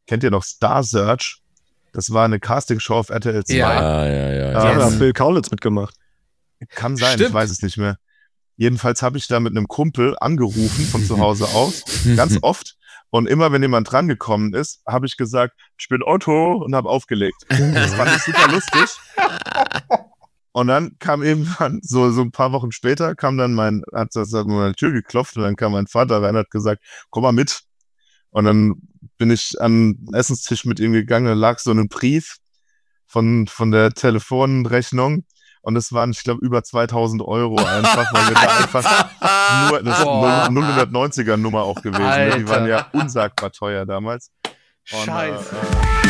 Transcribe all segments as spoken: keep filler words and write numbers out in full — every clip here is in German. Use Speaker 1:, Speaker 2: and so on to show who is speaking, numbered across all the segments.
Speaker 1: kennt ihr noch Star Search? Das war eine Castingshow auf R T L zwei.
Speaker 2: Ja, ja, ja.
Speaker 3: Da
Speaker 1: yes.
Speaker 3: hat Phil Kaulitz mitgemacht.
Speaker 1: Kann sein,
Speaker 2: Stimmt.
Speaker 1: ich weiß es nicht mehr. Jedenfalls habe ich da mit einem Kumpel angerufen von zu Hause aus, ganz oft. Und immer, wenn jemand drangekommen ist, habe ich gesagt, ich bin Otto und habe aufgelegt. Das fand ich super lustig. Und dann kam irgendwann, so, so ein paar Wochen später, kam dann mein, hat das an meine Tür geklopft und dann kam mein Vater rein und hat gesagt, komm mal mit. Und dann bin ich an den Essenstisch mit ihm gegangen, da lag so ein Brief von, von der Telefonrechnung. Und es waren, ich glaube, über zweitausend Euro einfach, weil wir da einfach nur, das ist eine null null neunziger Nummer auch gewesen. Ne? Die waren ja unsagbar teuer damals. Und,
Speaker 2: Scheiße.
Speaker 1: Äh,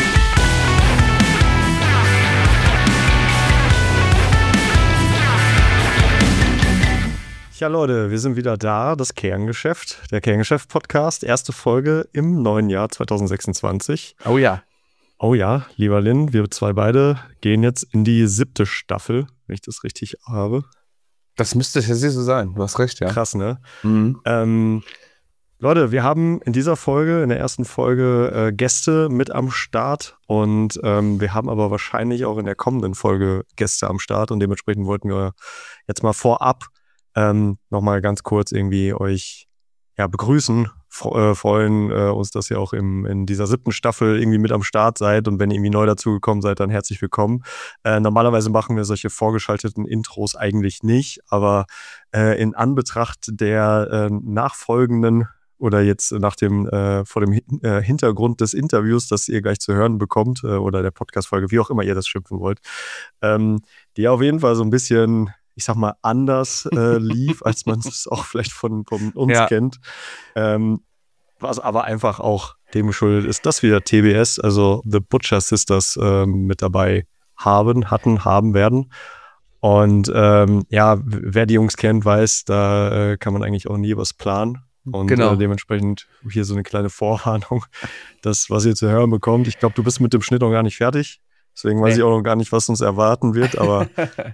Speaker 3: Ja, Leute, wir sind wieder da, das Kerngeschäft, der Kerngeschäft-Podcast, erste Folge im neuen Jahr zwanzig sechsundzwanzig.
Speaker 2: Oh ja.
Speaker 3: Oh ja, lieber Lin, wir zwei beide gehen jetzt in die siebte Staffel, wenn ich das richtig habe.
Speaker 2: Das müsste ja so sein, du hast recht, ja.
Speaker 3: Krass, ne?
Speaker 2: Mhm.
Speaker 3: Ähm, Leute, wir haben in dieser Folge, in der ersten Folge, äh, Gäste mit am Start und ähm, wir haben aber wahrscheinlich auch in der kommenden Folge Gäste am Start und dementsprechend wollten wir jetzt mal vorab ähm, nochmal ganz kurz irgendwie euch ja, begrüßen, Fre- äh, freuen äh, uns, dass ihr auch im, in dieser siebten Staffel irgendwie mit am Start seid und wenn ihr irgendwie neu dazugekommen seid, dann herzlich willkommen. Äh, normalerweise machen wir solche vorgeschalteten Intros eigentlich nicht, aber äh, in Anbetracht der äh, nachfolgenden oder jetzt nach dem, äh, vor dem Hin- äh, Hintergrund des Interviews, das ihr gleich zu hören bekommt, äh, oder der Podcast-Folge, wie auch immer ihr das schimpfen wollt, ähm, die auf jeden Fall so ein bisschen, ich sag mal, anders äh, lief, als man es auch vielleicht von, von uns
Speaker 2: Ja.
Speaker 3: kennt. Ähm, was aber einfach auch dem geschuldet ist, dass wir T B S, also The Butcher Sisters, ähm, mit dabei haben, hatten, haben werden. Und ähm, ja, w- wer die Jungs kennt, weiß, da äh, kann man eigentlich auch nie was planen. Und
Speaker 2: Genau.
Speaker 3: äh, dementsprechend hier so eine kleine Vorwarnung, das, was ihr zu hören bekommt. Ich glaube, du bist mit dem Schnitt noch gar nicht fertig. Deswegen weiß
Speaker 2: Nee.
Speaker 3: ich auch noch gar nicht, was uns erwarten wird. Aber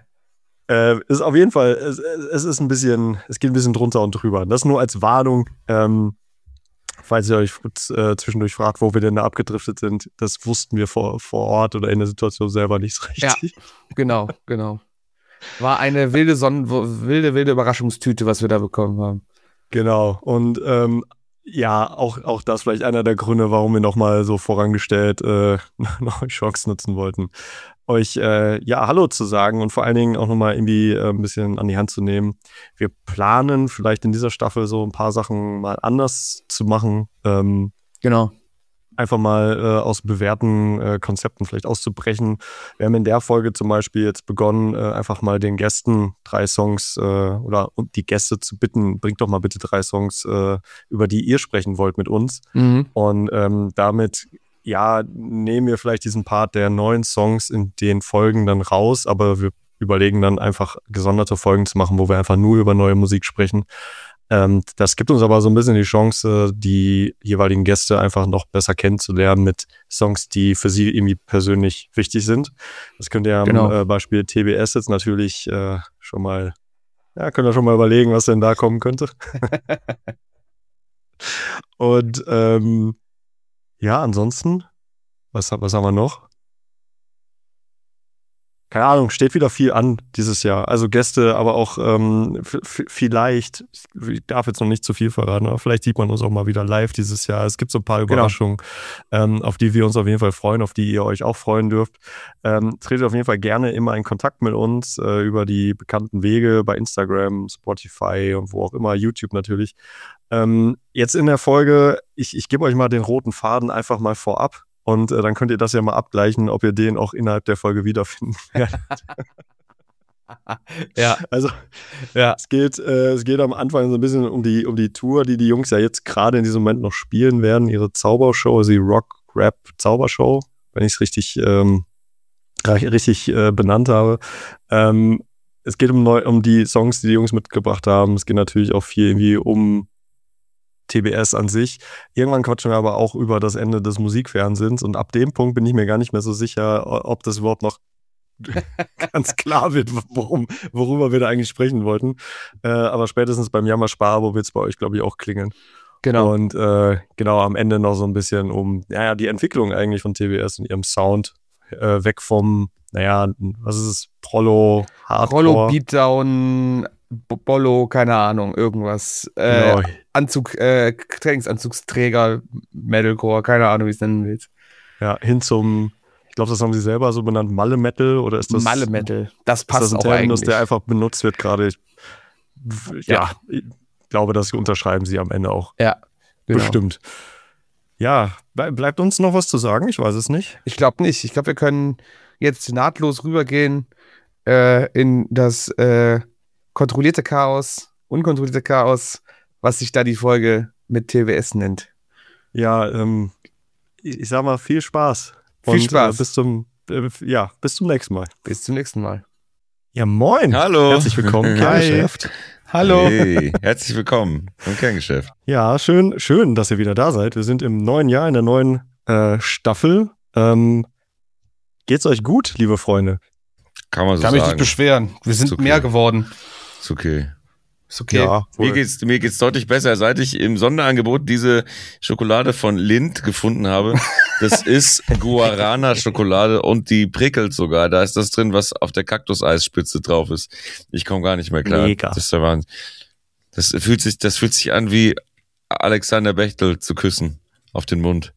Speaker 3: äh, ist auf jeden Fall, es, es ist ein bisschen, es geht ein bisschen drunter und drüber. Das nur als Warnung, ähm, falls ihr euch äh, zwischendurch fragt, wo wir denn da abgedriftet sind. Das wussten wir vor, vor Ort oder in der Situation selber nicht so richtig.
Speaker 2: Genau, genau. War eine wilde Sonnen wilde, wilde Überraschungstüte, was wir da bekommen haben.
Speaker 3: Genau. Und ähm, ja, auch, auch das vielleicht einer der Gründe, warum wir nochmal so vorangestellt äh, noch eine Chance nutzen wollten, euch äh, ja Hallo zu sagen und vor allen Dingen auch nochmal irgendwie äh, ein bisschen an die Hand zu nehmen. Wir planen vielleicht in dieser Staffel so ein paar Sachen mal anders zu machen. Ähm,
Speaker 2: Genau.
Speaker 3: einfach mal äh, aus bewährten äh, Konzepten vielleicht auszubrechen. Wir haben in der Folge zum Beispiel jetzt begonnen, äh, einfach mal den Gästen drei Songs äh, oder und die Gäste zu bitten, bringt doch mal bitte drei Songs, äh, über die ihr sprechen wollt mit uns.
Speaker 2: Mhm.
Speaker 3: Und ähm, damit, ja, nehmen wir vielleicht diesen Part der neuen Songs in den Folgen dann raus, aber wir überlegen dann einfach gesonderte Folgen zu machen, wo wir einfach nur über neue Musik sprechen. Ähm, das gibt uns aber so ein bisschen die Chance, die jeweiligen Gäste einfach noch besser kennenzulernen mit Songs, die für sie irgendwie persönlich wichtig sind. Das könnt ihr am
Speaker 2: Genau.
Speaker 3: äh, Beispiel T B S jetzt natürlich äh, schon mal, ja, könnt ihr schon mal überlegen, was denn da kommen könnte. Und ähm, ja, ansonsten, was, was haben wir noch? Keine Ahnung, steht wieder viel an dieses Jahr. Also Gäste, aber auch ähm, f- f- vielleicht, ich darf jetzt noch nicht zu viel verraten, aber vielleicht sieht man uns auch mal wieder live dieses Jahr. Es gibt so ein paar Überraschungen, ähm, auf die wir uns auf jeden Fall freuen, auf die ihr euch auch freuen dürft. Ähm, tretet auf jeden Fall gerne immer in Kontakt mit uns äh, über die bekannten Wege bei Instagram, Spotify und wo auch immer, YouTube natürlich. Ähm, jetzt in der Folge, ich, ich gebe euch mal den roten Faden einfach mal vorab. Und äh, dann könnt ihr das ja mal abgleichen, ob ihr den auch innerhalb der Folge wiederfinden werdet.
Speaker 2: Ja.
Speaker 3: Also
Speaker 2: Ja.
Speaker 3: es geht, äh, es geht am Anfang so ein bisschen um die, um die Tour, die die Jungs ja jetzt gerade in diesem Moment noch spielen werden. Ihre Zaubershow, also die Rock-Rap-Zaubershow, wenn ich es richtig, ähm, richtig äh, benannt habe. Ähm, es geht um, neu, um die Songs, die die Jungs mitgebracht haben. Es geht natürlich auch viel irgendwie um T B S an sich. Irgendwann quatschen wir aber auch über das Ende des Musikfernsehens und ab dem Punkt bin ich mir gar nicht mehr so sicher, ob das überhaupt noch ganz klar wird, worum, worüber wir da eigentlich sprechen wollten. Äh, aber spätestens beim Jammer Sparabo wird es bei euch, glaube ich, auch klingeln.
Speaker 2: Genau.
Speaker 3: Und äh, genau am Ende noch so ein bisschen um, naja, die Entwicklung eigentlich von T B S und ihrem Sound äh, weg vom, naja, was ist es, Prollo, Hardcore.
Speaker 2: Rollo, Beatdown, B- Bollo, keine Ahnung, irgendwas. Äh,
Speaker 3: Genau.
Speaker 2: Anzug, äh, Trainingsanzugsträger, Metalcore, keine Ahnung, wie es nennen willst.
Speaker 3: Ja, hin zum, ich glaube, das haben sie selber so benannt, Malle-Metal oder ist das,
Speaker 2: Malle Metal. Das
Speaker 3: ist
Speaker 2: passt
Speaker 3: das ein
Speaker 2: auch
Speaker 3: Terminus,
Speaker 2: eigentlich.
Speaker 3: der einfach benutzt wird gerade? Ich- Ja, ich glaube, das unterschreiben sie am Ende auch.
Speaker 2: Ja, genau.
Speaker 3: Bestimmt. Ja, ble- bleibt uns noch was zu sagen? Ich weiß es nicht.
Speaker 2: Ich glaube nicht. Ich glaube, wir können jetzt nahtlos rübergehen äh, in das äh, kontrollierte Chaos, unkontrollierte Chaos, was sich da die Folge mit T W S nennt.
Speaker 3: Ja, ähm, ich ich sag mal, viel Spaß.
Speaker 2: Viel
Speaker 3: Und,
Speaker 2: Spaß.
Speaker 3: Äh, bis zum, äh, ja, bis zum nächsten Mal.
Speaker 2: Bis zum nächsten Mal.
Speaker 3: Ja, moin.
Speaker 4: Hallo.
Speaker 3: Herzlich willkommen,
Speaker 4: Hi.
Speaker 3: Kerngeschäft.
Speaker 2: Hallo.
Speaker 4: Hey, herzlich willkommen im Kerngeschäft.
Speaker 3: Ja, schön, schön, dass ihr wieder da seid. Wir sind im neuen Jahr, in der neuen äh, Staffel. Ähm, geht's euch gut, liebe Freunde?
Speaker 4: Kann man so
Speaker 2: Kann mich nicht
Speaker 4: sagen.
Speaker 2: beschweren. Wir sind
Speaker 4: Ist okay.
Speaker 2: mehr geworden.
Speaker 4: Ist okay.
Speaker 2: Ist okay.
Speaker 1: Ja,
Speaker 4: Mir geht's, mir geht's deutlich besser, seit ich im Sonderangebot diese Schokolade von Lindt gefunden habe. Das ist Guarana-Schokolade und die prickelt sogar. Da ist das drin, was auf der Kaktuseisspitze drauf ist. Ich komme gar nicht mehr klar.
Speaker 3: Mega.
Speaker 4: Das ist der Wahnsinn. Das fühlt sich, das fühlt sich an wie Alexander Bechtel zu küssen auf den Mund.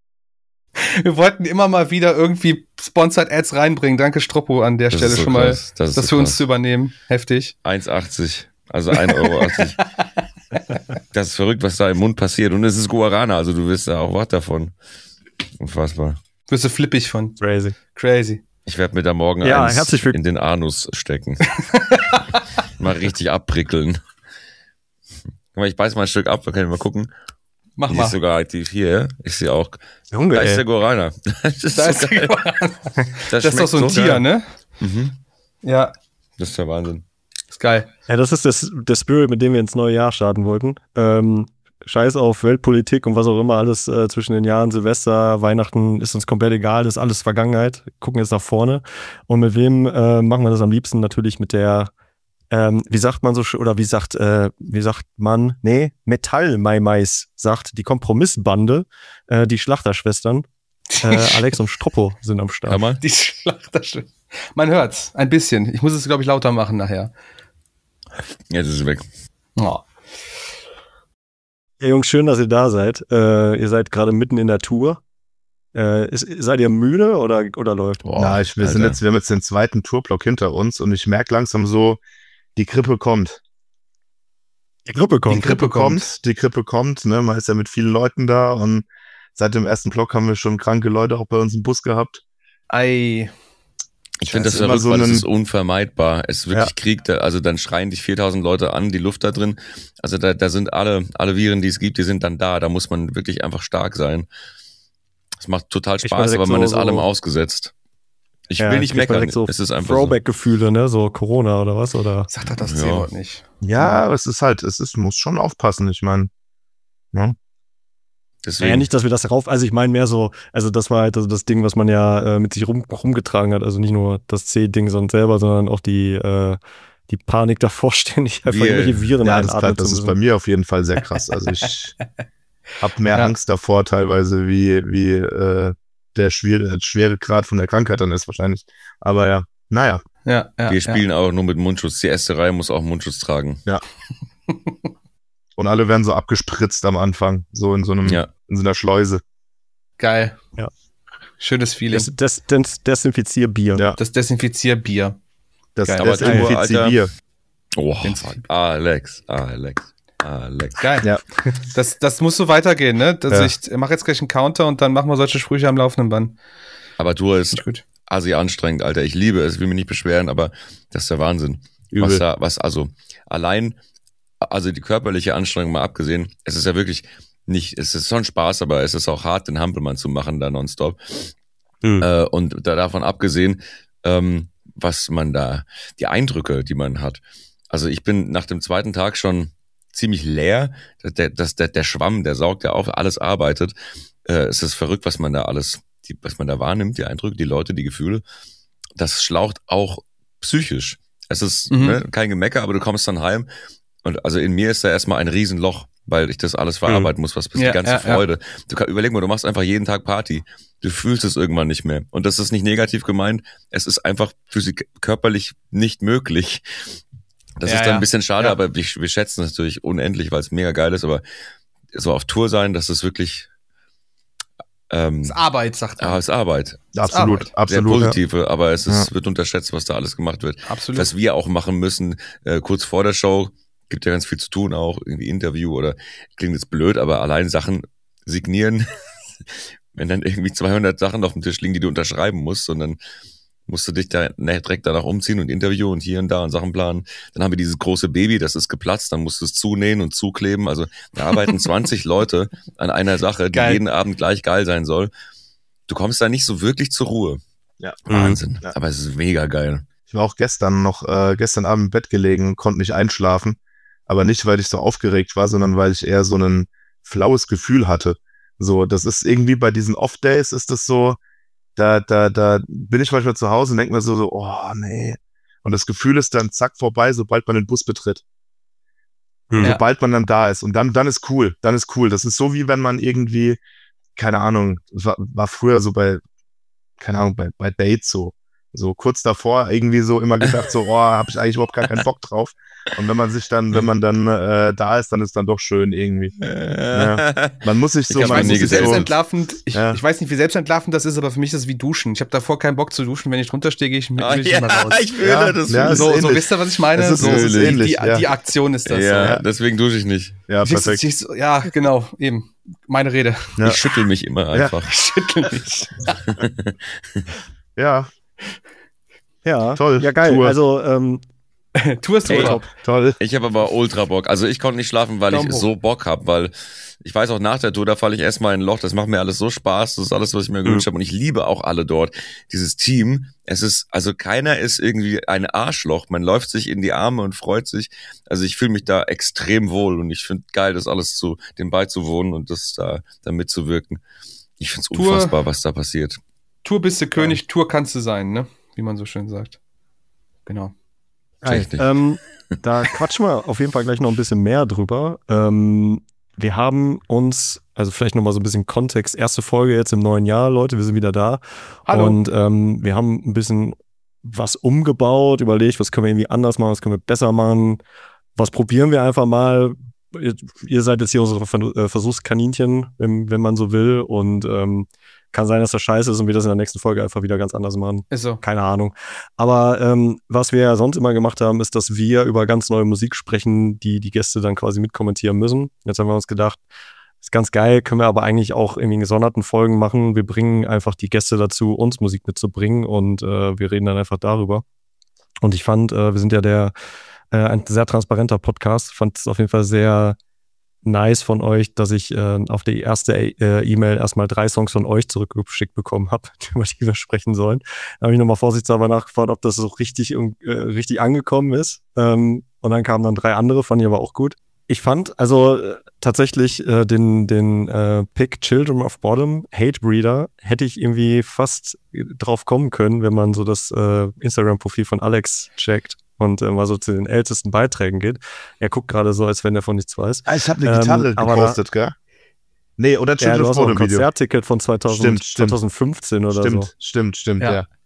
Speaker 2: Wir wollten immer mal wieder irgendwie Sponsored Ads reinbringen. Danke Stroppo an der
Speaker 4: Das
Speaker 2: Stelle
Speaker 4: ist so
Speaker 2: schon mal,
Speaker 4: krass. Das ist
Speaker 2: das
Speaker 4: so
Speaker 2: für uns
Speaker 4: krass.
Speaker 2: zu übernehmen. Heftig.
Speaker 4: eins achtzig. Also ein Euro achtzig. Das ist verrückt, was da im Mund passiert. Und es ist Guarana, also du wirst da auch wach davon. Unfassbar.
Speaker 2: Wirst du flippig von.
Speaker 3: Crazy.
Speaker 2: Crazy.
Speaker 4: Ich werde mir da morgen
Speaker 3: Ja,
Speaker 4: eins
Speaker 3: herzlich willk-
Speaker 4: in den Anus stecken. Mal richtig abprickeln. Guck mal, ich beiß mal ein Stück ab, da können wir mal gucken.
Speaker 2: Mach
Speaker 4: Die
Speaker 2: mal.
Speaker 4: ist sogar aktiv hier. Ich sehe auch.
Speaker 3: Junge,
Speaker 4: Da ist
Speaker 3: ey.
Speaker 4: der Guarana. Das ist,
Speaker 2: Da
Speaker 4: so
Speaker 2: ist
Speaker 4: geil.
Speaker 2: das ist doch
Speaker 4: schmeckt
Speaker 2: so ein Tier,
Speaker 4: geil.
Speaker 2: ne?
Speaker 4: Mhm.
Speaker 2: Ja,
Speaker 4: Das ist der Wahnsinn.
Speaker 2: ist geil.
Speaker 3: Ja, das ist das, der Spirit, mit dem wir ins neue Jahr starten wollten. Ähm, Scheiß auf Weltpolitik und was auch immer alles äh, zwischen den Jahren, Silvester, Weihnachten ist uns komplett egal, das ist alles Vergangenheit. Gucken jetzt nach vorne. Und mit wem äh, machen wir das am liebsten? Natürlich mit der, ähm, wie sagt man so, sch- oder wie sagt, äh, wie sagt man, nee, Metall Mai Mais sagt, die Kompromissbande, äh, die Schlachterschwestern, äh, Alex und Stroppo sind am Start.
Speaker 4: Hör mal.
Speaker 2: Die Schlachterstück. Man hört's. Ein bisschen. Ich muss es, glaube ich, lauter machen nachher.
Speaker 4: Jetzt ist es weg.
Speaker 2: Oh.
Speaker 3: Ja, Jungs, schön, dass ihr da seid. Äh, ihr seid gerade mitten in der Tour. Äh, ist, seid ihr müde oder, oder läuft?
Speaker 4: Boah,
Speaker 1: Na, ich, wir, sind
Speaker 4: Alter.
Speaker 1: jetzt, wir haben jetzt den zweiten Tourblock hinter uns und ich merke langsam so, die Grippe kommt.
Speaker 3: Die Gruppe
Speaker 1: Die
Speaker 3: kommt.
Speaker 1: Grippe kommt, die Grippe kommt, ne? Man ist ja mit vielen Leuten da und seit dem ersten Block haben wir schon kranke Leute auch bei uns im Bus gehabt.
Speaker 2: Ei.
Speaker 4: Ich finde das
Speaker 1: ist immer
Speaker 4: verrückt,
Speaker 1: so
Speaker 4: weil es
Speaker 1: ein-
Speaker 4: ist unvermeidbar. Es ist wirklich
Speaker 3: Ja.
Speaker 4: Krieg, da, also dann schreien dich viertausend Leute an, die Luft da drin. Also da, da sind alle, alle Viren, die es gibt, die sind dann da. Da muss man wirklich einfach stark sein. Es macht total
Speaker 3: Ich
Speaker 4: Spaß,
Speaker 3: war
Speaker 4: aber
Speaker 3: direkt
Speaker 4: man
Speaker 3: so-
Speaker 4: ist allem
Speaker 3: so-
Speaker 4: ausgesetzt. Ich
Speaker 3: Ja,
Speaker 4: will nicht
Speaker 3: kriegt man
Speaker 4: meckern,
Speaker 3: direkt so
Speaker 4: es ist einfach so.
Speaker 3: Throwback-Gefühle, ne? So Corona oder was? Oder?
Speaker 2: Sag doch das
Speaker 4: Ja.
Speaker 2: C-Wort nicht.
Speaker 1: Ja, aber es ist halt, es ist, muss schon aufpassen, ich meine. Ne?
Speaker 4: Deswegen,
Speaker 3: Ja, nicht, dass wir das rauf, also ich meine mehr so, also das war halt also das Ding, was man ja äh, mit sich rum, rumgetragen hat, also nicht nur das C-Ding sondern selber, sondern auch die, äh, die Panik davor, ständig einfach
Speaker 4: Wir-
Speaker 3: irgendwelche Viren
Speaker 1: Ja, das,
Speaker 3: einatmen
Speaker 1: bleibt, das
Speaker 3: zu
Speaker 1: ist bei
Speaker 3: müssen.
Speaker 1: mir auf jeden Fall sehr krass. Also ich habe mehr
Speaker 2: Ja.
Speaker 1: Angst davor teilweise, wie, wie äh, der schwere, schwere Grad von der Krankheit dann ist wahrscheinlich. Aber ja, naja.
Speaker 2: Ja, ja.
Speaker 4: wir
Speaker 2: ja.
Speaker 4: spielen auch nur mit Mundschutz. Die erste Reihe muss auch Mundschutz tragen.
Speaker 1: Und alle werden so abgespritzt am Anfang, so in so einem,
Speaker 4: Ja.
Speaker 1: in so einer Schleuse.
Speaker 2: Geil.
Speaker 3: Ja.
Speaker 2: Schönes Feeling.
Speaker 3: Des, des, des, Desinfizierbier.
Speaker 1: Ja.
Speaker 2: Das Desinfizierbier.
Speaker 1: Das,
Speaker 2: Geil.
Speaker 1: das
Speaker 4: Aber du,
Speaker 1: Desinfizier.
Speaker 4: Oh,
Speaker 2: Ins-
Speaker 4: Alex, Alex, Alex.
Speaker 2: Geil.
Speaker 1: Ja.
Speaker 2: Das, das muss so weitergehen, ne? Also
Speaker 1: Ja.
Speaker 2: ich mache jetzt gleich einen Counter und dann machen wir solche Sprüche am laufenden Band.
Speaker 4: Aber du ist
Speaker 2: Ist gut.
Speaker 4: assi anstrengend, Alter. Ich liebe es, will mich nicht beschweren, aber das ist der Wahnsinn.
Speaker 1: Übel.
Speaker 4: Was da, was, also, allein, also die körperliche Anstrengung mal abgesehen, es ist ja wirklich nicht, es ist schon Spaß, aber es ist auch hart, den Hampelmann zu machen da nonstop.
Speaker 3: Mhm.
Speaker 4: Äh, und da davon abgesehen, ähm, was man da, die Eindrücke, die man hat. Also ich bin nach dem zweiten Tag schon ziemlich leer. Der, das, der, der Schwamm, der saugt ja auf, alles arbeitet. Äh, es ist verrückt, was man da alles, die, was man da wahrnimmt, die Eindrücke, die Leute, die Gefühle. Das schlaucht auch psychisch. Es ist
Speaker 2: Mhm.
Speaker 4: ne, kein Gemecker, aber du kommst dann heim und also in mir ist da erstmal ein Riesenloch. weil ich das alles verarbeiten muss, was ist
Speaker 2: Ja,
Speaker 4: die ganze
Speaker 2: ja,
Speaker 4: Freude. Du kann, überleg mal, du machst einfach jeden Tag Party. Du fühlst es irgendwann nicht mehr. Und das ist nicht negativ gemeint. Es ist einfach physik- körperlich nicht möglich. Das
Speaker 2: Ja,
Speaker 4: ist dann
Speaker 2: ja.
Speaker 4: ein bisschen schade,
Speaker 2: Ja.
Speaker 4: aber wir, wir schätzen es natürlich unendlich, weil es mega geil ist, aber so auf Tour sein, das ist wirklich ähm,
Speaker 2: Das ist Arbeit, sagt
Speaker 4: ja,
Speaker 2: man.
Speaker 4: es ist Arbeit.
Speaker 1: Absolut,
Speaker 2: Arbeit.
Speaker 4: Sehr
Speaker 1: absolut. Ja.
Speaker 4: positive, aber es ist,
Speaker 1: Ja.
Speaker 4: wird unterschätzt, was da alles gemacht wird.
Speaker 2: Absolut.
Speaker 4: Was wir auch machen müssen, äh, kurz vor der Show, gibt ja ganz viel zu tun auch, irgendwie Interview oder, klingt jetzt blöd, aber allein Sachen signieren, wenn dann irgendwie zweihundert Sachen auf dem Tisch liegen, die du unterschreiben musst, sondern musst du dich da ne, direkt danach umziehen und Interview und hier und da und Sachen planen. Dann haben wir dieses große Baby, das ist geplatzt, dann musst du es zunähen und zukleben. Also da arbeiten zwanzig Leute an einer Sache, die
Speaker 2: Geil.
Speaker 4: jeden Abend gleich geil sein soll. Du kommst da nicht so wirklich zur Ruhe.
Speaker 1: Ja.
Speaker 4: Wahnsinn.
Speaker 1: Ja.
Speaker 4: Aber es ist mega geil.
Speaker 1: Ich war auch gestern noch, äh, gestern Abend im Bett gelegen, konnte nicht einschlafen. Aber nicht, weil ich so aufgeregt war, sondern weil ich eher so ein flaues Gefühl hatte. So, das ist irgendwie bei diesen Off-Days ist das so, da, da, da bin ich manchmal zu Hause und denke mir so, so, oh, nee. Und das Gefühl ist dann zack vorbei, sobald man den Bus betritt.
Speaker 2: Ja.
Speaker 1: Sobald man dann da ist. Und dann, dann ist cool. Dann ist cool. Das ist so, wie wenn man irgendwie, keine Ahnung, war, war früher so bei, keine Ahnung, bei, bei Dates so. So kurz davor irgendwie so immer gedacht, so, oh, habe ich eigentlich überhaupt gar keinen Bock drauf. Und wenn man sich dann, wenn man dann äh, da ist, dann ist dann doch schön irgendwie. Ja. Man muss sich so,
Speaker 4: Ich
Speaker 2: Ich
Speaker 4: hab
Speaker 2: weiß
Speaker 4: nie
Speaker 2: nicht, wie
Speaker 4: gesehen.
Speaker 2: selbstentlarvend, ich,
Speaker 1: Ja.
Speaker 2: ich weiß nicht, wie selbstentlarvend das ist, aber für mich ist das wie Duschen. Ich habe davor keinen Bock zu duschen, wenn ich drunter stehe, gehe ich mit
Speaker 4: Ah,
Speaker 2: will ich
Speaker 4: ja,
Speaker 2: immer raus.
Speaker 4: ich fühle
Speaker 1: Ja,
Speaker 4: das.
Speaker 1: ja,
Speaker 4: fühle
Speaker 1: ist
Speaker 2: So, so
Speaker 1: ähnlich.
Speaker 2: wisst ihr, was ich meine?
Speaker 1: Es ist-
Speaker 2: so,
Speaker 1: es ist
Speaker 2: die,
Speaker 1: ähnlich,
Speaker 2: die,
Speaker 1: ja.
Speaker 2: die Aktion ist das.
Speaker 4: ja,
Speaker 2: so.
Speaker 4: deswegen dusche ich nicht.
Speaker 1: Ja,
Speaker 2: Siehst du,
Speaker 1: perfekt.
Speaker 2: siehst du, ja, genau, eben. Meine Rede.
Speaker 1: Ja.
Speaker 4: Ich schüttel mich immer einfach.
Speaker 2: Ich schüttel mich.
Speaker 1: Ja,
Speaker 3: Ja,
Speaker 1: Toll,
Speaker 3: ja geil.
Speaker 1: Tour.
Speaker 3: Also ähm,
Speaker 2: Tour ist
Speaker 4: Ey,
Speaker 2: top.
Speaker 1: toll.
Speaker 4: Ich habe aber ultra Bock. Also ich konnte nicht schlafen, weil
Speaker 2: Daumen
Speaker 4: ich
Speaker 2: hoch.
Speaker 4: so Bock habe, weil ich weiß auch nach der Tour, da falle ich erstmal in ein Loch. Das macht mir alles so Spaß. Das ist alles, was ich mir gewünscht habe. Und ich liebe auch alle dort. Dieses Team. Es ist, also keiner ist irgendwie ein Arschloch. Man läuft sich in die Arme und freut sich. Also ich fühle mich da extrem wohl und ich finde geil, das alles zu, dem beizuwohnen und das da, da mitzuwirken. Ich finde es
Speaker 2: Tour-
Speaker 4: unfassbar, was da passiert.
Speaker 2: Tour bist du König, Tour kannst du sein, ne? Wie man so schön sagt. Genau.
Speaker 4: Richtig.
Speaker 3: ähm, da quatschen wir auf jeden Fall gleich noch ein bisschen mehr drüber. Ähm, wir haben uns, also vielleicht noch mal so ein bisschen Kontext, erste Folge jetzt im neuen Jahr, Leute, wir sind wieder da.
Speaker 2: Hallo.
Speaker 3: Und ähm, wir haben ein bisschen was umgebaut, überlegt, was können wir irgendwie anders machen, was können wir besser machen, was probieren wir einfach mal. Ihr, ihr seid jetzt hier unsere Ver- äh, Versuchskaninchen, wenn, wenn man so will. Und ähm, kann sein, dass das scheiße ist und wir das in der nächsten Folge einfach wieder ganz anders machen.
Speaker 2: Ist so.
Speaker 3: Keine Ahnung. Aber ähm, was wir ja sonst immer gemacht haben, ist, dass wir über ganz neue Musik sprechen, die die Gäste dann quasi mitkommentieren müssen. Jetzt haben wir uns gedacht, ist ganz geil, können wir aber eigentlich auch irgendwie in gesonderten Folgen machen. Wir bringen einfach die Gäste dazu, uns Musik mitzubringen und äh, wir reden dann einfach darüber. Und ich fand, äh, wir sind ja der äh, ein sehr transparenter Podcast, fand es auf jeden Fall sehr nice von euch, dass ich äh, auf die erste äh, E-Mail erstmal drei Songs von euch zurückgeschickt bekommen habe, über die wir sprechen sollen. Da habe ich nochmal vorsichtshalber nachgefragt, ob das so richtig, äh, richtig angekommen ist. Ähm, und dann kamen dann drei andere, fand ich aber auch gut. Ich fand also äh, tatsächlich äh, den, den äh, Pick Children of Bottom, Hatebreeder, hätte ich irgendwie fast drauf kommen können, wenn man so das äh, Instagram-Profil von Alex checkt und äh, mal so zu den ältesten Beiträgen geht. Er guckt gerade so, als wenn er von nichts weiß.
Speaker 1: Ah, ich habe eine
Speaker 3: Ähm,
Speaker 1: Gitarre
Speaker 3: aber
Speaker 1: gepostet, gell? Nee, oder
Speaker 3: Ja,
Speaker 1: Children
Speaker 3: du
Speaker 1: of
Speaker 3: hast auch ein
Speaker 1: Bottom Video.
Speaker 3: Konzertticket von zweitausend,
Speaker 1: Stimmt, stimmt.
Speaker 3: zweitausendfünfzehn oder
Speaker 1: Stimmt,
Speaker 3: so.
Speaker 1: stimmt, stimmt,
Speaker 2: Ja.
Speaker 1: ja.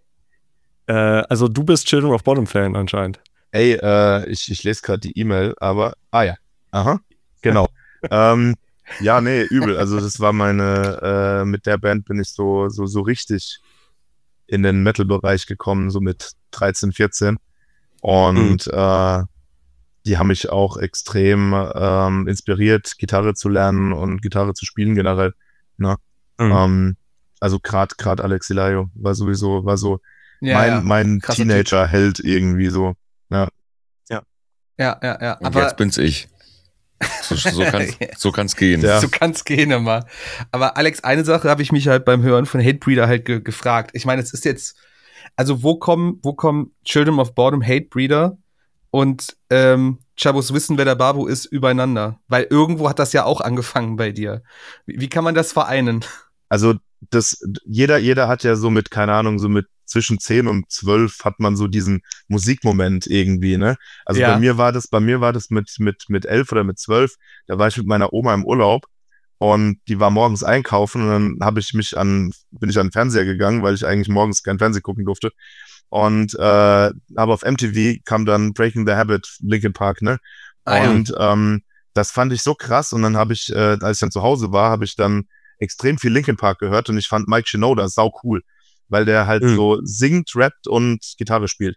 Speaker 3: Äh, also du bist Children of Bottom Fan anscheinend.
Speaker 1: Ey, äh, ich, ich lese gerade die E-Mail, aber, ah ja, aha, genau. ähm, ja, nee, übel. Also das war meine, äh, mit der Band bin ich so, so, so richtig in den Metal-Bereich gekommen, so mit dreizehn, vierzehn. Und äh, die haben mich auch extrem ähm, inspiriert, Gitarre zu lernen und Gitarre zu spielen generell. Ne?
Speaker 3: Mhm.
Speaker 1: Ähm, also gerade gerade Alex Ilaio war sowieso, war so
Speaker 2: Ja,
Speaker 1: mein,
Speaker 2: ja.
Speaker 1: mein
Speaker 2: Krasser
Speaker 1: Teenager-Held irgendwie so.
Speaker 2: Ja, ja, ja.
Speaker 4: Und
Speaker 2: Aber
Speaker 4: jetzt bin's ich. So, so kann's, so kann's gehen.
Speaker 1: Ja.
Speaker 2: so kann's gehen immer. Aber Alex, eine Sache habe ich mich halt beim Hören von Hatebreeder halt ge gefragt. Ich meine, es ist jetzt, also wo kommen, wo kommen Children of Bottom, Hatebreeder und ähm, Chabos Wissen, wer der Babu ist, übereinander? Weil irgendwo hat das ja auch angefangen bei dir. Wie, wie kann man das vereinen?
Speaker 1: Also das, jeder, jeder hat ja so mit, keine Ahnung, so mit zwischen zehn und zwölf hat man so diesen Musikmoment irgendwie, ne? Also
Speaker 2: Ja.
Speaker 1: bei mir war das, bei mir war das mit, mit, mit elf oder mit zwölf, da war ich mit meiner Oma im Urlaub und die war morgens einkaufen und dann habe ich mich an, bin ich an den Fernseher gegangen, weil ich eigentlich morgens kein Fernsehen gucken durfte. Und äh, aber auf M T V kam dann Breaking the Habit, Linkin Park, ne?
Speaker 2: Ah, ja.
Speaker 1: Und ähm, das fand ich so krass. Und dann habe ich, äh, als ich dann zu Hause war, habe ich dann extrem viel Linkin Park gehört und ich fand Mike Shinoda sau cool, weil der halt
Speaker 3: Mhm.
Speaker 1: so singt, rappt und Gitarre spielt.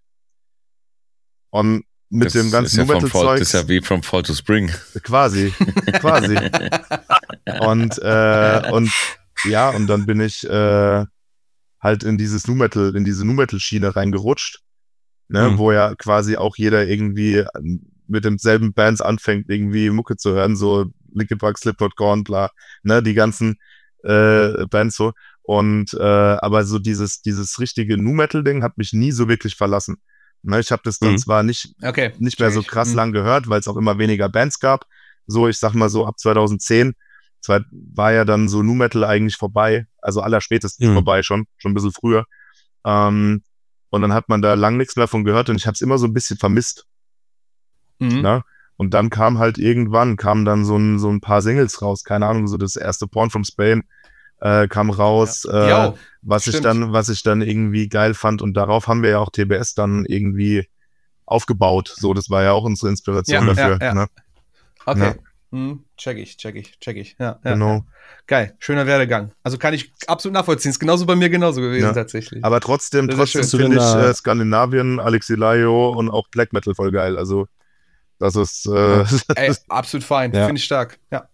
Speaker 1: Und mit
Speaker 4: das
Speaker 1: dem ganzen
Speaker 4: ist ja
Speaker 1: Nu
Speaker 4: vom
Speaker 1: Metal
Speaker 4: Fall,
Speaker 1: Zeug
Speaker 4: das ist ja wie From Fall to Spring.
Speaker 1: quasi, quasi. Und äh, und ja, und dann bin ich äh, halt in dieses Nu Metal, in diese Nu Metal Schiene reingerutscht, ne,
Speaker 3: Mhm.
Speaker 1: wo ja quasi auch jeder irgendwie mit demselben Bands anfängt, irgendwie Mucke zu hören, so Linkin Park, Slipknot, Korn, bla, ne, die ganzen äh, Bands so. Und äh, aber so dieses dieses richtige Nu Metal Ding hat mich nie so wirklich verlassen. Ne, ich habe das dann
Speaker 3: Mhm.
Speaker 1: zwar nicht
Speaker 2: Okay.
Speaker 1: nicht mehr so
Speaker 2: check ich.
Speaker 1: krass
Speaker 2: Mhm.
Speaker 1: lang gehört, weil es auch immer weniger Bands gab. So, ich sag mal so ab zweitausendzehn zwei, war ja dann so Nu Metal eigentlich vorbei, also allerspätestens
Speaker 3: Mhm.
Speaker 1: vorbei schon, schon ein bisschen früher. Ähm, und dann hat man da lang nichts mehr von gehört und ich habe es immer so ein bisschen vermisst.
Speaker 2: Mhm.
Speaker 1: Ne? Und dann kam halt irgendwann, kamen dann so ein, so ein paar Singles raus, keine Ahnung, so das erste Porn from Spain äh, kam raus, äh,
Speaker 2: Jo,
Speaker 1: was ich
Speaker 2: stimmt.
Speaker 1: dann, was ich dann irgendwie geil fand und darauf haben wir ja auch T B S dann irgendwie aufgebaut. So, das war ja auch unsere Inspiration
Speaker 2: Ja,
Speaker 1: dafür.
Speaker 2: ja, ja.
Speaker 1: Ne?
Speaker 2: Okay.
Speaker 1: Ja.
Speaker 2: Hm, check ich, check ich, check ich. Ja, ja,
Speaker 1: Genau.
Speaker 2: ja. Geil, schöner Werdegang. Also kann ich absolut nachvollziehen. Ist genauso bei mir genauso gewesen
Speaker 1: Ja.
Speaker 2: tatsächlich.
Speaker 1: Aber trotzdem,
Speaker 2: Sehr, sehr
Speaker 1: trotzdem
Speaker 3: schön. Hast du
Speaker 1: finde
Speaker 3: denn
Speaker 1: ich
Speaker 3: da-
Speaker 1: äh, Skandinavien, Alexilaio und auch Black Metal voll geil. Also das ist äh,
Speaker 3: Ja.
Speaker 2: Ey, absolut fein.
Speaker 3: Ja.
Speaker 2: Finde ich stark. Ja.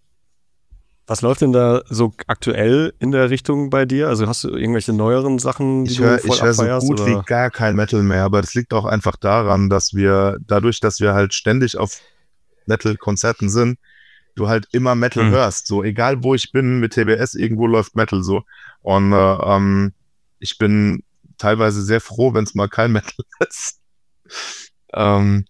Speaker 3: Was läuft denn da so aktuell in der Richtung bei dir? Also hast du irgendwelche neueren Sachen, die
Speaker 1: ich
Speaker 3: du
Speaker 1: höre
Speaker 3: voll
Speaker 1: ich hör so
Speaker 3: abfeierst?
Speaker 1: gut
Speaker 3: oder?
Speaker 1: wie gar kein Metal mehr, aber das liegt auch einfach daran, dass wir, dadurch, dass wir halt ständig auf Metal-Konzerten sind, du halt immer Metal
Speaker 3: Hm.
Speaker 1: hörst. So, egal wo ich bin, mit T B S, irgendwo läuft Metal so. Und äh, ähm, ich bin teilweise sehr froh, wenn es mal kein Metal ist. ähm,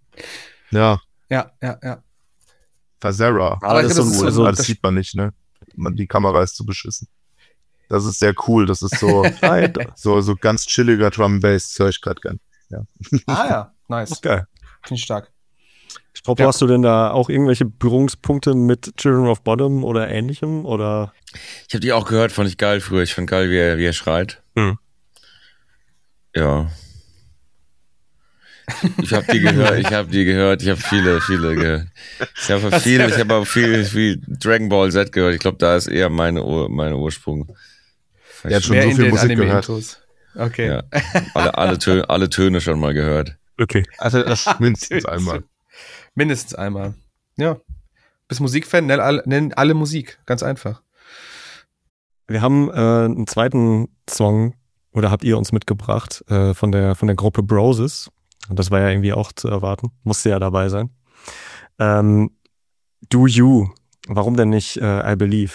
Speaker 1: ja,
Speaker 2: Ja, ja, ja.
Speaker 1: Verzerra.
Speaker 3: Ah,
Speaker 2: Aber
Speaker 3: das
Speaker 2: ich
Speaker 3: ist
Speaker 2: glaub,
Speaker 3: so,
Speaker 2: das ist
Speaker 3: ein-
Speaker 2: so-
Speaker 3: so,
Speaker 1: Ah, das sieht man nicht, ne? Man, die Kamera ist zu beschissen. Das ist sehr cool. Das ist so, so, so ganz chilliger Drum and Bass. Das höre ich gerade gern.
Speaker 2: Ah ja, nice.
Speaker 3: geil.
Speaker 2: Finde ich stark.
Speaker 3: Ich glaube,
Speaker 2: Ja.
Speaker 3: hast du denn da auch irgendwelche Berührungspunkte mit Children of Bodom oder ähnlichem? Oder?
Speaker 4: Ich habe die auch gehört, fand ich geil früher. Ich fand geil, wie er, wie er schreit.
Speaker 3: Hm.
Speaker 4: Ja. Ich habe die gehört, ich habe die gehört, ich habe viele, viele gehört. Ich habe viele, ich habe auch viel, viel Dragon Ball Z gehört. Ich glaube, da ist eher meine, Ur, meine Ursprung.
Speaker 1: Der hat schon
Speaker 2: Mehr
Speaker 1: so
Speaker 2: in
Speaker 1: viel
Speaker 2: den
Speaker 1: Musik gehört.
Speaker 2: Anime-Intros. Okay.
Speaker 4: Ja. Alle, alle, Töne, alle Töne schon mal gehört.
Speaker 3: Okay.
Speaker 1: Also das mindestens einmal.
Speaker 2: Mindestens einmal. Ja. Bist Musikfan? Nenn alle, nenn alle Musik. Ganz einfach.
Speaker 3: Wir haben äh, einen zweiten Song, oder habt ihr uns mitgebracht, äh, von der von der Gruppe Broses. Und das war ja irgendwie auch zu erwarten. Musste ja dabei sein. Ähm, Do You. Warum denn nicht äh, I Believe?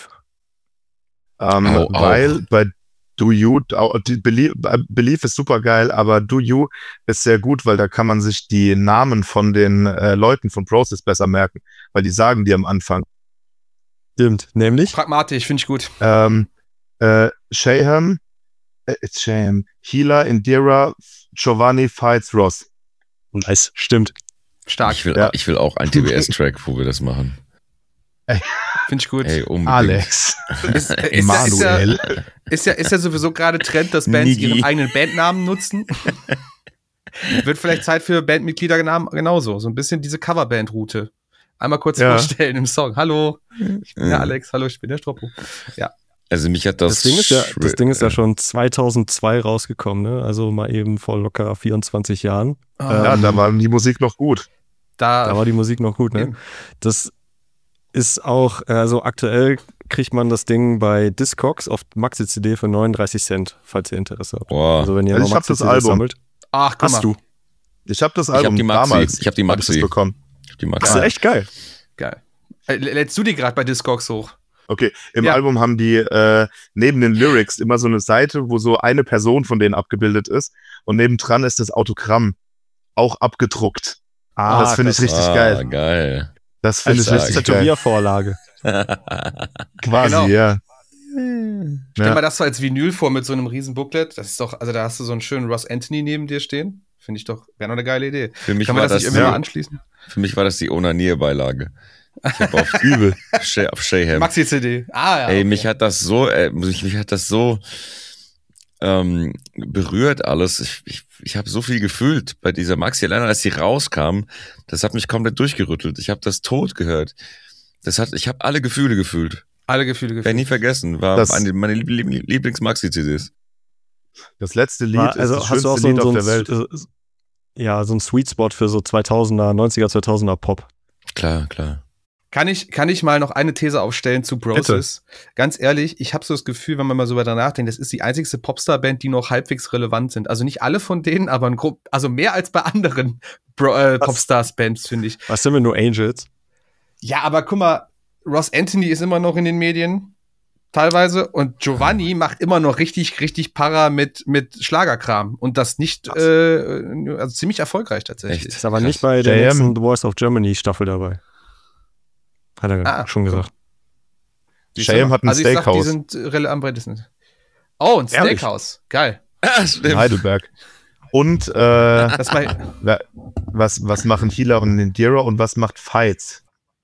Speaker 1: Ähm,
Speaker 4: Au, au.
Speaker 1: weil bei Do You, au- die Believe, Believe ist super geil, aber Do You ist sehr gut, weil da kann man sich die Namen von den äh, Leuten von Process besser merken, weil die sagen die am Anfang.
Speaker 3: Stimmt. Nämlich?
Speaker 2: Pragmatisch, finde ich gut.
Speaker 1: Ähm, äh, Shaham, äh, it's Shaham, Healer, Indira, Giovanni, Fights, Ross.
Speaker 3: Nice. Stimmt.
Speaker 2: Stark.
Speaker 4: Ich will,
Speaker 1: Ja.
Speaker 4: ich will auch einen T B S-Track, wo wir das machen.
Speaker 2: Finde ich gut.
Speaker 4: Hey, unbedingt.
Speaker 1: Alex,
Speaker 2: Ist, äh, ist, ja, ist, ja,
Speaker 1: Emanuel.
Speaker 2: ist, ja, ist ja sowieso gerade Trend, dass Bands
Speaker 4: Nigi.
Speaker 2: ihren eigenen Bandnamen nutzen. Wird vielleicht Zeit für Bandmitgliedernamen genauso. So ein bisschen diese Coverband-Route. Einmal kurz
Speaker 1: Ja.
Speaker 2: vorstellen im Song. Hallo, ich bin der
Speaker 4: Mhm.
Speaker 2: Alex. Hallo, ich bin der Stroppo.
Speaker 4: Also mich hat das...
Speaker 3: Das Ding ist ja, das Ding ist ja
Speaker 4: äh,
Speaker 3: schon zweitausendzwei rausgekommen, ne? Also mal eben vor locker vierundzwanzig Jahren.
Speaker 1: Ja,
Speaker 3: Ähm,
Speaker 1: da war die Musik noch gut.
Speaker 2: Da,
Speaker 3: Da war die Musik noch gut, ne?
Speaker 2: Eben.
Speaker 3: Das ist auch, also aktuell kriegt man das Ding bei Discogs auf Maxi-C D für neununddreißig Cent, falls ihr Interesse habt.
Speaker 4: Boah,
Speaker 3: Also wenn ihr
Speaker 1: Also
Speaker 3: noch
Speaker 1: ich hab das
Speaker 3: Maxi-C Ds
Speaker 1: Album.
Speaker 3: sammelt.
Speaker 2: Ach, guck
Speaker 3: Hast
Speaker 2: mal.
Speaker 3: du.
Speaker 1: Ich habe das
Speaker 4: Ich hab
Speaker 1: Album
Speaker 4: die Maxi.
Speaker 1: damals.
Speaker 4: Ich hab die
Speaker 1: hab
Speaker 4: Maxi.
Speaker 1: das bekommen.
Speaker 4: die mag
Speaker 3: Das
Speaker 4: ich.
Speaker 3: ist echt geil.
Speaker 2: Geil. Äh, lädst du die gerade bei Discogs hoch?
Speaker 1: Okay, im
Speaker 2: Ja.
Speaker 1: Album haben die äh, neben den Lyrics immer so eine Seite, wo so eine Person von denen abgebildet ist und nebendran ist das Autogramm auch abgedruckt.
Speaker 3: Ah,
Speaker 1: das finde ich
Speaker 3: krass.
Speaker 1: richtig
Speaker 4: ah,
Speaker 1: geil.
Speaker 4: geil.
Speaker 1: Das finde ich
Speaker 4: Als
Speaker 1: richtig geil.
Speaker 3: Tätowiervorlage.
Speaker 1: Quasi,
Speaker 2: Genau.
Speaker 1: ja.
Speaker 2: Stell mal das so als Vinyl vor mit so einem riesen Booklet. Das ist doch, also da hast du so einen schönen Ross Anthony neben dir stehen. Finde ich doch, wäre noch eine geile Idee.
Speaker 4: Für mich
Speaker 2: Kann man
Speaker 4: war
Speaker 2: das
Speaker 4: das
Speaker 2: nicht irgendwie
Speaker 4: ja,
Speaker 2: mal anschließen?
Speaker 4: Für mich war das die Onanier-Beilage. Ich habe auf Übel auf Shayham.
Speaker 2: Maxi-C D. Ah, ja.
Speaker 4: Ey,
Speaker 2: okay.
Speaker 4: mich hat das so, äh, mich, mich hat das so ähm, berührt alles. Ich, ich, ich habe so viel gefühlt bei dieser Maxi. Allein als sie rauskam, das hat mich komplett durchgerüttelt. Ich habe das tot gehört. Das hat, ich habe alle Gefühle gefühlt.
Speaker 2: Alle Gefühle gefühlt.
Speaker 4: Werde nie vergessen. War
Speaker 1: Das-
Speaker 4: eine meine Liebl- Lieblings-Maxi-C Ds.
Speaker 1: Das letzte Lied
Speaker 3: War,
Speaker 1: ist
Speaker 3: also
Speaker 1: das
Speaker 3: hast du
Speaker 1: schönste
Speaker 3: auch so,
Speaker 1: Lied
Speaker 3: so
Speaker 1: auf
Speaker 3: ein,
Speaker 1: der Welt.
Speaker 3: äh, ja, so ein Sweet Spot für so zweitausender, neunziger, zweitausender Pop.
Speaker 4: Klar, klar.
Speaker 2: Kann ich, kann ich mal noch eine These aufstellen zu Broses? Ganz ehrlich, ich habe so das Gefühl, wenn man mal so weiter nachdenkt, das ist die einzigste Popstar-Band, die noch halbwegs relevant sind. Also nicht alle von denen, aber ein Gro- also mehr als bei anderen Bro- äh, Popstars-Bands, finde ich.
Speaker 3: Was sind wir nur Angels?
Speaker 2: Ja, aber guck mal, Ross Anthony ist immer noch in den Medien, teilweise, und Giovanni macht immer noch richtig, richtig Para mit, mit Schlagerkram. Und das nicht, äh, also ziemlich erfolgreich tatsächlich.
Speaker 4: Echt?
Speaker 3: Ist aber
Speaker 4: Krass.
Speaker 3: nicht bei der
Speaker 1: J M.
Speaker 3: nächsten The Voice of Germany Staffel dabei. Hat er
Speaker 2: Ah,
Speaker 3: schon gesagt.
Speaker 1: Shayham hat ein
Speaker 2: also ich sag, die
Speaker 1: Steakhouse
Speaker 2: sind äh, rele- am breitesten. Oh, ein
Speaker 1: Ehrlich?
Speaker 2: Steakhouse. Geil.
Speaker 4: Ah,
Speaker 1: in
Speaker 4: stimmt.
Speaker 1: Heidelberg. Und äh,
Speaker 2: Das war,
Speaker 1: wa- was, was machen Healer und Indira und was macht Fights?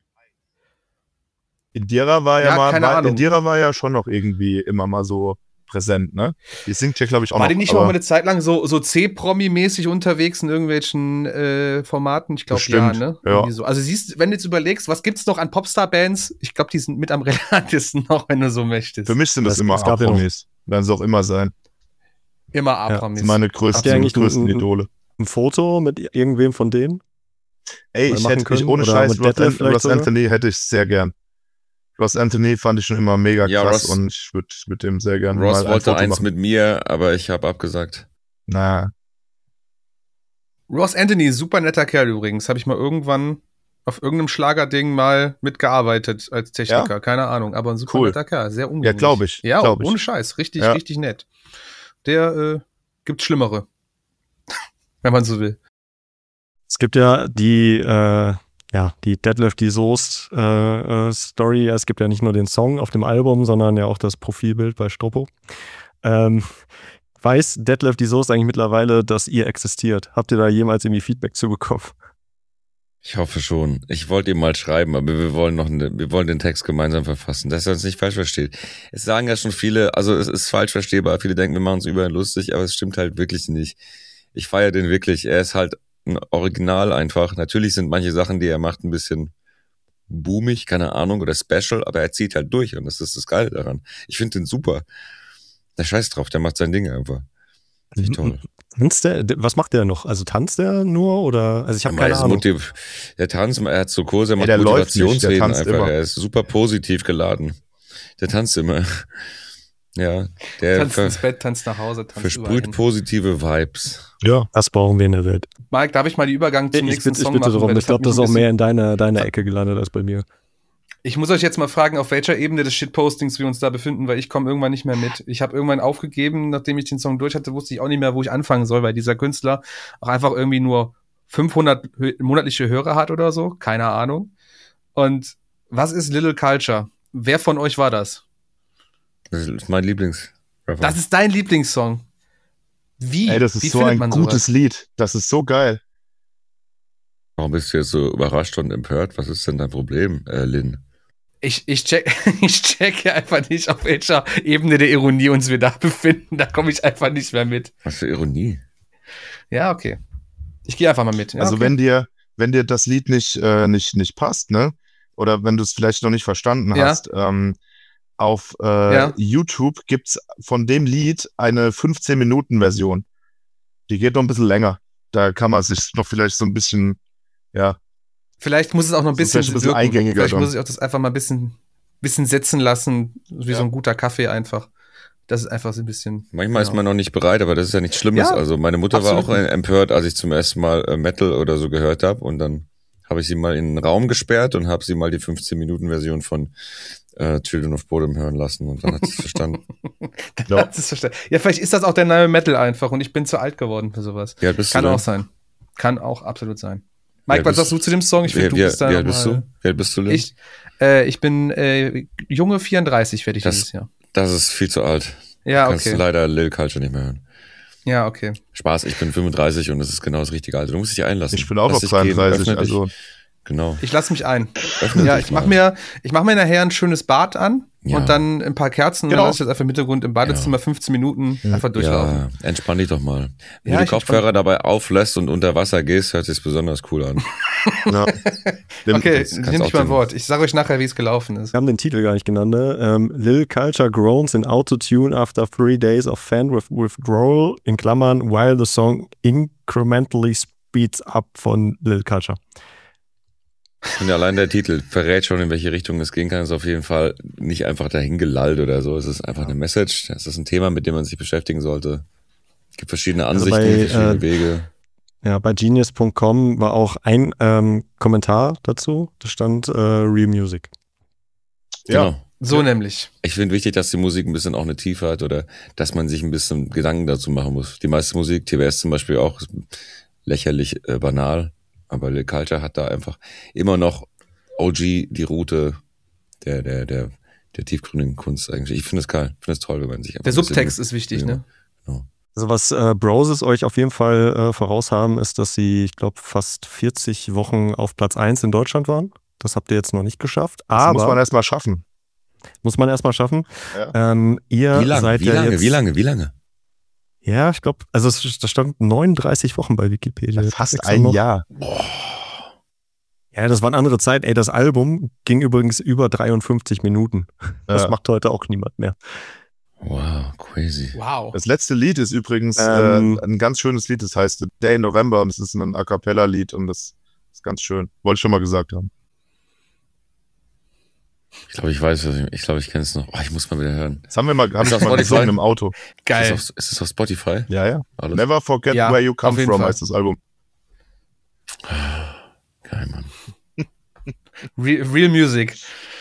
Speaker 1: Indira war ja,
Speaker 2: Ja,
Speaker 1: mal,
Speaker 2: keine
Speaker 1: war,
Speaker 2: Ahnung.
Speaker 1: Indira war ja schon noch irgendwie immer mal so präsent, ne? Die singt ja, glaube ich, auch
Speaker 2: war
Speaker 1: noch.
Speaker 2: die nicht noch
Speaker 1: aber
Speaker 2: mal eine Zeit lang so, so C-Promi-mäßig unterwegs in irgendwelchen äh, Formaten? Ich glaube, ja,
Speaker 1: Bestimmt,
Speaker 2: ne?
Speaker 1: ja.
Speaker 2: Irgendwie So. Also siehst, wenn du jetzt überlegst, was gibt's noch an Popstar-Bands? Ich glaube, die sind mit am relevantesten noch, wenn du so möchtest.
Speaker 1: Für mich sind das
Speaker 3: Es-
Speaker 1: immer
Speaker 3: es gab ja noch-
Speaker 1: A-Promis. Werden sie auch immer sein.
Speaker 2: Immer
Speaker 3: Ja,
Speaker 1: Das
Speaker 2: A-Promis.
Speaker 1: sind meine
Speaker 3: Habt ihr
Speaker 1: größten,
Speaker 3: eigentlich
Speaker 1: größten
Speaker 3: ein- ein-
Speaker 1: Idole.
Speaker 3: Ein Foto mit irgendwem von denen?
Speaker 1: Ey,
Speaker 3: mal
Speaker 1: ich
Speaker 3: machen
Speaker 1: hätte ich
Speaker 3: können?
Speaker 1: ohne
Speaker 3: Oder
Speaker 1: Scheiß,
Speaker 3: mit
Speaker 1: Ross,
Speaker 3: Detlef
Speaker 1: An
Speaker 3: vielleicht
Speaker 1: Ross
Speaker 3: sogar?
Speaker 1: Anthony hätte ich sehr gern. Ross Anthony fand ich schon immer mega
Speaker 4: Ja,
Speaker 1: krass
Speaker 4: Ross-
Speaker 1: und ich würde mit dem sehr gerne
Speaker 4: Ross
Speaker 1: mal ein
Speaker 4: wollte
Speaker 1: Foto
Speaker 4: eins
Speaker 1: machen.
Speaker 4: mit mir, aber ich habe abgesagt.
Speaker 1: Na,
Speaker 2: Ross Anthony, super netter Kerl übrigens. Habe ich mal irgendwann auf irgendeinem Schlagerding mal mitgearbeitet als Techniker.
Speaker 1: Ja?
Speaker 2: Keine Ahnung, aber ein super
Speaker 1: Cool.
Speaker 2: netter Kerl. Sehr umgänglich.
Speaker 1: Ja, glaub ich,
Speaker 2: Ja,
Speaker 1: glaub ich.
Speaker 2: ohne Scheiß. Richtig,
Speaker 1: Ja.
Speaker 2: richtig nett. Der äh, gibt Schlimmere. Wenn man so will.
Speaker 3: Es gibt ja die, äh, ja, die Detlef die Soest äh, äh, Story. Es gibt ja nicht nur den Song auf dem Album, sondern ja auch das Profilbild bei Stroppo. Ähm, weiß Detlef die Soest eigentlich mittlerweile, dass ihr existiert? Habt ihr da jemals irgendwie Feedback zu bekommen?
Speaker 4: Ich hoffe schon. Ich wollte ihm mal schreiben, aber wir wollen noch, eine, wir wollen den Text gemeinsam verfassen, dass er uns nicht falsch versteht. Es sagen ja schon viele, also es ist falsch verstehbar. Viele denken, wir machen uns über ihn lustig, aber es stimmt halt wirklich nicht. Ich feiere den wirklich. Er ist halt ein Original einfach. Natürlich sind manche Sachen, die er macht, ein bisschen boomig, keine Ahnung, oder special, aber er zieht halt durch und das ist das Geile daran. Ich finde den super. Der Scheiß drauf, der macht sein Ding einfach. Finde ich toll.
Speaker 3: Tanzt der? Was macht der noch? Also tanzt der nur oder? Also ich habe
Speaker 4: Aber
Speaker 3: keine
Speaker 4: er ist
Speaker 3: Ahnung.
Speaker 4: Motiv- Der tanzt, er hat so Kurse, er macht
Speaker 1: der läuft nicht, der
Speaker 4: Motivationsreden
Speaker 1: tanzt
Speaker 4: einfach.
Speaker 1: immer.
Speaker 4: Er ist super positiv geladen. Der tanzt immer. Ja, der
Speaker 2: Tanzt
Speaker 4: ver
Speaker 2: ins Bett, tanzt nach Hause, tanzt überall
Speaker 4: versprüht
Speaker 2: hin.
Speaker 4: positive Vibes.
Speaker 1: ja.
Speaker 3: Das brauchen wir in der Welt.
Speaker 2: Mike, darf ich mal die Übergang zum
Speaker 3: Ich
Speaker 2: nächsten
Speaker 3: bitte, ich
Speaker 2: Song
Speaker 3: bitte
Speaker 2: machen?
Speaker 3: darum.
Speaker 2: Weil
Speaker 3: Ich glaube,
Speaker 2: hat
Speaker 3: das ist
Speaker 2: mich
Speaker 3: auch
Speaker 2: ein
Speaker 3: mehr
Speaker 2: bisschen-
Speaker 3: in deiner, deiner Ecke gelandet als bei mir.
Speaker 2: Ich muss euch jetzt mal fragen, auf welcher Ebene des Shitpostings wir uns da befinden, weil ich komme irgendwann nicht mehr mit. Ich habe irgendwann aufgegeben, nachdem ich den Song durch hatte, wusste ich auch nicht mehr, wo ich anfangen soll, weil dieser Künstler auch einfach irgendwie nur fünfhundert hö- monatliche Hörer hat oder so. Keine Ahnung. Und was ist Little Culture? Wer von euch war das?
Speaker 4: Das ist mein Lieblingsrapper.
Speaker 2: Das ist dein Lieblingssong. Wie?
Speaker 1: Ey, das ist
Speaker 2: Wie
Speaker 1: so
Speaker 2: findet
Speaker 1: ein
Speaker 2: man
Speaker 1: gutes
Speaker 2: sowas?
Speaker 1: Lied. Das ist so geil.
Speaker 4: Warum bist du jetzt so überrascht und empört? Was ist denn dein Problem, äh, Lynn?
Speaker 2: Ich, ich, check, ich checke einfach nicht, auf welcher Ebene der Ironie uns wir da befinden. Da komme ich einfach nicht mehr mit.
Speaker 4: Was für Ironie.
Speaker 2: Ja, okay. Ich gehe einfach mal mit. Ja,
Speaker 1: Also
Speaker 2: okay.
Speaker 1: wenn dir, wenn dir das Lied nicht, äh, nicht, nicht passt, ne? Oder wenn du es vielleicht noch nicht verstanden
Speaker 2: Ja.
Speaker 1: hast, ähm, auf äh,
Speaker 2: Ja.
Speaker 1: YouTube gibt's von dem Lied eine fünfzehn-Minuten-Version. Die geht noch ein bisschen länger. Da kann man sich noch vielleicht so ein bisschen, ja,
Speaker 2: Vielleicht muss es auch noch ein
Speaker 1: So
Speaker 2: bisschen,
Speaker 1: vielleicht ein bisschen
Speaker 2: wirken.
Speaker 1: eingängiger
Speaker 2: Vielleicht
Speaker 1: dann.
Speaker 2: muss ich auch das einfach mal ein bisschen, bisschen setzen lassen, wie
Speaker 1: Ja.
Speaker 2: so ein guter Kaffee einfach. Das ist einfach so ein bisschen.
Speaker 4: Manchmal ist
Speaker 2: genau.
Speaker 4: man noch nicht bereit, aber das ist ja nichts Schlimmes.
Speaker 2: Ja,
Speaker 4: also meine Mutter
Speaker 2: absolut
Speaker 4: war auch
Speaker 2: nicht.
Speaker 4: empört, als ich zum ersten Mal äh, Metal oder so gehört habe. Und dann habe ich sie mal in den Raum gesperrt und habe sie mal die fünfzehn-Minuten-Version von äh, Children of Bodom hören lassen. Und dann hat sie es verstanden.
Speaker 2: Dann hat sie's verstanden. Ja, vielleicht ist das auch der neue Metal einfach und ich bin zu alt geworden für sowas.
Speaker 4: Wie alt bist
Speaker 2: Kann
Speaker 4: du denn?
Speaker 2: auch sein. Kann auch absolut sein.
Speaker 4: Wie
Speaker 2: Mike,
Speaker 4: alt
Speaker 2: was
Speaker 4: bist-
Speaker 2: sagst du zu dem Song? Ich
Speaker 4: Wie,
Speaker 2: finde,
Speaker 4: wie,
Speaker 2: du bist da
Speaker 4: wie alt bist
Speaker 2: mal-
Speaker 4: du? Wie alt bist du, Lynn?
Speaker 2: Ich, äh, ich bin äh, junge vierunddreißig, werde ich
Speaker 4: Das-
Speaker 2: dieses Jahr.
Speaker 4: Das ist viel zu alt.
Speaker 2: Ja,
Speaker 4: Du kannst
Speaker 2: okay.
Speaker 4: leider Lil Culture nicht mehr hören.
Speaker 2: Ja, okay.
Speaker 4: Spaß, ich bin fünfunddreißig und das ist genau das richtige Alter. Du musst dich einlassen.
Speaker 1: Ich bin auch
Speaker 4: Lass
Speaker 1: auf
Speaker 4: dich gehen,
Speaker 1: dreiunddreißig,
Speaker 4: öffne dich.
Speaker 1: also
Speaker 4: Genau.
Speaker 2: Ich lasse mich ein.
Speaker 4: Öffne
Speaker 2: Ja,
Speaker 4: dich
Speaker 2: ich mach
Speaker 4: mal.
Speaker 2: mir, ich mach mir nachher ein schönes Bad an
Speaker 4: Ja.
Speaker 2: und dann ein paar Kerzen
Speaker 1: Genau.
Speaker 2: und dann lasse ich das einfach im Hintergrund im Badezimmer fünfzehn Minuten einfach durchlaufen.
Speaker 4: Ja, entspann dich doch mal. Wenn
Speaker 2: Ja,
Speaker 4: du
Speaker 2: ich
Speaker 4: die Kopfhörer dabei auflässt und unter Wasser gehst, hört sich besonders cool an.
Speaker 1: ja. Dem,
Speaker 2: Okay,
Speaker 4: das kannst
Speaker 2: nehme
Speaker 4: auch
Speaker 2: ich mein
Speaker 4: den-
Speaker 2: Wort. Ich sage euch nachher, wie es gelaufen ist.
Speaker 3: Wir haben den Titel gar nicht genannt, ne? Ähm, Lil Culture groans in Autotune after three days of fan with withdrawal, in Klammern, while the song incrementally speeds up von Lil Culture.
Speaker 4: Und allein der Titel verrät schon, in welche Richtung es gehen kann. Es ist auf jeden Fall nicht einfach dahingelallt oder so. Es ist einfach eine Message. Es ist ein Thema, mit dem man sich beschäftigen sollte. Es gibt verschiedene
Speaker 3: Also
Speaker 4: Ansichten,
Speaker 3: bei,
Speaker 4: verschiedene
Speaker 3: äh,
Speaker 4: Wege.
Speaker 3: Ja, bei genius Punkt com war auch ein ähm, Kommentar dazu, da stand äh, Real Music.
Speaker 1: Ja.
Speaker 4: Genau.
Speaker 2: So nämlich.
Speaker 4: Ich finde wichtig, dass die Musik ein bisschen auch eine Tiefe hat oder dass man sich ein bisschen Gedanken dazu machen muss. Die meiste Musik, T W S zum Beispiel auch, ist lächerlich äh, banal. Aber Lil Culture hat da einfach immer noch O G die Route der, der, der, der tiefgründigen Kunst eigentlich. Ich finde es geil. Ich finde es toll, wenn man sich einfach
Speaker 2: Der
Speaker 4: ein bisschen-
Speaker 2: Subtext ist wichtig, ne?
Speaker 3: Also was äh, Broses euch auf jeden Fall äh, voraus haben, ist, dass sie, ich glaube, fast vierzig Wochen auf Platz eins in Deutschland waren. Das habt ihr jetzt noch nicht geschafft.
Speaker 1: das
Speaker 3: Aber
Speaker 1: muss man erstmal schaffen.
Speaker 3: muss man erstmal schaffen.
Speaker 1: Ja.
Speaker 3: Ähm, ihr
Speaker 4: Wie lange,
Speaker 3: seid
Speaker 4: wie
Speaker 3: ja
Speaker 4: lange,
Speaker 3: jetzt,
Speaker 4: wie lange, wie lange?
Speaker 3: Ja, ich glaube, also es, da stand neununddreißig Wochen bei Wikipedia.
Speaker 1: Fast
Speaker 3: Extra
Speaker 1: ein
Speaker 3: noch.
Speaker 1: Jahr.
Speaker 3: Ja, das war eine andere Zeit. Ey, das Album ging übrigens über dreiundfünfzig Minuten. Das
Speaker 1: Ja.
Speaker 3: macht heute auch niemand mehr.
Speaker 4: Wow, crazy.
Speaker 2: Wow.
Speaker 1: Das letzte Lied ist übrigens
Speaker 3: Ähm,
Speaker 1: äh, ein ganz schönes Lied, das heißt Day in November und es ist ein A Cappella-Lied und das ist ganz schön. Wollte ich schon mal gesagt haben.
Speaker 4: Ich glaube, ich weiß, was ich, ich glaube, ich kenne es noch. Oh, ich muss mal wieder hören.
Speaker 1: Das haben wir mal, haben
Speaker 4: Ist
Speaker 1: wir
Speaker 4: auf
Speaker 1: mal
Speaker 4: Spotify?
Speaker 1: gesungen im Auto.
Speaker 4: Ist
Speaker 2: Geil.
Speaker 4: es auf, ist es auf Spotify?
Speaker 1: Ja, ja.
Speaker 4: Alles
Speaker 1: Never Forget
Speaker 2: Ja,
Speaker 1: Where You Come
Speaker 2: auf jeden
Speaker 1: From
Speaker 2: Fall.
Speaker 1: heißt das Album.
Speaker 4: geil, Mann.
Speaker 2: Real, Real Music.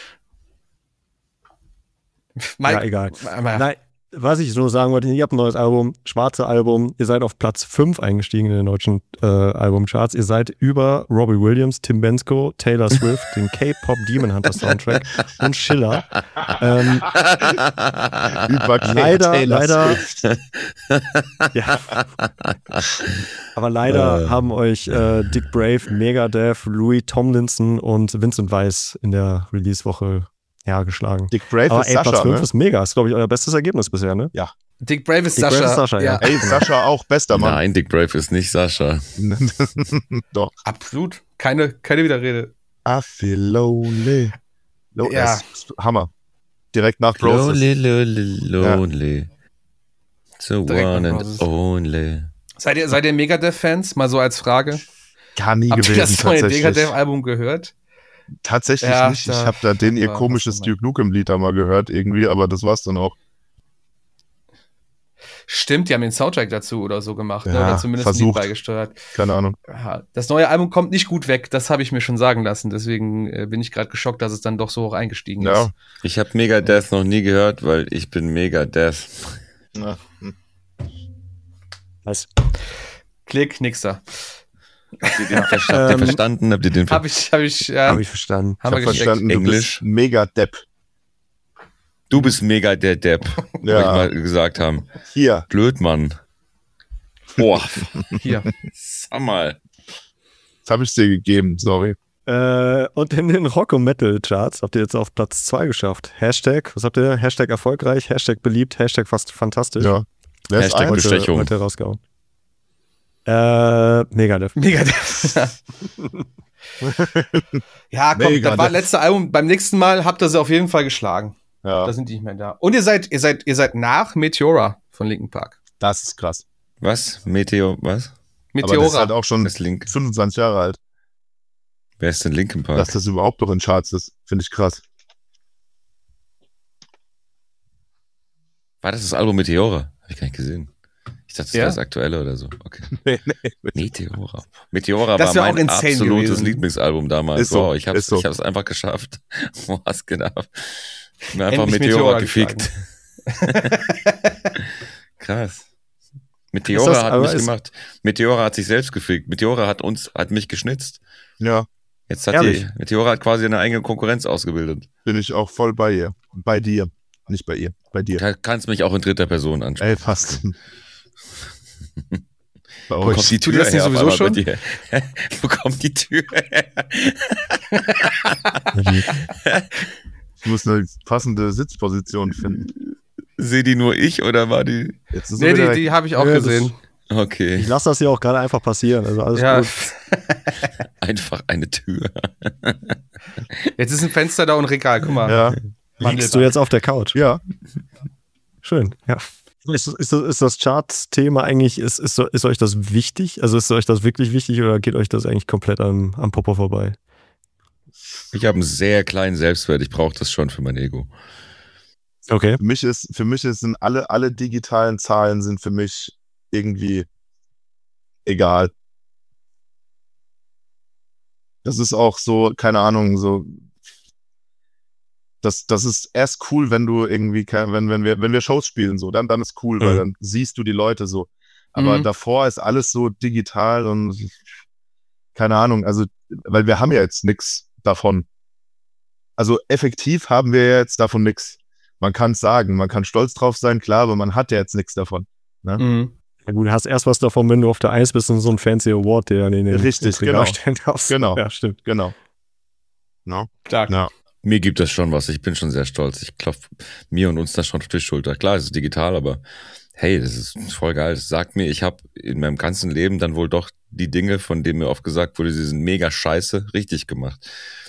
Speaker 2: Mike,
Speaker 3: Ja, egal.
Speaker 2: Mike,
Speaker 3: Nein, was ich nur sagen wollte, ihr habt ein neues Album, schwarze Album, ihr seid auf Platz fünf eingestiegen in den deutschen äh, Albumcharts. Ihr seid über Robbie Williams, Tim Bensko, Taylor Swift, den K-Pop Demon Hunter Soundtrack und Schiller. Ähm,
Speaker 1: Über
Speaker 3: leider,
Speaker 1: Taylor
Speaker 3: leider,
Speaker 1: Swift.
Speaker 3: ja. Aber leider
Speaker 4: Äh.
Speaker 3: haben euch äh, Dick Brave, Megadeth, Louis Tomlinson und Vincent Weiss in der Release-Woche ja, geschlagen.
Speaker 1: Dick Brave
Speaker 3: Aber
Speaker 1: ist
Speaker 3: ey, Platz
Speaker 1: Sascha,
Speaker 3: fünf
Speaker 1: ne?
Speaker 3: ist mega. Ist, glaube ich, euer bestes Ergebnis bisher, ne?
Speaker 2: Dick Brave ist
Speaker 3: Dick Brave
Speaker 2: Sascha.
Speaker 3: ist Sascha, ja.
Speaker 1: Ey, Sascha auch, bester Mann.
Speaker 4: Nein, Dick Brave ist nicht Sascha.
Speaker 1: Doch.
Speaker 2: Absolut. Keine, keine Widerrede.
Speaker 1: I feel lonely. Lo
Speaker 2: Ja.
Speaker 1: das ist Hammer. Direkt nach Broses.
Speaker 4: Lonely, lonely, lonely. So
Speaker 2: Direkt nach
Speaker 4: one and
Speaker 2: Broses.
Speaker 4: only.
Speaker 2: Seid ihr, seid ihr Megadeth-Fans? Mal so als Frage.
Speaker 1: Gar nie
Speaker 2: Habt ihr
Speaker 1: gewesen,
Speaker 2: das neue
Speaker 1: tatsächlich.
Speaker 2: Megadeth-Album gehört?
Speaker 1: Tatsächlich
Speaker 2: Ja,
Speaker 1: nicht. Ich
Speaker 2: da-
Speaker 1: habe da den ihr
Speaker 2: war
Speaker 1: komisches
Speaker 2: was dabei.
Speaker 1: Duke Nukem-Lied da mal gehört irgendwie, aber das war's dann auch.
Speaker 2: Stimmt, die haben den Soundtrack dazu oder so gemacht. ne?
Speaker 1: Ja,
Speaker 2: Oder zumindest ein Lied
Speaker 1: versucht.
Speaker 2: beigesteuert.
Speaker 1: Keine Ahnung.
Speaker 2: Ja, das neue Album kommt nicht gut weg. Das habe ich mir schon sagen lassen. Deswegen äh, bin ich gerade geschockt, dass es dann doch so hoch eingestiegen
Speaker 1: Ja.
Speaker 2: ist.
Speaker 4: Ich habe Megadeth noch nie gehört, weil ich bin Megadeth.
Speaker 1: Ja.
Speaker 3: Nice.
Speaker 2: Klick, nix da.
Speaker 4: Habt ihr den ver- habt ihr
Speaker 3: Ähm,
Speaker 4: verstanden? Habt ihr den ver-
Speaker 2: Habe ich, habe ich, ja,
Speaker 3: Habe ich verstanden.
Speaker 1: Ich
Speaker 2: haben wir
Speaker 1: habe
Speaker 2: gesteckt.
Speaker 1: verstanden, du
Speaker 4: Englisch.
Speaker 1: bist mega Depp.
Speaker 4: Du bist mega der Depp,
Speaker 1: Ja.
Speaker 4: wollte ich mal gesagt haben.
Speaker 1: Hier.
Speaker 4: Blöd, Mann. Boah,
Speaker 2: Hier.
Speaker 4: sag mal.
Speaker 1: Das habe ich dir gegeben, sorry.
Speaker 3: Äh, und in den Rock- und Metal-Charts habt ihr jetzt auf Platz zwei geschafft. Hashtag, was habt ihr? Hashtag erfolgreich, Hashtag beliebt, Hashtag fast fantastisch.
Speaker 1: Ja. Wer ist
Speaker 4: Hashtag
Speaker 1: ein?
Speaker 3: heute,
Speaker 4: Bestechung.
Speaker 3: heute rausgehauen. Äh, Megadeth.
Speaker 2: Megadeth. Ja, komm,
Speaker 1: Megadeth.
Speaker 2: das war das letzte Album. Beim nächsten Mal habt ihr sie auf jeden Fall geschlagen.
Speaker 1: Ja,
Speaker 2: Da sind die nicht mehr da. Und ihr seid, ihr seid, ihr seid nach Meteora von Linkin Park.
Speaker 1: das ist krass.
Speaker 4: Was? Meteor, was?
Speaker 1: Aber das ist
Speaker 2: Meteora.
Speaker 1: halt auch schon
Speaker 4: Das Link.
Speaker 1: fünfundzwanzig Jahre alt.
Speaker 4: Wer ist denn Linkin Park?
Speaker 1: Dass das überhaupt noch in Charts ist, finde ich krass.
Speaker 4: War das das Album Meteora? Hab ich gar nicht gesehen. Ich dachte, das
Speaker 2: Ja?
Speaker 4: wäre das aktuelle oder so. Okay.
Speaker 1: Nee, nee.
Speaker 4: Meteora. Meteora
Speaker 2: Das
Speaker 4: war
Speaker 2: wär auch
Speaker 4: mein
Speaker 2: insane
Speaker 4: absolutes
Speaker 2: gewesen.
Speaker 4: Lieblingsalbum damals.
Speaker 1: Ist so,
Speaker 4: wow, ich hab's,
Speaker 1: ist so.
Speaker 4: ich hab's einfach geschafft. Was geht ab? Mir einfach
Speaker 2: Endlich
Speaker 4: Meteora,
Speaker 2: Meteora
Speaker 4: gefickt. Krass.
Speaker 3: Ist
Speaker 4: Meteora
Speaker 3: das-
Speaker 4: hat
Speaker 3: aber
Speaker 4: mich
Speaker 3: ist-
Speaker 4: gemacht. Meteora hat sich selbst gefickt. Meteora hat uns, hat mich geschnitzt.
Speaker 1: Ja,
Speaker 4: Jetzt hat
Speaker 3: Ehrlich?
Speaker 4: die, Meteora hat quasi eine eigene Konkurrenz ausgebildet.
Speaker 1: bin ich auch voll bei ihr. Bei dir. nicht bei ihr, bei dir.
Speaker 4: Du kannst mich auch in dritter Person ansprechen.
Speaker 1: Ey, fast. Bei
Speaker 4: Wo kommt
Speaker 1: euch.
Speaker 4: die
Speaker 2: Tut
Speaker 4: Tür
Speaker 2: das nicht
Speaker 4: her? auf
Speaker 2: sowieso
Speaker 4: einmal
Speaker 2: schon?
Speaker 4: bei dir? Wo kommt die Tür her?
Speaker 1: Ich muss eine passende Sitzposition finden.
Speaker 4: Sehe die nur ich oder war die?
Speaker 1: Jetzt ist sie
Speaker 2: Nee,
Speaker 1: wieder
Speaker 2: die,
Speaker 1: weg.
Speaker 2: die habe ich auch
Speaker 3: Ja, das-
Speaker 2: gesehen.
Speaker 4: Okay.
Speaker 3: Ich lasse das hier auch gerade einfach passieren. Also alles
Speaker 2: Ja,
Speaker 3: gut.
Speaker 4: Einfach eine Tür.
Speaker 2: jetzt ist ein Fenster da und ein Regal, guck mal.
Speaker 1: Ja,
Speaker 3: Liegst du jetzt auf der Couch?
Speaker 1: ja.
Speaker 3: Schön, ja. Ist, ist, ist das Charts-Thema eigentlich, ist, ist, ist euch das wichtig? Also ist euch das wirklich wichtig oder geht euch das eigentlich komplett am, am Popo vorbei?
Speaker 4: Ich habe einen sehr kleinen Selbstwert. Ich brauche das schon für mein Ego.
Speaker 3: Okay.
Speaker 1: Für mich ist, für mich ist, sind alle, alle digitalen Zahlen sind für mich irgendwie egal. Das ist auch so, keine Ahnung, so, das, das ist erst cool, wenn du irgendwie, ke- wenn, wenn wir, wenn wir Shows spielen, so, dann, dann ist cool, weil
Speaker 3: Mhm.
Speaker 1: dann siehst du die Leute so. Aber
Speaker 2: Mhm.
Speaker 1: davor ist alles so digital und keine Ahnung, also, weil wir haben ja jetzt nichts davon. Also effektiv haben wir ja jetzt davon nichts. Man kann es sagen, man kann stolz drauf sein, klar, aber man hat ja jetzt nichts davon.
Speaker 2: Mhm.
Speaker 3: Ja gut, du hast erst was davon, wenn du auf der Eins bist und so ein fancy Award, der dann in den
Speaker 1: Richtig,
Speaker 3: ins Regal
Speaker 1: genau.
Speaker 3: stellen darfst.
Speaker 1: Genau.
Speaker 3: Ja, stimmt.
Speaker 1: Genau. No?
Speaker 2: Stark.
Speaker 1: Ja.
Speaker 4: Mir gibt das schon was. Ich bin schon sehr stolz. Ich klopfe mir und uns da schon auf die Schulter. Klar, es ist digital, aber hey, das ist voll geil. Das sagt mir, ich habe in meinem ganzen Leben dann wohl doch die Dinge, von denen mir oft gesagt wurde, sie sind mega scheiße, richtig gemacht.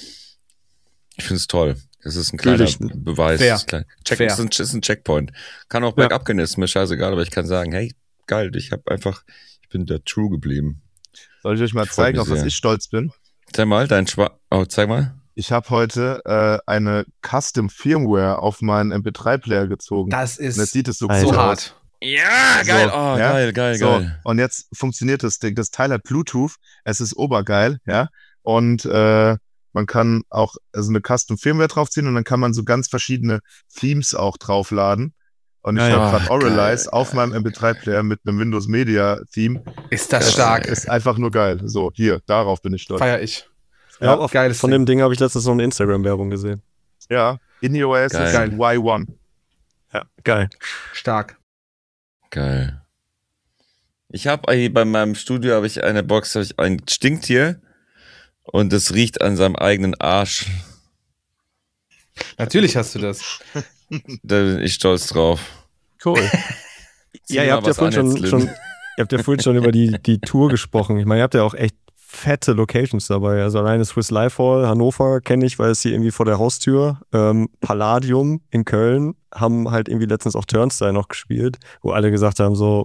Speaker 4: Ich finde es toll. Das ist ein kleiner
Speaker 3: Natürlich.
Speaker 4: Beweis.
Speaker 2: Fair.
Speaker 4: Das ist, klein. Check,
Speaker 2: Fair.
Speaker 4: das ist, ein, das ist ein Checkpoint. Kann auch
Speaker 3: Ja.
Speaker 4: bergab gehen, ist mir scheißegal, aber ich kann sagen, hey, geil, ich habe einfach, ich bin da true geblieben.
Speaker 1: Soll ich euch mal
Speaker 4: Ich freu
Speaker 1: zeigen,
Speaker 4: mich
Speaker 1: auf was
Speaker 4: sehr.
Speaker 1: ich stolz bin?
Speaker 4: Zeig mal, dein Schwa... Oh, zeig mal.
Speaker 1: Ich habe heute äh, eine Custom Firmware auf meinen M P drei Player gezogen.
Speaker 2: Das ist
Speaker 1: Und jetzt sieht es so
Speaker 3: Alter.
Speaker 2: so
Speaker 1: cool aus.
Speaker 2: hart.
Speaker 4: Ja,
Speaker 1: geil.
Speaker 4: geil. Oh,
Speaker 1: ja?
Speaker 4: geil, geil,
Speaker 1: So,
Speaker 4: geil.
Speaker 1: und jetzt funktioniert das Ding. Das Teil hat Bluetooth, es ist obergeil, ja. Und äh, man kann auch also eine Custom Firmware draufziehen und dann kann man so ganz verschiedene Themes auch draufladen. Und ich
Speaker 3: Ja,
Speaker 1: habe
Speaker 4: ja.
Speaker 1: gerade
Speaker 4: Oh,
Speaker 1: Oralize
Speaker 4: geil,
Speaker 1: auf meinem M P drei Player mit einem Windows Media Theme.
Speaker 2: Ist das stark.
Speaker 1: Ist einfach nur geil. So, hier, darauf bin ich stolz.
Speaker 2: Feier ich.
Speaker 3: Ja,
Speaker 1: Ja,
Speaker 3: auf,
Speaker 2: geiles
Speaker 3: von
Speaker 2: Ding.
Speaker 3: dem Ding habe ich letztens noch eine Instagram-Werbung gesehen.
Speaker 1: Ja, InOS ist
Speaker 4: Geil.
Speaker 1: Y eins.
Speaker 3: Ja, geil.
Speaker 2: Stark.
Speaker 4: Geil. Ich habe bei meinem Studio habe ich eine Box, habe ich ein Stinktier und es riecht an seinem eigenen Arsch.
Speaker 2: Natürlich hast du das.
Speaker 4: Da bin ich stolz drauf.
Speaker 1: Cool.
Speaker 4: Zieh
Speaker 3: Ja, ihr
Speaker 4: mal
Speaker 3: habt ja
Speaker 4: was
Speaker 3: vorhin
Speaker 4: an
Speaker 3: schon,
Speaker 4: jetzt,
Speaker 3: schon,
Speaker 4: Lynn.
Speaker 3: ihr habt ja vorhin schon über die, die Tour gesprochen. Ich meine, ihr habt ja auch echt fette Locations dabei. Also alleine Swiss Life Hall, Hannover kenne ich, weil es hier irgendwie vor der Haustür. Ähm, Palladium in Köln haben halt irgendwie letztens auch Turnstile noch gespielt, wo alle gesagt haben so,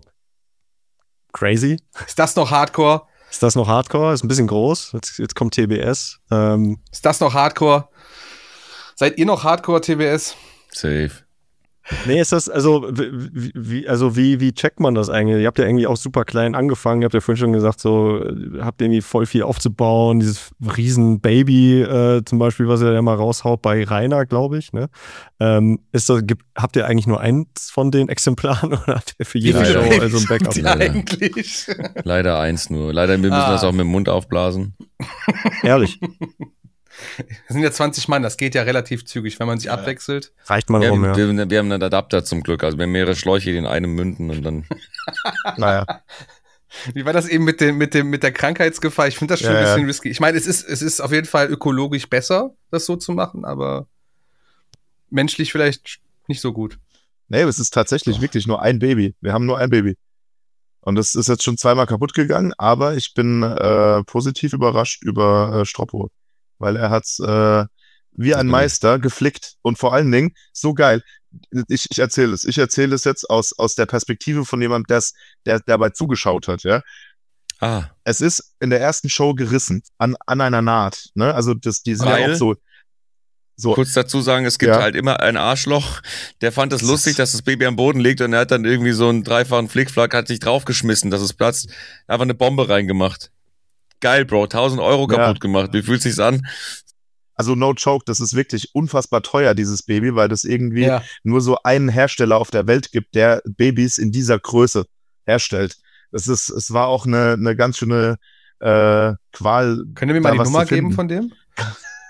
Speaker 3: crazy.
Speaker 2: Ist das noch Hardcore?
Speaker 3: Ist das noch Hardcore? Ist ein bisschen groß. Jetzt, jetzt kommt T B S. Ähm,
Speaker 2: Ist das noch Hardcore? Seid ihr noch Hardcore T B S?
Speaker 4: Safe.
Speaker 3: Nee, ist das, also, wie, wie, also wie, wie checkt man das eigentlich? Ihr habt ja irgendwie auch super klein angefangen, ihr habt ja vorhin schon gesagt, so, habt irgendwie voll viel aufzubauen, dieses riesen Baby äh, zum Beispiel, was ihr ja mal raushaut bei Rainer, glaube ich, ne? Ähm, ist das, gibt, habt ihr eigentlich nur eins von den Exemplaren oder habt ihr für jede
Speaker 4: viele
Speaker 3: Show
Speaker 4: Babys
Speaker 3: also ein Backup?
Speaker 2: Die
Speaker 4: Leider.
Speaker 2: eigentlich.
Speaker 4: Leider eins nur. Leider, wir müssen
Speaker 2: Ah.
Speaker 4: das auch mit dem Mund aufblasen.
Speaker 3: Ehrlich,
Speaker 2: Das sind ja zwanzig Mann, das geht ja relativ zügig, wenn man sich abwechselt.
Speaker 3: reicht man
Speaker 4: Wir
Speaker 3: rum,
Speaker 4: haben,
Speaker 3: ja.
Speaker 4: wir, wir haben einen Adapter zum Glück. Also wir haben mehrere Schläuche, die in einem münden und dann.
Speaker 1: Naja.
Speaker 2: Wie war das eben mit, dem, mit, dem, mit der Krankheitsgefahr? Ich finde das schon
Speaker 1: Ja,
Speaker 2: ein
Speaker 1: ja.
Speaker 2: bisschen risky. Ich meine, es ist, es ist auf jeden Fall ökologisch besser, das so zu machen, aber menschlich vielleicht nicht so gut.
Speaker 1: Nee, es ist tatsächlich wirklich nur ein Baby. Wir haben nur ein Baby. Und das ist jetzt schon zweimal kaputt gegangen, aber ich bin äh, positiv überrascht über äh, Stroppo. Weil er hat's äh, wie ein
Speaker 4: Mhm.
Speaker 1: Meister geflickt. Und vor allen Dingen, so geil. Ich, ich erzähle es. Ich erzähle es jetzt aus, aus der Perspektive von jemandem, der's, der dabei zugeschaut hat, ja.
Speaker 4: Ah,
Speaker 1: Es ist in der ersten Show gerissen, an, an einer Naht. Ne? Also das, die sind ja
Speaker 4: Weil?
Speaker 1: auch so. so
Speaker 4: kurz dazu sagen, es gibt
Speaker 1: Ja.
Speaker 4: halt immer ein Arschloch, der fand es
Speaker 1: Das
Speaker 4: lustig,
Speaker 1: ist-
Speaker 4: dass das Baby am Boden liegt und er hat dann irgendwie so einen dreifachen Flickflack, hat sich draufgeschmissen, dass es platzt, einfach eine Bombe reingemacht. Geil, Bro, tausend Euro
Speaker 1: Ja.
Speaker 4: kaputt gemacht. Wie fühlt sich's an?
Speaker 1: Also no joke, das ist wirklich unfassbar teuer, dieses Baby, weil das irgendwie
Speaker 2: Ja.
Speaker 1: nur so einen Hersteller auf der Welt gibt, der Babys in dieser Größe herstellt. Das ist, es war auch eine, eine ganz schöne äh, Qual.
Speaker 2: Könnt ihr mir
Speaker 1: da
Speaker 2: mal die
Speaker 1: was
Speaker 2: Nummer
Speaker 1: zu finden.
Speaker 2: geben von dem?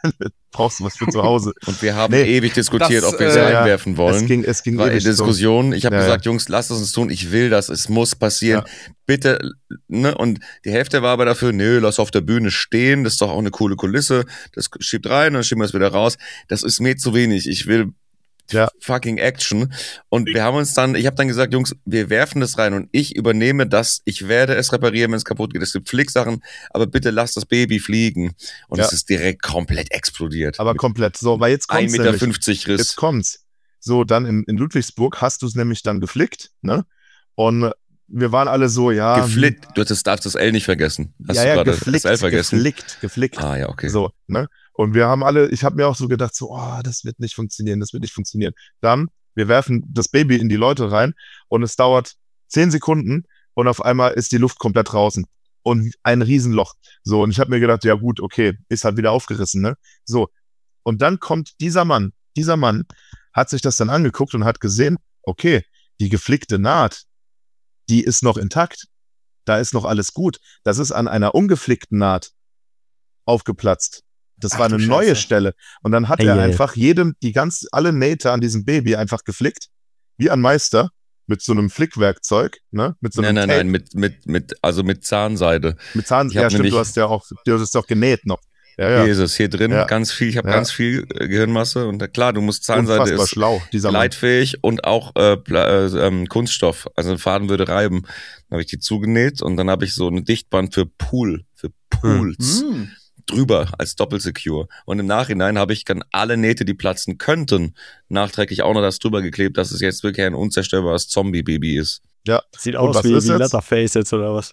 Speaker 1: brauchst du was für zu Hause.
Speaker 4: Und wir haben
Speaker 1: Nee,
Speaker 4: ewig diskutiert,
Speaker 2: das,
Speaker 4: ob wir es
Speaker 2: äh,
Speaker 4: reinwerfen
Speaker 1: Es
Speaker 4: wollen.
Speaker 1: ging, es ging
Speaker 4: war eine
Speaker 1: ewig so.
Speaker 4: Diskussion. Ich habe
Speaker 1: Ja,
Speaker 4: gesagt, Jungs, lasst es uns tun. Ich will das. Es muss passieren. Bitte, ne? Und die Hälfte war aber dafür, nö, lass auf der Bühne stehen. Das ist doch auch eine coole Kulisse. Das schiebt rein, dann schieben wir es wieder raus. Das ist mir zu wenig. Ich will
Speaker 1: Ja.
Speaker 4: fucking Action. Und wir haben uns dann, ich habe dann gesagt, Jungs, wir werfen das rein und ich übernehme das. Ich werde es reparieren, wenn es kaputt geht. Es gibt Flicksachen, aber bitte lasst das Baby fliegen. Und
Speaker 1: Ja.
Speaker 4: es ist direkt komplett explodiert.
Speaker 1: Aber komplett. So, weil jetzt kommt's
Speaker 4: ein Meter
Speaker 1: nämlich.
Speaker 4: fünfzig
Speaker 1: Jetzt
Speaker 4: Riss.
Speaker 1: kommt's. So, dann in, in Ludwigsburg hast du es nämlich dann geflickt, ne? Und wir waren alle so, ja.
Speaker 4: Geflickt. Du hattest, darfst das L nicht vergessen. Hast
Speaker 1: ja,
Speaker 4: du
Speaker 1: ja,
Speaker 4: gerade
Speaker 1: geflickt,
Speaker 4: das L vergessen?
Speaker 1: geflickt, geflickt.
Speaker 4: Ah, ja, okay.
Speaker 1: So, ne? Und wir haben alle, ich habe mir auch so gedacht, so, oh, das wird nicht funktionieren, das wird nicht funktionieren. Dann, wir werfen das Baby in die Leute rein und es dauert zehn Sekunden und auf einmal ist die Luft komplett draußen. Und ein Riesenloch. So, und ich habe mir gedacht, ja gut, okay, ist halt wieder aufgerissen, ne? So. Und dann kommt dieser Mann, dieser Mann hat sich das dann angeguckt und hat gesehen, okay, die geflickte Naht, die ist noch intakt. Da ist noch alles gut. Das ist an einer ungeflickten Naht aufgeplatzt. Das
Speaker 2: Ach
Speaker 1: war
Speaker 2: du
Speaker 1: eine
Speaker 2: Scheiße.
Speaker 1: neue Stelle. Und dann hat
Speaker 3: Ei,
Speaker 1: er
Speaker 3: ei.
Speaker 1: einfach jedem, die ganz, alle Nähte an diesem Baby einfach geflickt. Wie ein Meister. Mit so einem Flickwerkzeug, ne? Mit so einem
Speaker 4: Nein, nein,
Speaker 1: Tape,
Speaker 4: nein, mit, mit, mit, also mit Zahnseide.
Speaker 1: mit Zahn.
Speaker 4: ich hab
Speaker 1: Ja, stimmt,
Speaker 4: nämlich-
Speaker 1: du hast ja auch, du hast doch genäht noch. Ja,
Speaker 4: Hier
Speaker 1: ja.
Speaker 4: ist es, hier drin,
Speaker 1: Ja.
Speaker 4: ganz viel, ich habe
Speaker 1: Ja.
Speaker 4: ganz viel äh, Gehirnmasse und äh, klar, du musst Zahnseide
Speaker 1: Unfassbar
Speaker 4: ist
Speaker 1: schlau, dieser Mann.
Speaker 4: gleitfähig und auch äh, Pla- äh, ähm, Kunststoff, also ein Faden würde reiben. Dann habe ich die zugenäht und dann habe ich so ein Dichtband für Pool, für Pools
Speaker 2: Hm.
Speaker 4: drüber als Doppelsecure. Und im Nachhinein habe ich dann alle Nähte, die platzen könnten, nachträglich auch noch das drüber geklebt, dass es jetzt wirklich ein unzerstörbares Zombie-Baby ist.
Speaker 1: Ja,
Speaker 3: Sieht
Speaker 1: Und
Speaker 3: aus
Speaker 1: was
Speaker 3: wie,
Speaker 1: ist
Speaker 3: wie
Speaker 1: jetzt?
Speaker 3: Leatherface jetzt oder was?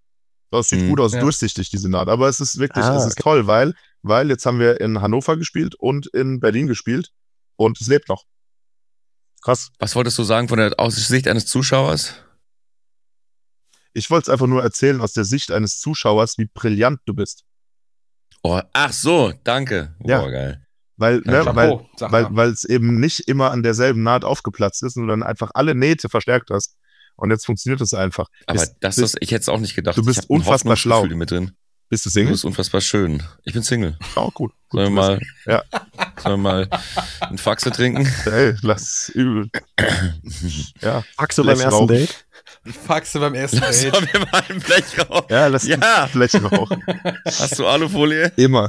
Speaker 1: das sieht
Speaker 4: Mhm.
Speaker 1: gut aus,
Speaker 2: Ja.
Speaker 1: durchsichtig, diese Naht. Aber es ist wirklich,
Speaker 3: Ah,
Speaker 1: es ist toll, weil, weil jetzt haben wir in Hannover gespielt und in Berlin gespielt und es lebt noch. Krass.
Speaker 4: Was wolltest du sagen von der aus Sicht eines Zuschauers?
Speaker 1: Ich wollte es einfach nur erzählen aus der Sicht eines Zuschauers, wie brillant du bist.
Speaker 4: Oh, ach so, danke. Oh,
Speaker 1: Ja.
Speaker 4: geil.
Speaker 1: Weil,
Speaker 4: Ja,
Speaker 1: ne, weil,
Speaker 2: Chapeau, sag
Speaker 1: weil,
Speaker 2: mal.
Speaker 1: weil es eben nicht immer an derselben Naht aufgeplatzt ist, sondern einfach alle Nähte verstärkt hast. Und jetzt funktioniert es einfach.
Speaker 4: Aber
Speaker 1: Bist,
Speaker 4: das
Speaker 1: bist,
Speaker 4: ist, ich hätte es auch nicht gedacht.
Speaker 1: du bist
Speaker 4: ich hab ein
Speaker 1: unfassbar
Speaker 4: Hoffnungsgefühl
Speaker 1: schlau.
Speaker 4: mit drin.
Speaker 1: bist du
Speaker 4: Du
Speaker 1: Single?
Speaker 4: bist unfassbar schön. Ich bin Single.
Speaker 1: Auch gut. gut
Speaker 4: Sollen wir
Speaker 1: zu
Speaker 4: mal,
Speaker 1: Ja.
Speaker 4: sollen wir mal einen Faxe trinken?
Speaker 1: wissen. Ey, lass übel. Ja,
Speaker 3: Axel beim
Speaker 1: Blech
Speaker 3: ersten
Speaker 1: rauchen.
Speaker 3: Date?
Speaker 2: Faxe beim ersten
Speaker 4: Sollen
Speaker 2: Date.
Speaker 4: wir mal ein Blech rauchen?
Speaker 1: ja, lass
Speaker 4: Ja.
Speaker 1: Flächen rauchen.
Speaker 4: Hast du Alufolie?
Speaker 1: Immer.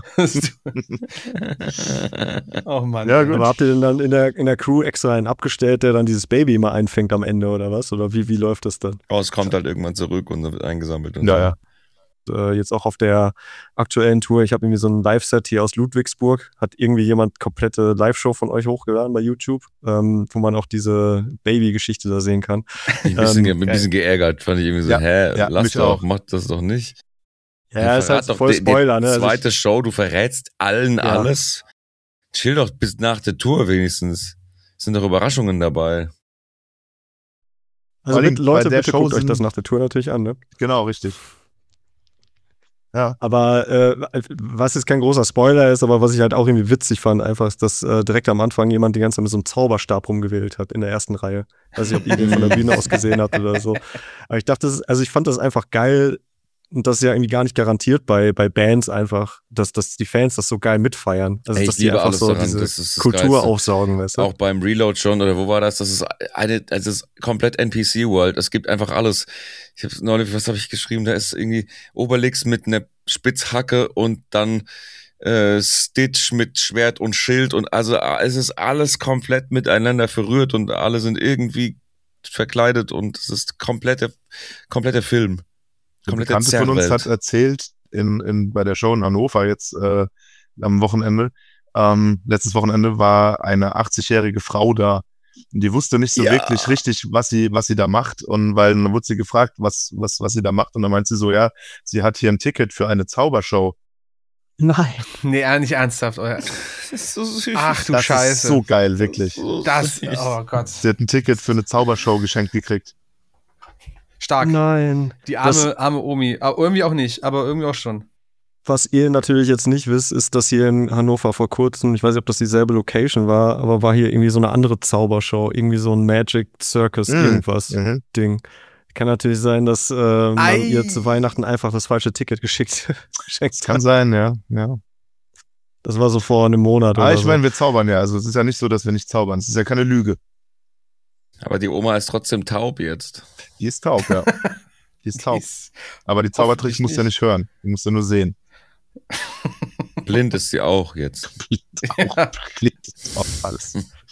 Speaker 2: Oh Mann.
Speaker 1: Ja,
Speaker 2: ey.
Speaker 1: gut.
Speaker 3: Aber habt ihr denn dann in der, in der Crew extra einen abgestellt, der dann dieses Baby immer einfängt am Ende oder was? Oder wie, wie läuft das dann?
Speaker 4: Oh, es kommt halt irgendwann zurück und wird eingesammelt. Und
Speaker 1: Ja,
Speaker 4: so.
Speaker 1: ja.
Speaker 3: Äh, jetzt auch auf der aktuellen Tour, ich habe irgendwie so ein Live-Set hier aus Ludwigsburg, hat irgendwie jemand komplette Live-Show von euch hochgeladen bei YouTube, ähm, wo man auch diese Baby-Geschichte da sehen kann.
Speaker 4: Ich bin ein bisschen,
Speaker 3: Ähm,
Speaker 4: ein bisschen geärgert, fand ich irgendwie so,
Speaker 1: Ja,
Speaker 4: hä,
Speaker 1: ja,
Speaker 4: lass
Speaker 1: mich
Speaker 4: doch,
Speaker 1: auch.
Speaker 4: mach das doch nicht.
Speaker 3: Ja, ist halt
Speaker 4: Verrat doch
Speaker 3: voll
Speaker 4: die- die
Speaker 3: Spoiler, ne? Also
Speaker 4: Zweite Show, du verrätst allen
Speaker 3: Ja.
Speaker 4: alles. Chill doch bis nach der Tour wenigstens. Es sind doch Überraschungen dabei.
Speaker 3: Also
Speaker 1: Vor allem
Speaker 3: bitte, Leute,
Speaker 1: bei der
Speaker 3: bitte
Speaker 1: Show
Speaker 3: guckt euch
Speaker 1: sind-
Speaker 3: das nach der Tour natürlich an, ne?
Speaker 1: Genau, richtig. Ja.
Speaker 3: Aber äh, was jetzt kein großer Spoiler ist, aber was ich halt auch irgendwie witzig fand, einfach ist, dass äh, direkt am Anfang jemand die ganze Zeit mit so einem Zauberstab rumgewählt hat in der ersten Reihe. Weiß nicht, ob ihr den von der Bühne aus gesehen habt oder so. Aber ich dachte, das ist, also ich fand das einfach geil und das ist ja irgendwie gar nicht garantiert bei, bei Bands einfach, dass, dass die Fans das so geil mitfeiern. Also
Speaker 4: Ey, ich
Speaker 3: dass die
Speaker 4: liebe
Speaker 3: einfach
Speaker 4: alles
Speaker 3: so
Speaker 4: daran,
Speaker 3: diese
Speaker 4: das ist das
Speaker 3: Kultur
Speaker 4: Geilste.
Speaker 3: aufsaugen, weißt du?
Speaker 4: Auch beim Reload schon, oder wo war das? Das ist eine, also es ist komplett N P C-World. Es gibt einfach alles. Ich habe neulich, was habe ich geschrieben? Da ist irgendwie Obelix mit einer Spitzhacke und dann äh, Stitch mit Schwert und Schild und also äh, es ist alles komplett miteinander verrührt und alle sind irgendwie verkleidet und es ist komplette, kompletter Film.
Speaker 1: Eine
Speaker 4: Komplette
Speaker 1: Bekannte von uns
Speaker 4: Zerrwelt.
Speaker 1: hat erzählt, in, in, bei der Show in Hannover jetzt äh, am Wochenende, ähm, letztes Wochenende war eine achtzigjährige Frau da. Und die wusste nicht so
Speaker 4: Ja.
Speaker 1: wirklich richtig, was sie, was sie da macht. Und weil dann wurde sie gefragt, was, was, was sie da macht. Und dann meint sie so, ja, sie hat hier ein Ticket für eine Zaubershow.
Speaker 3: Nein.
Speaker 2: Nee, äh, nicht ernsthaft, euer.
Speaker 4: Das ist so süß.
Speaker 2: Ach du
Speaker 1: das
Speaker 2: Scheiße.
Speaker 1: ist so geil, wirklich.
Speaker 4: So
Speaker 2: das,
Speaker 4: süß.
Speaker 2: oh Gott.
Speaker 1: Sie hat ein Ticket für eine Zaubershow geschenkt gekriegt.
Speaker 2: Stark.
Speaker 3: Nein.
Speaker 2: Die arme,
Speaker 3: Das-
Speaker 2: arme Omi. Aber irgendwie auch nicht, aber irgendwie auch schon.
Speaker 3: Was ihr natürlich jetzt nicht wisst, ist, dass hier in Hannover vor kurzem, ich weiß nicht, ob das dieselbe Location war, aber war hier irgendwie so eine andere Zaubershow, irgendwie so ein Magic Circus,
Speaker 1: Mhm.
Speaker 3: irgendwas
Speaker 1: Mhm.
Speaker 3: Ding. Kann natürlich sein, dass äh, man
Speaker 2: Ei.
Speaker 3: ihr zu Weihnachten einfach das falsche Ticket geschickt geschenkt
Speaker 1: Kann
Speaker 3: hat.
Speaker 1: sein, ja, ja.
Speaker 3: Das war so vor einem Monat.
Speaker 1: Aber
Speaker 3: oder
Speaker 1: ich
Speaker 3: so.
Speaker 1: meine, wir zaubern ja. Also es ist ja nicht so, dass wir nicht zaubern. Es ist ja keine Lüge.
Speaker 4: Aber die Oma ist trotzdem taub jetzt.
Speaker 1: Die ist taub, ja. Die ist taub.
Speaker 2: Ist
Speaker 1: Aber die Zaubertricks musst du ja nicht hören. Die musst du nur sehen.
Speaker 4: Blind ist sie auch jetzt.
Speaker 1: Auch, auch alles.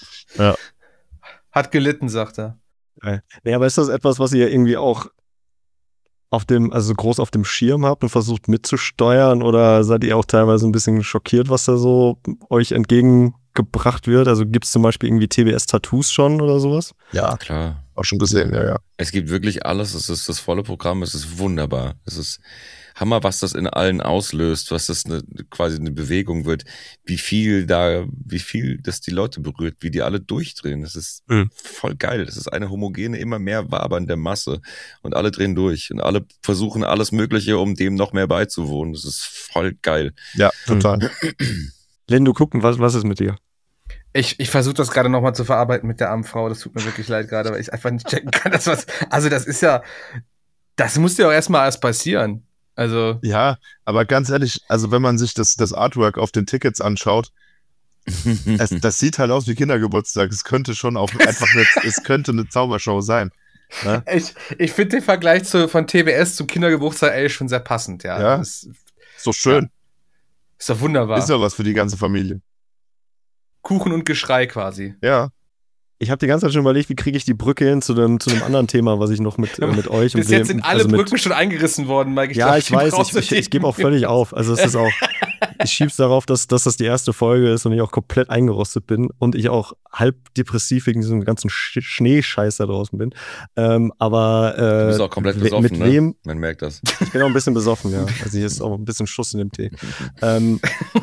Speaker 2: Hat gelitten, sagt er.
Speaker 3: Nee, aber ist das etwas, was ihr irgendwie auch auf dem, also groß auf dem Schirm habt und versucht mitzusteuern, oder seid ihr auch teilweise ein bisschen schockiert, was da so euch entgegengebracht wird? Also gibt es zum Beispiel irgendwie T B S-Tattoos schon oder sowas?
Speaker 1: Ja,
Speaker 4: Klar.
Speaker 1: auch schon gesehen, ja, ja.
Speaker 4: Es gibt wirklich alles. Es ist das volle Programm. Es ist wunderbar. Es ist Hammer, was das in allen auslöst, was das eine, quasi eine Bewegung wird, wie viel da, wie viel das die Leute berührt, wie die alle durchdrehen. Das ist
Speaker 3: Mhm.
Speaker 4: voll geil. Das ist eine homogene, immer mehr wabernde Masse und alle drehen durch und alle versuchen alles Mögliche, um dem noch mehr beizuwohnen. Das ist voll geil.
Speaker 1: Ja, total.
Speaker 3: Len, du gucken, was, was ist mit dir?
Speaker 2: Ich, ich versuche das gerade nochmal zu verarbeiten mit der armen Frau. Das tut mir wirklich leid gerade, weil ich einfach nicht checken kann, dass was. Also, das ist ja. Das muss ja auch erstmal erst passieren. Also.
Speaker 1: Ja, aber ganz ehrlich, also wenn man sich das, das Artwork auf den Tickets anschaut, es, das sieht halt aus wie Kindergeburtstag. Es könnte schon auch einfach eine, es könnte eine Zaubershow sein. Ne?
Speaker 2: Ich, ich finde den Vergleich zu, von T B S zum Kindergeburtstag eigentlich schon sehr passend, ja.
Speaker 1: Ja.
Speaker 2: Das ist,
Speaker 1: Ist doch schön.
Speaker 2: ist doch wunderbar.
Speaker 1: Ist ja was für die ganze Familie.
Speaker 2: Kuchen und Geschrei quasi.
Speaker 1: Ja.
Speaker 3: Ich habe die ganze Zeit schon überlegt, wie kriege ich die Brücke hin zu dem, zu einem anderen Thema, was ich noch mit, äh, mit euch
Speaker 2: Bis
Speaker 3: und
Speaker 2: jetzt
Speaker 3: dem-
Speaker 2: sind alle
Speaker 3: also mit-
Speaker 2: Brücken schon eingerissen worden, Mike.
Speaker 3: Ja,
Speaker 2: glaub,
Speaker 3: ich
Speaker 2: die
Speaker 3: weiß,
Speaker 2: brauchst
Speaker 3: ich,
Speaker 2: du
Speaker 3: ich, ich gebe auch
Speaker 2: nicht.
Speaker 3: völlig auf. Also es ist auch, ich schieb's darauf, dass, dass das die erste Folge ist und ich auch komplett eingerostet bin und ich auch halb depressiv wegen diesem ganzen Sch Schneescheiß da draußen bin. Ähm, aber äh,
Speaker 4: Du bist auch komplett
Speaker 3: we-
Speaker 4: besoffen,
Speaker 3: mit
Speaker 4: ne?
Speaker 3: wem?
Speaker 4: Man merkt das.
Speaker 3: Ich bin auch ein bisschen besoffen, ja. Also hier ist auch ein bisschen Schuss in dem Tee. Ähm,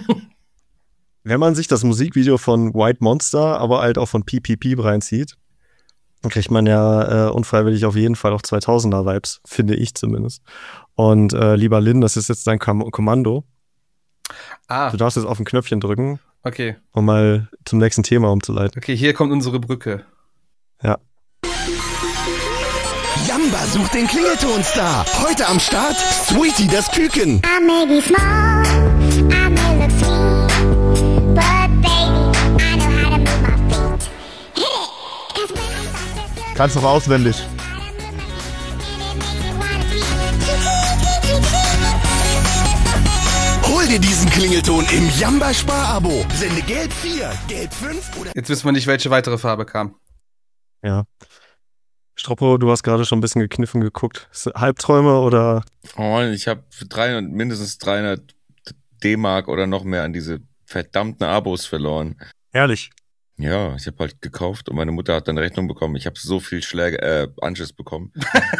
Speaker 3: wenn man sich das Musikvideo von White Monster, aber halt auch von P P P reinzieht, dann kriegt man ja äh, unfreiwillig auf jeden Fall auch zweitausender-Vibes, finde ich zumindest. Und äh, lieber Lynn, das ist jetzt dein Kom Kommando.
Speaker 2: Ah,
Speaker 3: Du darfst jetzt auf ein Knöpfchen drücken,
Speaker 2: okay.
Speaker 3: um mal zum nächsten Thema umzuleiten.
Speaker 2: Okay, hier kommt unsere Brücke.
Speaker 3: Ja.
Speaker 5: Jamba sucht den Klingeltonstar. Heute am Start Sweetie das Küken.
Speaker 6: I may be small, I may look sweet, but baby, I know how to move my feet. Hit it, 'cause when I start to
Speaker 1: Kannst doch auswendig.
Speaker 5: Hol dir diesen Klingelton im Jamba Spar-Abo. Sende Geld vier, Geld fünf oder
Speaker 2: Jetzt wissen wir nicht, welche weitere Farbe kam.
Speaker 3: Ja. Stroppo, du hast gerade schon ein bisschen gekniffen geguckt. Ist das Halbträume oder?
Speaker 4: Oh, ich habe dreihundert, mindestens dreihundert D-Mark oder noch mehr an diese verdammten Abos verloren.
Speaker 3: Ehrlich.
Speaker 4: Ja, ich habe halt gekauft und meine Mutter hat dann Rechnung bekommen. Ich habe so viel Schläge, äh, Anschiss bekommen.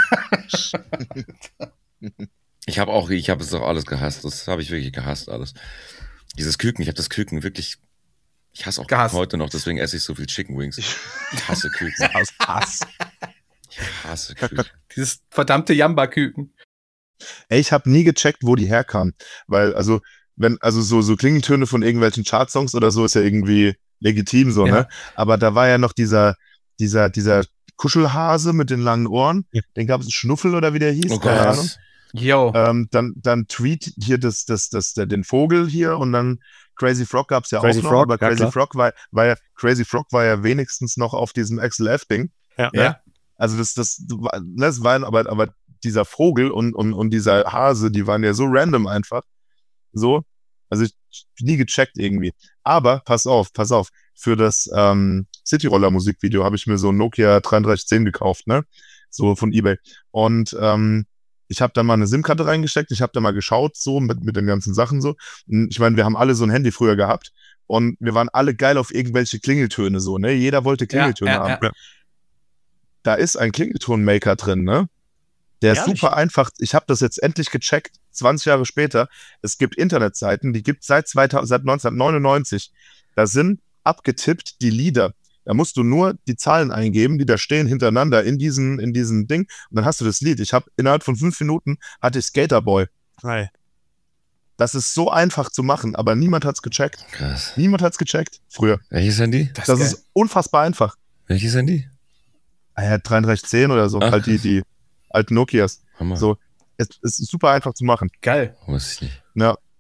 Speaker 4: Ich habe auch, ich habe es auch alles gehasst. Das habe ich wirklich gehasst alles. Dieses Küken, ich habe das Küken wirklich, ich hasse auch
Speaker 2: Gehasst.
Speaker 4: heute noch, deswegen esse ich so viel Chicken Wings. Ich hasse Küken.
Speaker 1: Aus Hass.
Speaker 4: Ich hasse Küken.
Speaker 2: Dieses verdammte Jamba-Küken.
Speaker 1: Ey, ich habe nie gecheckt, wo die herkamen. Weil, also, wenn, also so, so Klingeltöne von irgendwelchen Chartsongs oder so ist ja irgendwie legitim so,
Speaker 2: Ja.
Speaker 1: ne? Aber da war ja noch dieser, dieser, dieser Kuschelhase mit den langen Ohren.
Speaker 3: Ja.
Speaker 1: Den gab es Schnuffel oder wie der hieß,
Speaker 4: Oh
Speaker 1: keine
Speaker 4: Gott.
Speaker 1: Ahnung.
Speaker 2: Yo.
Speaker 1: Ähm, dann, dann Tweet hier das, das, das, der, den Vogel hier und dann Crazy Frog gab's ja
Speaker 3: Crazy
Speaker 1: auch noch,
Speaker 3: Frog,
Speaker 1: aber
Speaker 3: ja,
Speaker 1: Crazy
Speaker 3: klar.
Speaker 1: Frog war, war ja, Crazy Frog war ja wenigstens noch auf diesem X L F-Ding.
Speaker 3: Ja.
Speaker 2: Ja.
Speaker 1: Also das, das, das war, aber, aber dieser Vogel und, und, und dieser Hase, die waren ja so random einfach. So. Also ich nie gecheckt irgendwie. Aber pass auf, pass auf. Für das ähm, Cityroller Musikvideo habe ich mir so ein Nokia dreiunddreißig zehn gekauft, ne? So von eBay. Und ähm, ich habe da mal eine SIM-Karte reingesteckt. Ich habe da mal geschaut, so mit, mit den ganzen Sachen so. Und ich meine, wir haben alle so ein Handy früher gehabt. Und wir waren alle geil auf irgendwelche Klingeltöne so, ne? Jeder wollte Klingeltöne
Speaker 2: Ja, ja,
Speaker 1: haben.
Speaker 2: ja.
Speaker 1: Da ist ein Klingelton-Maker drin, ne? Der ist
Speaker 3: Ehrlich?
Speaker 1: super einfach. Ich habe das jetzt endlich gecheckt, zwanzig Jahre später. Es gibt Internetseiten, die gibt seit, zweitausend, seit neunzehnhundertneunundneunzig. Da sind abgetippt die Lieder. Da musst du nur die Zahlen eingeben, die da stehen hintereinander in diesen, in diesen Ding. Und dann hast du das Lied. Ich habe innerhalb von fünf Minuten hatte ich Skaterboy.
Speaker 3: Hi.
Speaker 1: Das ist so einfach zu machen, aber niemand hat's gecheckt.
Speaker 4: Krass.
Speaker 1: Niemand hat's gecheckt früher.
Speaker 4: Welches Handy?
Speaker 2: Das,
Speaker 1: Das
Speaker 2: ist
Speaker 1: ist unfassbar einfach.
Speaker 4: Welches Handy?
Speaker 1: Ah ja, dreiunddreißig zehn oder so,
Speaker 4: Ach,
Speaker 1: halt die, die alten Nokias.
Speaker 4: Hammer.
Speaker 1: So, es, es ist super einfach zu machen.
Speaker 2: geil.
Speaker 4: Weiß ich nicht.
Speaker 1: Ja.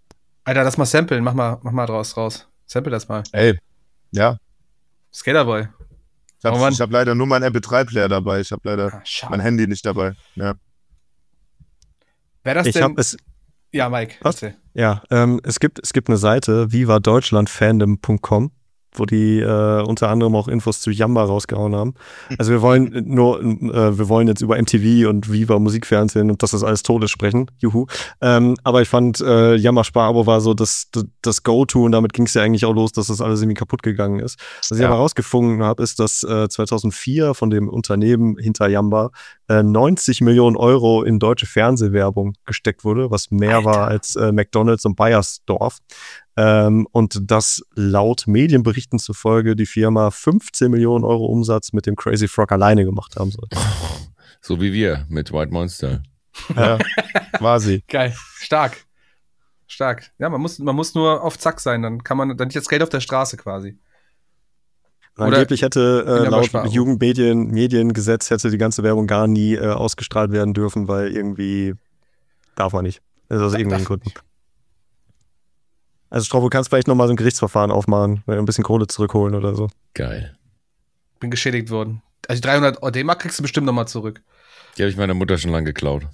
Speaker 2: Alter, lass mal samplen. Mach mal, mach mal draus raus. Sample das mal.
Speaker 1: Ey, ja.
Speaker 2: Skaterboy.
Speaker 1: Ich habe
Speaker 2: Oh Mann.
Speaker 1: ich hab leider nur meinen M P drei Player dabei. Ich habe leider
Speaker 2: Ah, schade.
Speaker 1: mein Handy nicht dabei. Ja.
Speaker 2: Wäre das
Speaker 3: Ich
Speaker 2: denn...
Speaker 3: habe es,
Speaker 2: Ja, Mike,
Speaker 3: Was?
Speaker 2: erzähl.
Speaker 3: ja, ähm, es gibt, es gibt eine Seite, viva deutschland fandom punkt com, wo die äh, unter anderem auch Infos zu Yamba rausgehauen haben. Also wir wollen nur, äh, wir wollen jetzt über M T V und Viva Musikfernsehen und dass das alles tot ist sprechen. Juhu. Ähm, aber ich fand, äh, Yamba Sparabo war so das, das, das Go-To und damit ging es ja eigentlich auch los, dass das alles irgendwie kaputt gegangen ist. Was ich
Speaker 1: Ja.
Speaker 3: aber rausgefunden habe, ist, dass äh, zweitausendvier von dem Unternehmen hinter Yamba äh, neunzig Millionen Euro in deutsche Fernsehwerbung gesteckt wurde, was mehr war als äh, McDonald's und Bayersdorf. Ähm, und das laut Medienberichten zufolge die Firma fünfzehn Millionen Euro Umsatz mit dem Crazy Frog alleine gemacht haben soll.
Speaker 4: So wie wir mit White Monster.
Speaker 1: Ja, quasi.
Speaker 2: Geil. Stark. Stark. Ja, man muss, man muss nur auf Zack sein, dann kann man, dann liegt das Geld auf der Straße quasi. Oder
Speaker 3: Angeblich hätte
Speaker 2: in
Speaker 3: äh,
Speaker 2: der
Speaker 3: laut
Speaker 2: Übersparung.
Speaker 3: Jugendmedien Mediengesetz hätte die ganze Werbung gar nie äh, ausgestrahlt werden dürfen, weil irgendwie darf man nicht. Also aus irgendwelchen
Speaker 2: Darf man
Speaker 3: Gründen. Also Strobo, kannst vielleicht nochmal so ein Gerichtsverfahren aufmachen, ein bisschen Kohle zurückholen oder so.
Speaker 4: Geil.
Speaker 2: Bin geschädigt worden. Also die dreihundert D-Mark kriegst du bestimmt nochmal zurück.
Speaker 4: Die habe ich meiner Mutter schon lange geklaut.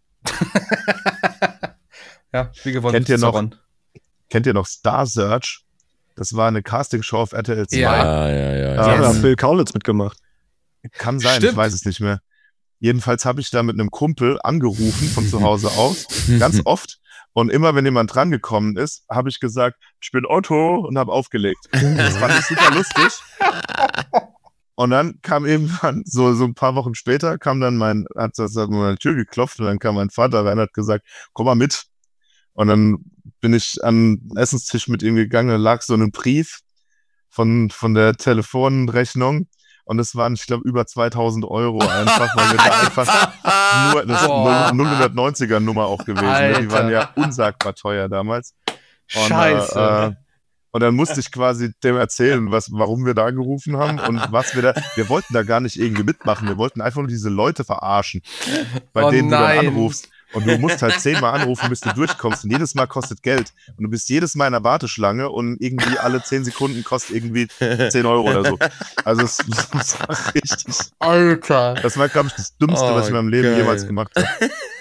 Speaker 2: Ja, wie gewonnen.
Speaker 1: Kennt ihr noch-
Speaker 2: Sauron.
Speaker 1: Kennt ihr noch Star Search? Das war eine Castingshow auf R T L zwei.
Speaker 2: Ja.
Speaker 4: Ja, ja, ja.
Speaker 3: Da
Speaker 1: Ja.
Speaker 3: hat
Speaker 2: Yes.
Speaker 3: ja Phil Kaulitz mitgemacht.
Speaker 1: Kann sein,
Speaker 2: Stimmt.
Speaker 1: ich weiß es nicht mehr. Jedenfalls habe ich da mit einem Kumpel angerufen von zu Hause aus, ganz oft. Und immer, wenn jemand drangekommen ist, habe ich gesagt, ich bin Otto und habe aufgelegt. Das fand ich super lustig. Und dann kam irgendwann, so, so ein paar Wochen später, kam dann mein, hat das an meine Tür geklopft und dann kam mein Vater rein und hat gesagt, komm mal mit. Und dann bin ich an den Essenstisch mit ihm gegangen, da lag so ein Brief von, von der Telefonrechnung. Und es waren, ich glaube, über zweitausend Euro einfach, weil wir da einfach nur, das ist
Speaker 2: Boah.
Speaker 1: eine null neunziger Nummer auch gewesen. Ne? Die
Speaker 2: Alter.
Speaker 1: waren ja unsagbar teuer damals. Und,
Speaker 2: Scheiße.
Speaker 1: Äh, äh, und dann musste ich quasi dem erzählen, was, warum wir da angerufen haben und was wir da, wir wollten da gar nicht irgendwie mitmachen. Wir wollten einfach nur diese Leute verarschen, bei
Speaker 2: Oh
Speaker 1: denen
Speaker 2: nein.
Speaker 1: du dann anrufst. Und du musst halt zehnmal anrufen, bis du durchkommst. Und jedes Mal kostet Geld. Und du bist jedes Mal in der Warteschlange und irgendwie alle zehn Sekunden kostet irgendwie zehn Euro oder so. Also es, es war richtig.
Speaker 2: Alter.
Speaker 1: Das war, glaube ich, das Dümmste,
Speaker 4: Oh,
Speaker 1: was ich in meinem Leben
Speaker 4: geil.
Speaker 1: jemals gemacht habe.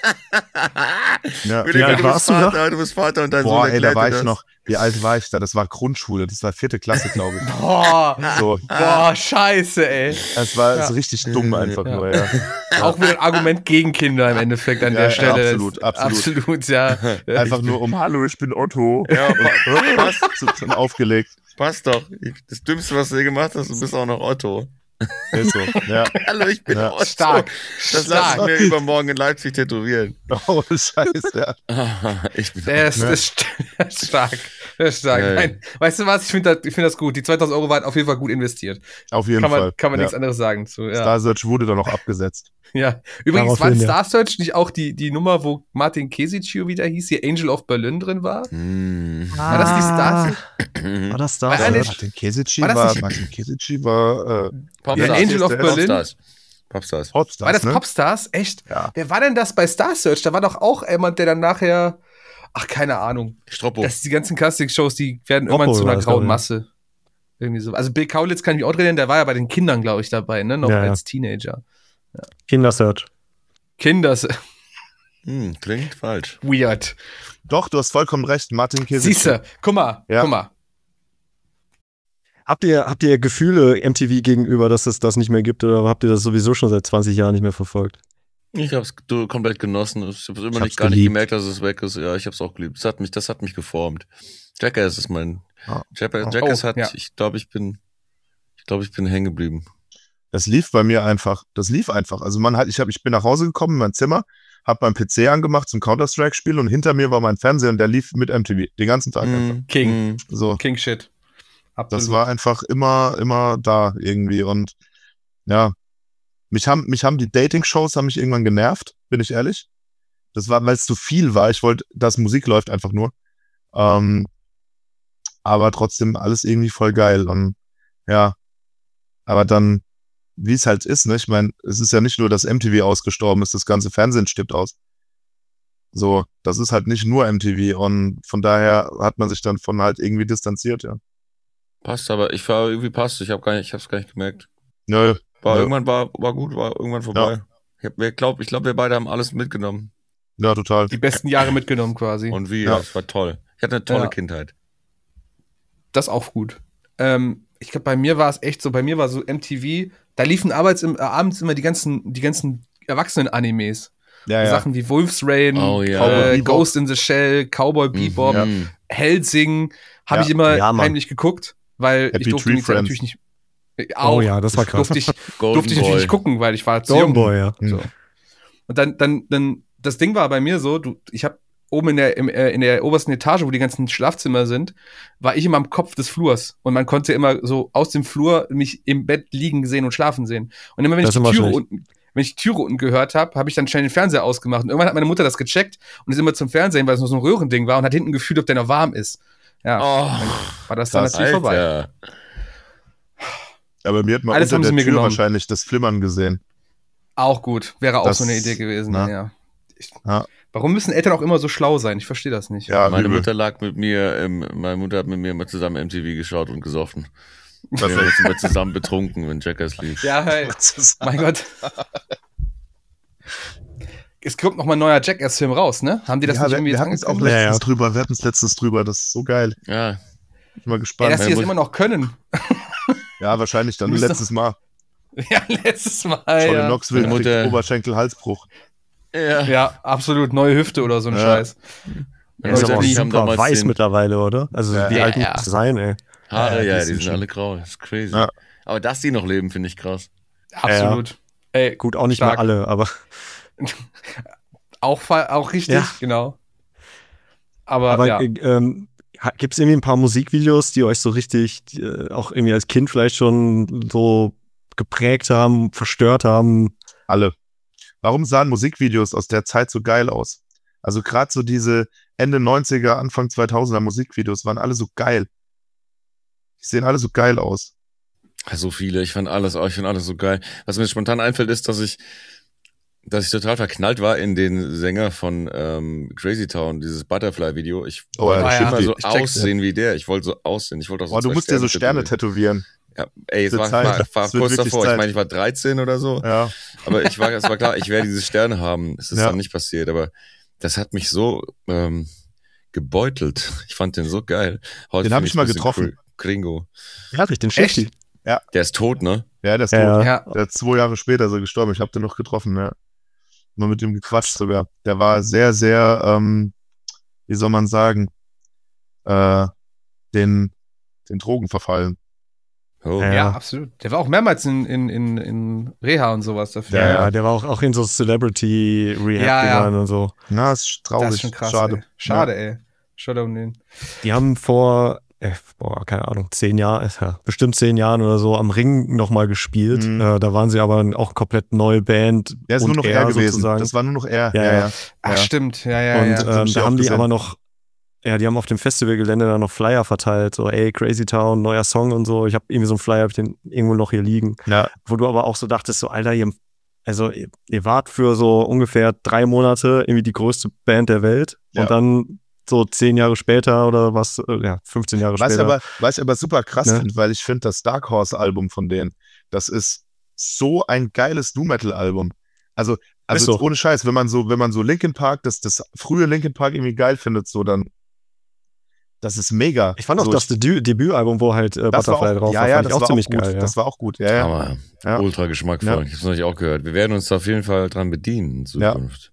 Speaker 1: Ja.
Speaker 3: Wie alt
Speaker 4: du, bist
Speaker 3: warst du da?
Speaker 4: Vater, du bist Vater und dein
Speaker 1: Boah,
Speaker 4: Sohn
Speaker 1: ey, da
Speaker 4: erklärt
Speaker 1: war
Speaker 4: dir
Speaker 1: ich
Speaker 4: das.
Speaker 1: noch, wie alt war ich da? Das war Grundschule, das war vierte Klasse, glaube ich.
Speaker 2: Boah.
Speaker 1: So,
Speaker 2: Boah, scheiße, ey.
Speaker 1: es war
Speaker 2: Ja.
Speaker 1: so richtig dumm einfach
Speaker 2: Ja.
Speaker 1: nur, ja.
Speaker 2: Auch wieder ein Argument gegen Kinder im Endeffekt an
Speaker 1: Ja,
Speaker 2: der
Speaker 1: ja,
Speaker 2: Stelle.
Speaker 1: absolut, absolut.
Speaker 2: Absolut, ja.
Speaker 1: Einfach nur um, hallo, ich bin Otto.
Speaker 4: Ja,
Speaker 1: Und
Speaker 4: passt,
Speaker 1: so, dann aufgelegt.
Speaker 4: passt doch. Das Dümmste, was du je gemacht hast, du bist auch noch Otto.
Speaker 1: Ist so, ja.
Speaker 4: Hallo, ich bin
Speaker 1: Ja.
Speaker 4: Otto.
Speaker 2: Stark.
Speaker 4: Das lasse
Speaker 2: Stark.
Speaker 4: ich mir übermorgen in Leipzig tätowieren.
Speaker 1: Oh, Scheiße, ja.
Speaker 4: Ich bin
Speaker 2: Der ist,
Speaker 1: Ne?
Speaker 2: ist, st- ist stark. Der ist stark.
Speaker 4: Ja, ja.
Speaker 2: Nein, weißt du was? Ich finde das, ich find das gut. Die zweitausend Euro waren auf jeden Fall gut investiert.
Speaker 1: Auf jeden
Speaker 2: Kann man,
Speaker 1: Fall.
Speaker 2: kann man
Speaker 1: ja.
Speaker 2: nichts anderes sagen zu. Ja.
Speaker 1: Star Search wurde dann noch abgesetzt.
Speaker 2: Ja. Übrigens
Speaker 3: Daraufhin,
Speaker 2: war
Speaker 3: ja.
Speaker 2: Star Search nicht auch die, die Nummer, wo Martin Kesiccio wieder hieß, hier Angel of Berlin drin war?
Speaker 4: Hm.
Speaker 2: War das die Star Search?
Speaker 3: War das Star
Speaker 2: Weil
Speaker 3: Search?
Speaker 2: eigentlich-
Speaker 1: Martin Kesici
Speaker 2: War das
Speaker 1: war,
Speaker 2: nicht-
Speaker 1: Martin Kesici war äh,
Speaker 4: Popstars.
Speaker 2: Ja, Angel of
Speaker 1: der
Speaker 2: Berlin.
Speaker 4: Popstars. Popstars.
Speaker 1: Popstars,
Speaker 2: War das
Speaker 1: ne?
Speaker 2: Popstars? Echt?
Speaker 1: Ja.
Speaker 2: Wer war denn das bei Star Search? Da war doch auch jemand, der dann nachher. Ach, keine Ahnung.
Speaker 4: Stroppo.
Speaker 2: Das, die ganzen Casting-Shows, die werden irgendwann
Speaker 3: Oppo
Speaker 2: zu
Speaker 3: war
Speaker 2: einer
Speaker 3: das,
Speaker 2: grauen
Speaker 3: glaub ich.
Speaker 2: Masse. Irgendwie so. Also Bill Kaulitz kann ich mich auch reden, der war ja bei den Kindern, glaube ich, dabei, ne? Noch
Speaker 3: Ja, ja.
Speaker 2: als Teenager.
Speaker 3: Kindersearch.
Speaker 2: Kinders.
Speaker 4: Hm, klingt falsch.
Speaker 2: Weird.
Speaker 1: Doch, du hast vollkommen recht. Martin Kesici.
Speaker 2: Siehste, guck mal,
Speaker 1: Ja.
Speaker 2: guck mal.
Speaker 3: Habt ihr, habt ihr Gefühle M T V gegenüber, dass es das nicht mehr gibt, oder habt ihr das sowieso schon seit zwanzig Jahren nicht mehr verfolgt?
Speaker 4: Ich hab's du, komplett genossen. Ich hab's immer
Speaker 1: Ich
Speaker 4: nicht,
Speaker 1: hab's
Speaker 4: gar nicht
Speaker 1: geliebt.
Speaker 4: gemerkt, dass es weg ist. Ja, ich hab's auch geliebt. Das hat mich, das hat mich geformt. Jackass ist mein.
Speaker 1: Ah.
Speaker 4: Jackass,
Speaker 1: Oh,
Speaker 4: Jackass hat,
Speaker 2: ja.
Speaker 4: ich glaube, ich bin, ich glaube, ich bin hängen geblieben.
Speaker 1: Das lief bei mir einfach. Das lief einfach. Also man hat, ich, hab, ich bin nach Hause gekommen in mein Zimmer, hab meinen P C angemacht zum Counter-Strike-Spiel und hinter mir war mein Fernseher und der lief mit M T V den ganzen Tag. einfach.
Speaker 4: Mhm.
Speaker 2: King.
Speaker 4: Mhm.
Speaker 1: So,
Speaker 2: King Shit. Absolut.
Speaker 1: das war einfach immer, immer da irgendwie und ja, mich haben, mich haben die Dating-Shows haben mich irgendwann genervt, bin ich ehrlich. Das war, weil es zu viel war. Ich wollte, dass Musik läuft einfach nur. Ähm, aber trotzdem alles irgendwie voll geil und ja, aber dann, wie es halt ist, ne? Ich meine, es ist ja nicht nur, dass M T V ausgestorben ist, das ganze Fernsehen stirbt aus. So, das ist halt nicht nur M T V und von daher hat man sich dann von halt irgendwie distanziert, ja.
Speaker 4: Passt, aber ich war irgendwie passt. Ich habe gar nicht, ich hab's gar nicht gemerkt.
Speaker 1: Nö.
Speaker 4: War
Speaker 1: Nö.
Speaker 4: irgendwann war, war gut, war irgendwann vorbei. Ich hab, wir glaub, ich glaube, wir beide haben alles mitgenommen.
Speaker 1: Ja, total.
Speaker 2: Die besten Jahre mitgenommen quasi.
Speaker 4: Und wie,
Speaker 1: Ja.
Speaker 4: das war toll. Ich hatte eine tolle
Speaker 2: Ja.
Speaker 4: Kindheit.
Speaker 2: Das ist auch gut. Ähm, ich glaube, bei mir war es echt so, bei mir war so M T V, da liefen arbeits im, äh, abends immer die ganzen, die ganzen Erwachsenen-Animes.
Speaker 1: Ja, ja.
Speaker 2: Sachen wie Wolf's Rain,
Speaker 4: Oh, ja.
Speaker 1: Cowboy
Speaker 2: äh,
Speaker 1: Bebop.
Speaker 2: Ghost in the Shell, Cowboy Bebop,
Speaker 4: Mhm.
Speaker 2: Hellsing, habe
Speaker 1: Ja.
Speaker 2: ich immer
Speaker 3: Ja, Mann.
Speaker 2: heimlich geguckt, weil
Speaker 1: Happy
Speaker 2: ich durfte
Speaker 1: Tree
Speaker 2: die Zeit
Speaker 1: Friends.
Speaker 2: natürlich nicht. Äh, Auch,
Speaker 3: Oh ja, das war krass.
Speaker 2: durfte ich,
Speaker 4: Golden
Speaker 2: durfte ich natürlich
Speaker 4: Boy.
Speaker 2: nicht gucken, weil ich war zu
Speaker 3: Golden
Speaker 2: jung.
Speaker 3: Boy, ja.
Speaker 2: So. Und dann, dann, dann, das Ding war bei mir so, du, ich habe oben in der, im, äh, in der obersten Etage, wo die ganzen Schlafzimmer sind, war ich immer am Kopf des Flurs. Und man konnte immer so aus dem Flur mich im Bett liegen sehen und schlafen sehen. Und immer wenn
Speaker 3: Das
Speaker 2: ich
Speaker 3: ist
Speaker 2: die
Speaker 3: immer
Speaker 2: Türe
Speaker 3: schlecht.
Speaker 2: unten, wenn ich die Türe unten gehört habe, habe ich dann schnell den Fernseher ausgemacht. Und irgendwann hat meine Mutter das gecheckt und ist immer zum Fernsehen, weil es nur so ein Röhrending war und hat hinten gefühlt, ob der noch warm ist. Ja,
Speaker 4: Oh,
Speaker 2: dann war das dann
Speaker 1: krass,
Speaker 2: natürlich vorbei.
Speaker 4: Alter.
Speaker 1: Aber mir hat man
Speaker 2: Alles
Speaker 1: unter
Speaker 2: haben
Speaker 1: der
Speaker 2: sie mir
Speaker 1: Tür
Speaker 2: genommen.
Speaker 1: wahrscheinlich das Flimmern gesehen.
Speaker 2: Auch gut. Wäre auch
Speaker 1: Das-
Speaker 2: so eine Idee gewesen.
Speaker 1: na.
Speaker 2: Ja. Ich,
Speaker 1: Ja.
Speaker 2: Warum müssen Eltern auch immer so schlau sein? Ich verstehe das nicht.
Speaker 1: Ja,
Speaker 4: Meine
Speaker 1: übel.
Speaker 4: Mutter lag mit mir, ähm, meine Mutter hat mit mir immer zusammen M T V geschaut und gesoffen. Wir
Speaker 1: Perfekt.
Speaker 4: sind immer zusammen betrunken, wenn Jackass lief.
Speaker 2: Ja, hey.
Speaker 1: Das ist-
Speaker 2: Mein Gott. Es kommt noch mal ein neuer Jackass-Film raus, ne? Haben die das
Speaker 1: ja,
Speaker 2: nicht
Speaker 1: wir,
Speaker 2: irgendwie
Speaker 1: wir
Speaker 2: jetzt
Speaker 1: hatten es auch
Speaker 2: angekündigt?
Speaker 3: Ja,
Speaker 1: letztens
Speaker 3: ja.
Speaker 1: drüber, wir hatten es letztens drüber, das ist so geil.
Speaker 4: Ja,
Speaker 1: Ich bin mal
Speaker 2: Ey,
Speaker 1: gespannt.
Speaker 2: dass die das
Speaker 4: muss-
Speaker 2: immer noch können.
Speaker 1: Ja, wahrscheinlich dann
Speaker 2: Müsste-
Speaker 1: letztes Mal.
Speaker 2: Ja, letztes Mal,
Speaker 1: Johnny
Speaker 2: ja.
Speaker 1: Knoxville
Speaker 4: Meine
Speaker 1: kriegt
Speaker 4: Mutter-
Speaker 1: Oberschenkel-Halsbruch.
Speaker 4: ja.
Speaker 2: Ja, absolut. Neue Hüfte oder so ein
Speaker 1: Ja.
Speaker 2: Scheiß.
Speaker 3: Er ist
Speaker 4: Leute,
Speaker 3: aber auch
Speaker 4: die haben
Speaker 3: super
Speaker 4: damals
Speaker 3: weiß
Speaker 4: den-
Speaker 3: mittlerweile, oder? Also
Speaker 1: Ja,
Speaker 3: wie
Speaker 2: ja,
Speaker 3: alt muss
Speaker 2: ja.
Speaker 3: das sein, ey?
Speaker 4: Haare,
Speaker 1: Ja,
Speaker 4: ja,
Speaker 1: die
Speaker 4: die
Speaker 1: sind
Speaker 4: sind
Speaker 1: schon-
Speaker 4: alle grau. Das ist crazy.
Speaker 1: Ja.
Speaker 4: Aber dass die noch leben, finde ich krass.
Speaker 2: Absolut. Ey,
Speaker 3: Gut, auch nicht
Speaker 2: stark.
Speaker 3: mehr alle, aber,
Speaker 2: Auch, fa- auch richtig,
Speaker 3: Ja.
Speaker 2: genau. Aber,
Speaker 3: aber
Speaker 2: ja.
Speaker 3: äh, ähm, gibt es irgendwie ein paar Musikvideos, die euch so richtig, die, äh, auch irgendwie als Kind vielleicht schon so geprägt haben, verstört haben?
Speaker 1: Alle. Warum sahen Musikvideos aus der Zeit so geil aus? Also gerade so diese Ende neunziger, Anfang zweitausender Musikvideos waren alle so geil. Die sehen alle so geil aus.
Speaker 4: So viele, ich fand alles, oh, ich fand alles so geil. Was mir spontan einfällt, ist, dass ich, dass ich total verknallt war in den Sänger von ähm, Crazy Town, dieses Butterfly-Video. Ich
Speaker 1: Oh,
Speaker 4: wollte
Speaker 1: ja,
Speaker 4: immer
Speaker 2: ja.
Speaker 4: so
Speaker 2: Ich check's.
Speaker 4: aussehen wie der. Ich wollte so aussehen. Ich wollte auch so
Speaker 1: Oh, du
Speaker 4: zwei
Speaker 1: musst dir so
Speaker 4: Sterne
Speaker 1: Sterne tätowieren.
Speaker 4: Ja, ey, es
Speaker 1: Wird
Speaker 4: war,
Speaker 1: Zeit.
Speaker 4: war, war
Speaker 1: Es wird
Speaker 4: kurz
Speaker 1: wirklich
Speaker 4: davor. Ich
Speaker 1: Zeit.
Speaker 4: meine, ich war dreizehn oder so.
Speaker 1: Ja.
Speaker 4: Aber ich war, es war klar, ich werde diese Sterne haben. Es ist
Speaker 1: Ja.
Speaker 4: dann nicht passiert, aber das hat mich so ähm, gebeutelt. Ich fand den so geil. Heute
Speaker 1: Den hab
Speaker 4: find
Speaker 1: ich mal
Speaker 4: ein bisschen
Speaker 1: getroffen.
Speaker 4: Gr- Gringo.
Speaker 3: Ja, richtig, den
Speaker 2: Echt?
Speaker 3: Shifty.
Speaker 4: Der ist tot, ne?
Speaker 1: Ja, der ist
Speaker 3: Ja,
Speaker 1: tot.
Speaker 3: ja.
Speaker 2: Ja.
Speaker 1: Der ist zwei Jahre später so gestorben. Ich habe den noch getroffen, ja. Mal mit ihm gequatscht sogar. Der war sehr, sehr, ähm, wie soll man sagen, äh, den, den Drogen verfallen.
Speaker 4: Oh.
Speaker 3: Ja.
Speaker 2: Ja, absolut. Der war auch mehrmals in, in, in, in Reha und sowas dafür.
Speaker 3: Ja,
Speaker 1: Ja,
Speaker 3: ja,
Speaker 1: ja.
Speaker 3: der war auch, auch in so
Speaker 2: Ja,
Speaker 3: Celebrity-Rehab-Dingern
Speaker 2: ja.
Speaker 3: und so.
Speaker 1: Na, ist traurig.
Speaker 2: Das ist schon krass.
Speaker 1: Schade.
Speaker 2: Ey. Schade, ey. Schade um den.
Speaker 3: Die haben vor, äh, boah, keine Ahnung, zehn Jahren, ja, bestimmt zehn Jahren oder so am Ring nochmal gespielt.
Speaker 1: Mhm.
Speaker 3: Äh, da waren sie aber auch komplett neue Band.
Speaker 1: Der ist
Speaker 3: und
Speaker 1: nur noch er gewesen.
Speaker 3: sozusagen.
Speaker 1: Das war nur noch er.
Speaker 3: Ja,
Speaker 1: Ja,
Speaker 3: ja.
Speaker 1: ja.
Speaker 2: Ach,
Speaker 1: Ja.
Speaker 2: stimmt. Ja, ja,
Speaker 3: und
Speaker 2: ja.
Speaker 1: hab
Speaker 3: ähm,
Speaker 1: ich
Speaker 3: da
Speaker 1: auch
Speaker 3: haben die
Speaker 1: gesehen.
Speaker 3: aber noch, ja, die haben auf dem Festivalgelände dann noch Flyer verteilt, so, ey, Crazy Town, neuer Song und so. Ich habe irgendwie so einen Flyer, hab ich den irgendwo noch hier liegen.
Speaker 1: Ja.
Speaker 3: Wo du aber auch so dachtest, so, Alter, ihr, also ihr, ihr wart für so ungefähr drei Monate irgendwie die größte Band der Welt
Speaker 1: Ja.
Speaker 3: und dann so zehn Jahre später oder was, äh, ja, fünfzehn Jahre
Speaker 1: Was ich
Speaker 3: später.
Speaker 1: aber, was ich aber super krass
Speaker 3: Ne?
Speaker 1: finde, weil ich finde, das Dark Horse-Album von denen, das ist so ein geiles Nu-Metal-Album. Also, also
Speaker 3: Ist so.
Speaker 1: jetzt ohne Scheiß, wenn man so, wenn man so Linkin Park, das, das frühe Linkin Park irgendwie geil findet, so dann, das ist mega.
Speaker 3: Ich fand auch
Speaker 1: so,
Speaker 3: das Debüt, Debütalbum, wo halt äh,
Speaker 1: das war
Speaker 3: Butterfly
Speaker 1: auch,
Speaker 3: drauf
Speaker 1: ja,
Speaker 3: war,
Speaker 1: ja,
Speaker 3: fand
Speaker 1: das
Speaker 3: ich auch
Speaker 1: war
Speaker 3: ziemlich
Speaker 1: auch gut.
Speaker 3: geil. Ja.
Speaker 1: Das war auch gut, ja, ja.
Speaker 4: Aber
Speaker 1: Ja.
Speaker 4: ultra geschmackvoll.
Speaker 1: Ja.
Speaker 4: Ich hab's noch nicht auch gehört. Wir werden uns da auf jeden Fall dran bedienen in
Speaker 1: Ja.
Speaker 4: Zukunft.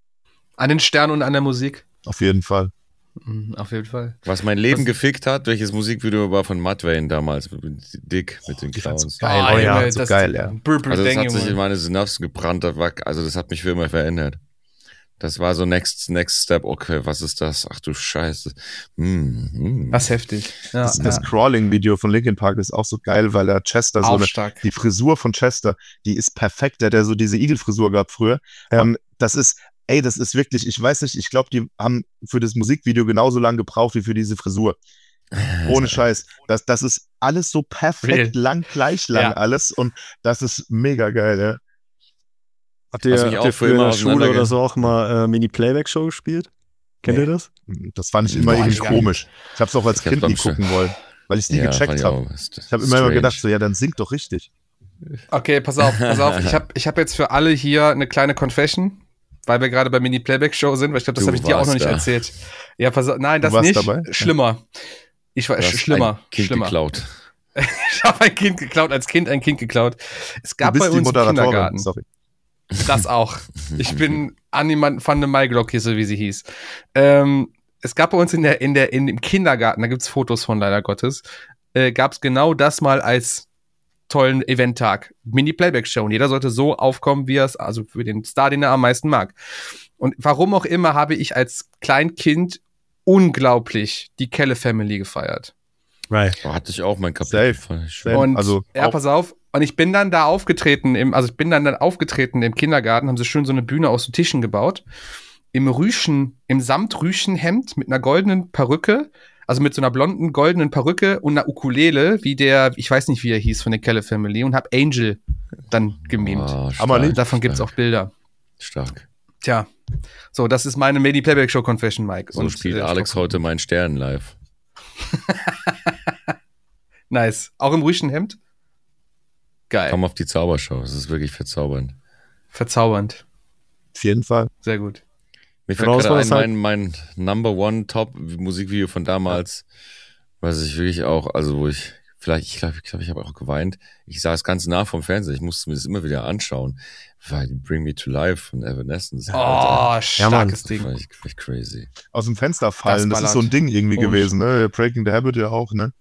Speaker 2: An den Sternen und an der Musik.
Speaker 1: Auf jeden Fall.
Speaker 2: Mhm, auf jeden Fall.
Speaker 4: Was mein Leben
Speaker 2: Was-
Speaker 4: gefickt hat, welches Musikvideo war von Mudvayne damals, mit Dick, mit den
Speaker 1: Ich fand's
Speaker 4: Clowns.
Speaker 1: geil.
Speaker 2: Ah,
Speaker 1: Oh ja,
Speaker 2: Junge,
Speaker 1: so
Speaker 2: das-
Speaker 1: geil, ja.
Speaker 2: Brr, brr,
Speaker 4: Also das
Speaker 2: dang,
Speaker 4: hat sich
Speaker 2: Junge.
Speaker 4: in meine Synapsen gebrannt, das war, also das hat mich für immer verändert. Das war so next, next step, okay, was ist das? Ach du Scheiße. Hm, hm.
Speaker 2: Das ist heftig. Ja,
Speaker 1: Das,
Speaker 2: ja.
Speaker 1: das Crawling-Video von Linkin Park ist auch so geil, weil der Chester so
Speaker 2: Auch
Speaker 1: eine,
Speaker 2: stark.
Speaker 1: die Frisur von Chester, die ist perfekt. Der hat ja so diese Igelfrisur gehabt früher.
Speaker 3: Ja.
Speaker 1: Und das ist, ey, das ist wirklich, ich weiß nicht, ich glaube, die haben für das Musikvideo genauso lange gebraucht wie für diese Frisur. Ohne Scheiß. Das, das ist alles so perfekt
Speaker 2: Real.
Speaker 1: lang, gleich lang
Speaker 2: Ja.
Speaker 1: alles. Und das ist mega geil, ja.
Speaker 3: Habt ihr,
Speaker 4: Was mich
Speaker 3: habt
Speaker 4: auch
Speaker 3: ihr
Speaker 4: für
Speaker 3: früher in
Speaker 4: immer
Speaker 3: der Schule oder
Speaker 4: auseinanderge-
Speaker 3: so auch mal äh, Mini-Playback-Show gespielt? Kennt
Speaker 1: Nee.
Speaker 3: ihr das?
Speaker 1: Das fand ich immer
Speaker 2: Boah,
Speaker 1: irgendwie
Speaker 2: geil.
Speaker 1: komisch. Ich habe es auch als
Speaker 4: Ich hab's
Speaker 1: Kind nie
Speaker 4: beim Sch-
Speaker 1: gucken wollen, weil ich es nie
Speaker 4: Ja, fand
Speaker 1: gecheckt
Speaker 4: ich
Speaker 1: habe.
Speaker 4: auch.
Speaker 1: Ich habe immer immer gedacht, so, ja, dann sing doch richtig.
Speaker 2: Okay, pass auf, pass auf. Ich habe ich hab jetzt für alle hier eine kleine Confession, weil wir gerade bei Mini-Playback-Show sind, weil ich glaube, das
Speaker 4: Du
Speaker 2: habe ich dir auch noch
Speaker 4: warst
Speaker 2: nicht
Speaker 4: da.
Speaker 2: erzählt. Ja, pass auf. Nein,
Speaker 1: Du
Speaker 2: das
Speaker 1: warst
Speaker 2: nicht.
Speaker 1: dabei?
Speaker 2: Schlimmer. Ich war
Speaker 4: Du hast
Speaker 2: schlimmer.
Speaker 4: ein Kind
Speaker 2: schlimmer.
Speaker 4: geklaut.
Speaker 2: Ich habe ein Kind geklaut, als Kind ein Kind geklaut. Es gab
Speaker 1: du bist
Speaker 2: bei
Speaker 1: die
Speaker 2: uns im
Speaker 1: Moderatorin.
Speaker 2: Kindergarten.
Speaker 1: Sorry.
Speaker 2: Das auch. Ich bin Anni van de Maiglocke, so wie sie hieß. Ähm, es gab bei uns in der, in der, in dem Kindergarten, da gibt's Fotos von, leider Gottes, äh, gab's genau das mal als tollen Eventtag. Mini-Playback-Show. Und jeder sollte so aufkommen, wie er es, also für den Star, den er am meisten mag. Und warum auch immer habe ich als Kleinkind unglaublich die Kelle Family gefeiert.
Speaker 3: Right.
Speaker 4: Oh, hatte ich auch mein Kapitel.
Speaker 1: Safe.
Speaker 4: Fand ich schön.
Speaker 1: Safe.
Speaker 2: Und
Speaker 1: Also
Speaker 2: ja,
Speaker 1: auch-
Speaker 2: pass auf. Und ich bin dann da aufgetreten, im, also ich bin dann, dann aufgetreten im Kindergarten, haben sie schön so eine Bühne aus so Tischen gebaut. Im Rüschen, im Samtrüschenhemd mit einer goldenen Perücke, also mit so einer blonden goldenen Perücke und einer Ukulele, wie der, ich weiß nicht, wie er hieß, von der Kelle Family, und hab Angel dann gemimt.
Speaker 4: Oh, stark,
Speaker 1: Hammerlied.
Speaker 2: Davon gibt's
Speaker 4: stark,
Speaker 2: auch Bilder.
Speaker 4: Stark.
Speaker 2: Tja. So, das ist meine Mini-Playback-Show-Confession, Mike.
Speaker 4: So
Speaker 2: Und,
Speaker 4: spielt
Speaker 2: äh,
Speaker 4: Alex heute meinen Stern live.
Speaker 2: Nice. Auch im Rüschenhemd? Geil.
Speaker 4: Komm auf die Zaubershow. Das ist wirklich verzaubernd.
Speaker 2: Verzaubernd.
Speaker 1: Auf jeden Fall.
Speaker 2: Sehr gut.
Speaker 4: Mir fällt
Speaker 3: Genau, das
Speaker 4: gerade
Speaker 3: war
Speaker 4: ein,
Speaker 3: das halt-
Speaker 4: mein, mein Number One Top Musikvideo von damals, was ich wirklich auch, also wo ich, vielleicht, ich glaube, ich, glaub, ich habe auch geweint. Ich sah das Ganze nach vom Fernseher. Ich musste mir das immer wieder anschauen. Weil Bring Me to Life von Evanescence. Alter,
Speaker 2: Oh, starkes
Speaker 4: das
Speaker 2: Ding.
Speaker 4: war echt, echt crazy.
Speaker 1: Aus dem Fenster fallen, das,
Speaker 2: Das
Speaker 1: ist so ein
Speaker 2: ballert.
Speaker 1: Ding irgendwie
Speaker 2: Oh.
Speaker 1: gewesen, ne? Breaking the Habit ja auch, ne?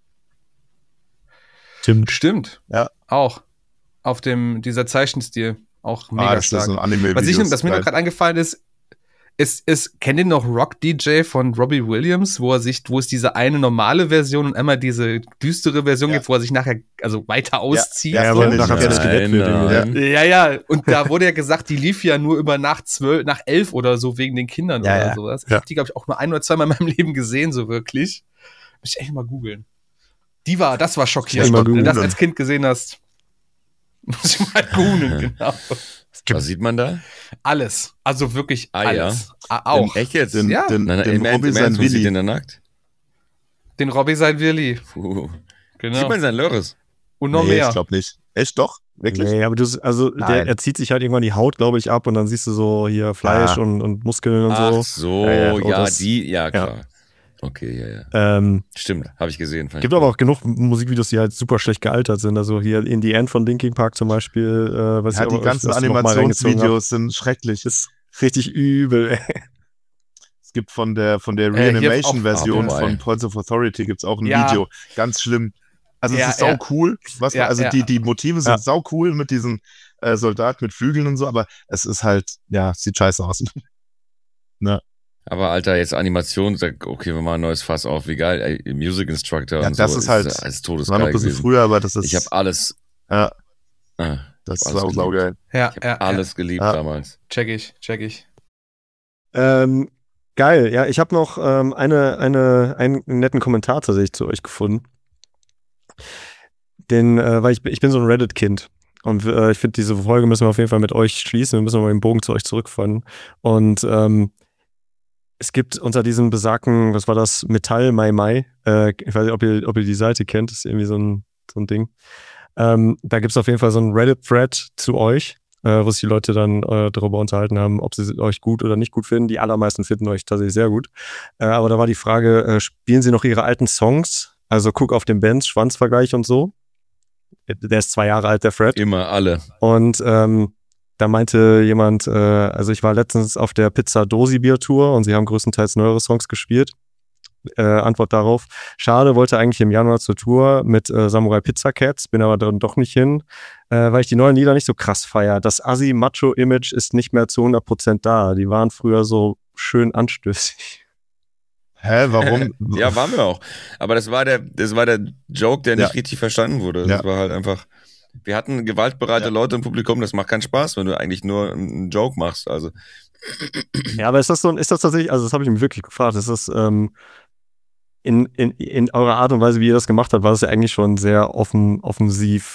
Speaker 3: Stimmt.
Speaker 2: Stimmt.
Speaker 1: Ja.
Speaker 2: Auch. Auf dem, dieser Zeichenstil. Auch mega
Speaker 1: Ah, das
Speaker 2: stark.
Speaker 1: ist so ein Anime-Video.
Speaker 2: Was, ich, was mir noch gerade eingefallen ist, ist, ist, kennt ihr noch Rock D J von Robbie Williams, wo er sich, wo es diese eine normale Version und einmal diese düstere Version
Speaker 1: Ja.
Speaker 2: gibt, wo er sich nachher, also weiter auszieht?
Speaker 1: Ja,
Speaker 3: Ja,
Speaker 1: so
Speaker 3: aber
Speaker 1: nicht.
Speaker 3: nachher
Speaker 1: Ja.
Speaker 3: das Skelett wird irgendwie.
Speaker 4: nein.
Speaker 2: Ja, ja, und da wurde ja gesagt, die lief ja nur über nach zwölf, nach elf oder so wegen den Kindern
Speaker 1: Ja,
Speaker 2: oder
Speaker 1: ja.
Speaker 2: sowas. Ich
Speaker 1: Ja.
Speaker 2: hab die, glaube ich, auch nur ein oder zweimal in meinem Leben gesehen, so wirklich. Muss ich echt mal googeln. Die war, das war schockierend.
Speaker 3: Muss ich mal
Speaker 2: Wenn du das
Speaker 1: googeln.
Speaker 2: als Kind gesehen hast, muss ich mal googeln, genau.
Speaker 4: Was sieht man da?
Speaker 2: Alles. Also wirklich
Speaker 4: Ah,
Speaker 2: alles. Ah, auch.
Speaker 4: Echt jetzt?
Speaker 1: Den,
Speaker 2: Ja.
Speaker 1: den,
Speaker 4: Nein, nein,
Speaker 1: den
Speaker 4: im Ernst,
Speaker 1: Robbie
Speaker 4: im
Speaker 1: sein
Speaker 4: Ernst, man sieht
Speaker 1: Willi.
Speaker 4: den da nackt?
Speaker 2: Den Robbie sein Willi.
Speaker 4: Puh.
Speaker 2: Genau.
Speaker 4: Sieht man sein Lörres?
Speaker 2: Und noch
Speaker 1: Nee,
Speaker 2: mehr.
Speaker 1: ich glaube nicht. Echt doch? Wirklich?
Speaker 3: Nee, aber du, also der,
Speaker 1: Nein.
Speaker 3: er zieht sich halt irgendwann die Haut, glaube ich, ab und dann siehst du so hier Fleisch
Speaker 1: Ah.
Speaker 3: und, und Muskeln und
Speaker 4: Ach
Speaker 3: so.
Speaker 4: so,
Speaker 3: Ja,
Speaker 4: ja,
Speaker 3: ja, oh, das-
Speaker 4: die, ja, klar. Okay, ja, ja.
Speaker 3: Ähm,
Speaker 4: Stimmt, habe ich gesehen. fand ich
Speaker 3: gibt aber auch genug Musikvideos, die halt super schlecht gealtert sind. Also hier In the End von Linkin Park zum Beispiel. Äh, was
Speaker 1: Ja,
Speaker 3: ich
Speaker 1: die
Speaker 3: aber
Speaker 1: ganzen
Speaker 3: öfters noch mal reingezogen hab.
Speaker 1: Animationsvideos sind schrecklich.
Speaker 3: Ist richtig übel, ey.
Speaker 1: Es gibt von der, von der
Speaker 2: Äh, hier
Speaker 1: Reanimation-Version
Speaker 4: auch-
Speaker 1: von Points of Authority gibt's auch ein
Speaker 2: Ja.
Speaker 1: Video. Ganz schlimm. Also
Speaker 2: Ja,
Speaker 1: es ist sau
Speaker 2: ja.
Speaker 1: cool. Was,
Speaker 2: Ja,
Speaker 1: also
Speaker 2: ja.
Speaker 1: die, die Motive sind
Speaker 3: Ja.
Speaker 1: sau cool mit diesen äh, Soldaten mit Flügeln und so, aber es ist halt, ja, sieht scheiße aus.
Speaker 4: Aber Alter, jetzt Animation, sag, okay, wir machen ein neues Fass auf, wie geil, ey, Music Instructor
Speaker 1: Ja,
Speaker 4: und
Speaker 1: das
Speaker 4: so.
Speaker 1: ist halt-
Speaker 4: als
Speaker 1: Das
Speaker 4: todesgeil
Speaker 1: war noch ein bisschen
Speaker 4: gewesen.
Speaker 1: früher, aber das ist,
Speaker 4: Ich habe alles,
Speaker 1: ja,
Speaker 4: ah,
Speaker 1: das ist
Speaker 4: alles
Speaker 1: sau, sau geil.
Speaker 2: Ja,
Speaker 4: ich hab
Speaker 2: ja,
Speaker 4: alles geliebt
Speaker 1: Ja.
Speaker 4: damals.
Speaker 2: check ich, check ich.
Speaker 3: Ähm, geil, ja, ich habe noch ähm, eine, eine, einen netten Kommentar tatsächlich zu euch gefunden. Den, äh, weil ich, bin- ich bin so ein Reddit-Kind. Und äh, ich finde, diese Folge müssen wir auf jeden Fall mit euch schließen. Wir müssen mal den Bogen zu euch zurückfinden. Und ähm, es gibt unter diesem besagten, was war das, Metall Mai Mai, äh, ich weiß nicht, ob ihr, ob ihr die Seite kennt, das ist irgendwie so ein, so ein Ding. Ähm, da gibt es auf jeden Fall so einen Reddit-Thread zu euch, äh, wo sich die Leute dann äh, darüber unterhalten haben, ob sie euch gut oder nicht gut finden. Die allermeisten finden euch tatsächlich sehr gut. Äh, aber da war die Frage, äh, spielen sie noch ihre alten Songs? Also guck auf den Bands, Schwanzvergleich und so. Der ist zwei Jahre alt, der Fred.
Speaker 4: Immer alle.
Speaker 3: Und ähm, da meinte jemand, äh, also ich war letztens auf der Pizza Dosi Bier Tour und sie haben größtenteils neuere Songs gespielt. Äh, Antwort darauf: Schade, wollte eigentlich im Januar zur Tour mit äh, Samurai Pizza Cats, bin aber dann doch nicht hin, äh, weil ich die neuen Lieder nicht so krass feier. Das Assi-Macho-Image ist nicht mehr zu hundert Prozent da. Die waren früher so schön anstößig.
Speaker 1: Hä, warum?
Speaker 4: Ja, waren wir auch. Aber das war der, das war der Joke, der nicht
Speaker 1: Ja.
Speaker 4: richtig verstanden wurde.
Speaker 1: Ja.
Speaker 4: Das war halt einfach, wir hatten gewaltbereite
Speaker 1: Ja.
Speaker 4: Leute im Publikum, das macht keinen Spaß, wenn du eigentlich nur einen Joke machst. Also,
Speaker 3: Ja, aber ist das so, ist das tatsächlich, also das habe ich mich wirklich gefragt, ist das ähm, in, in, in eurer Art und Weise, wie ihr das gemacht habt, war das ja eigentlich schon sehr offen, offensiv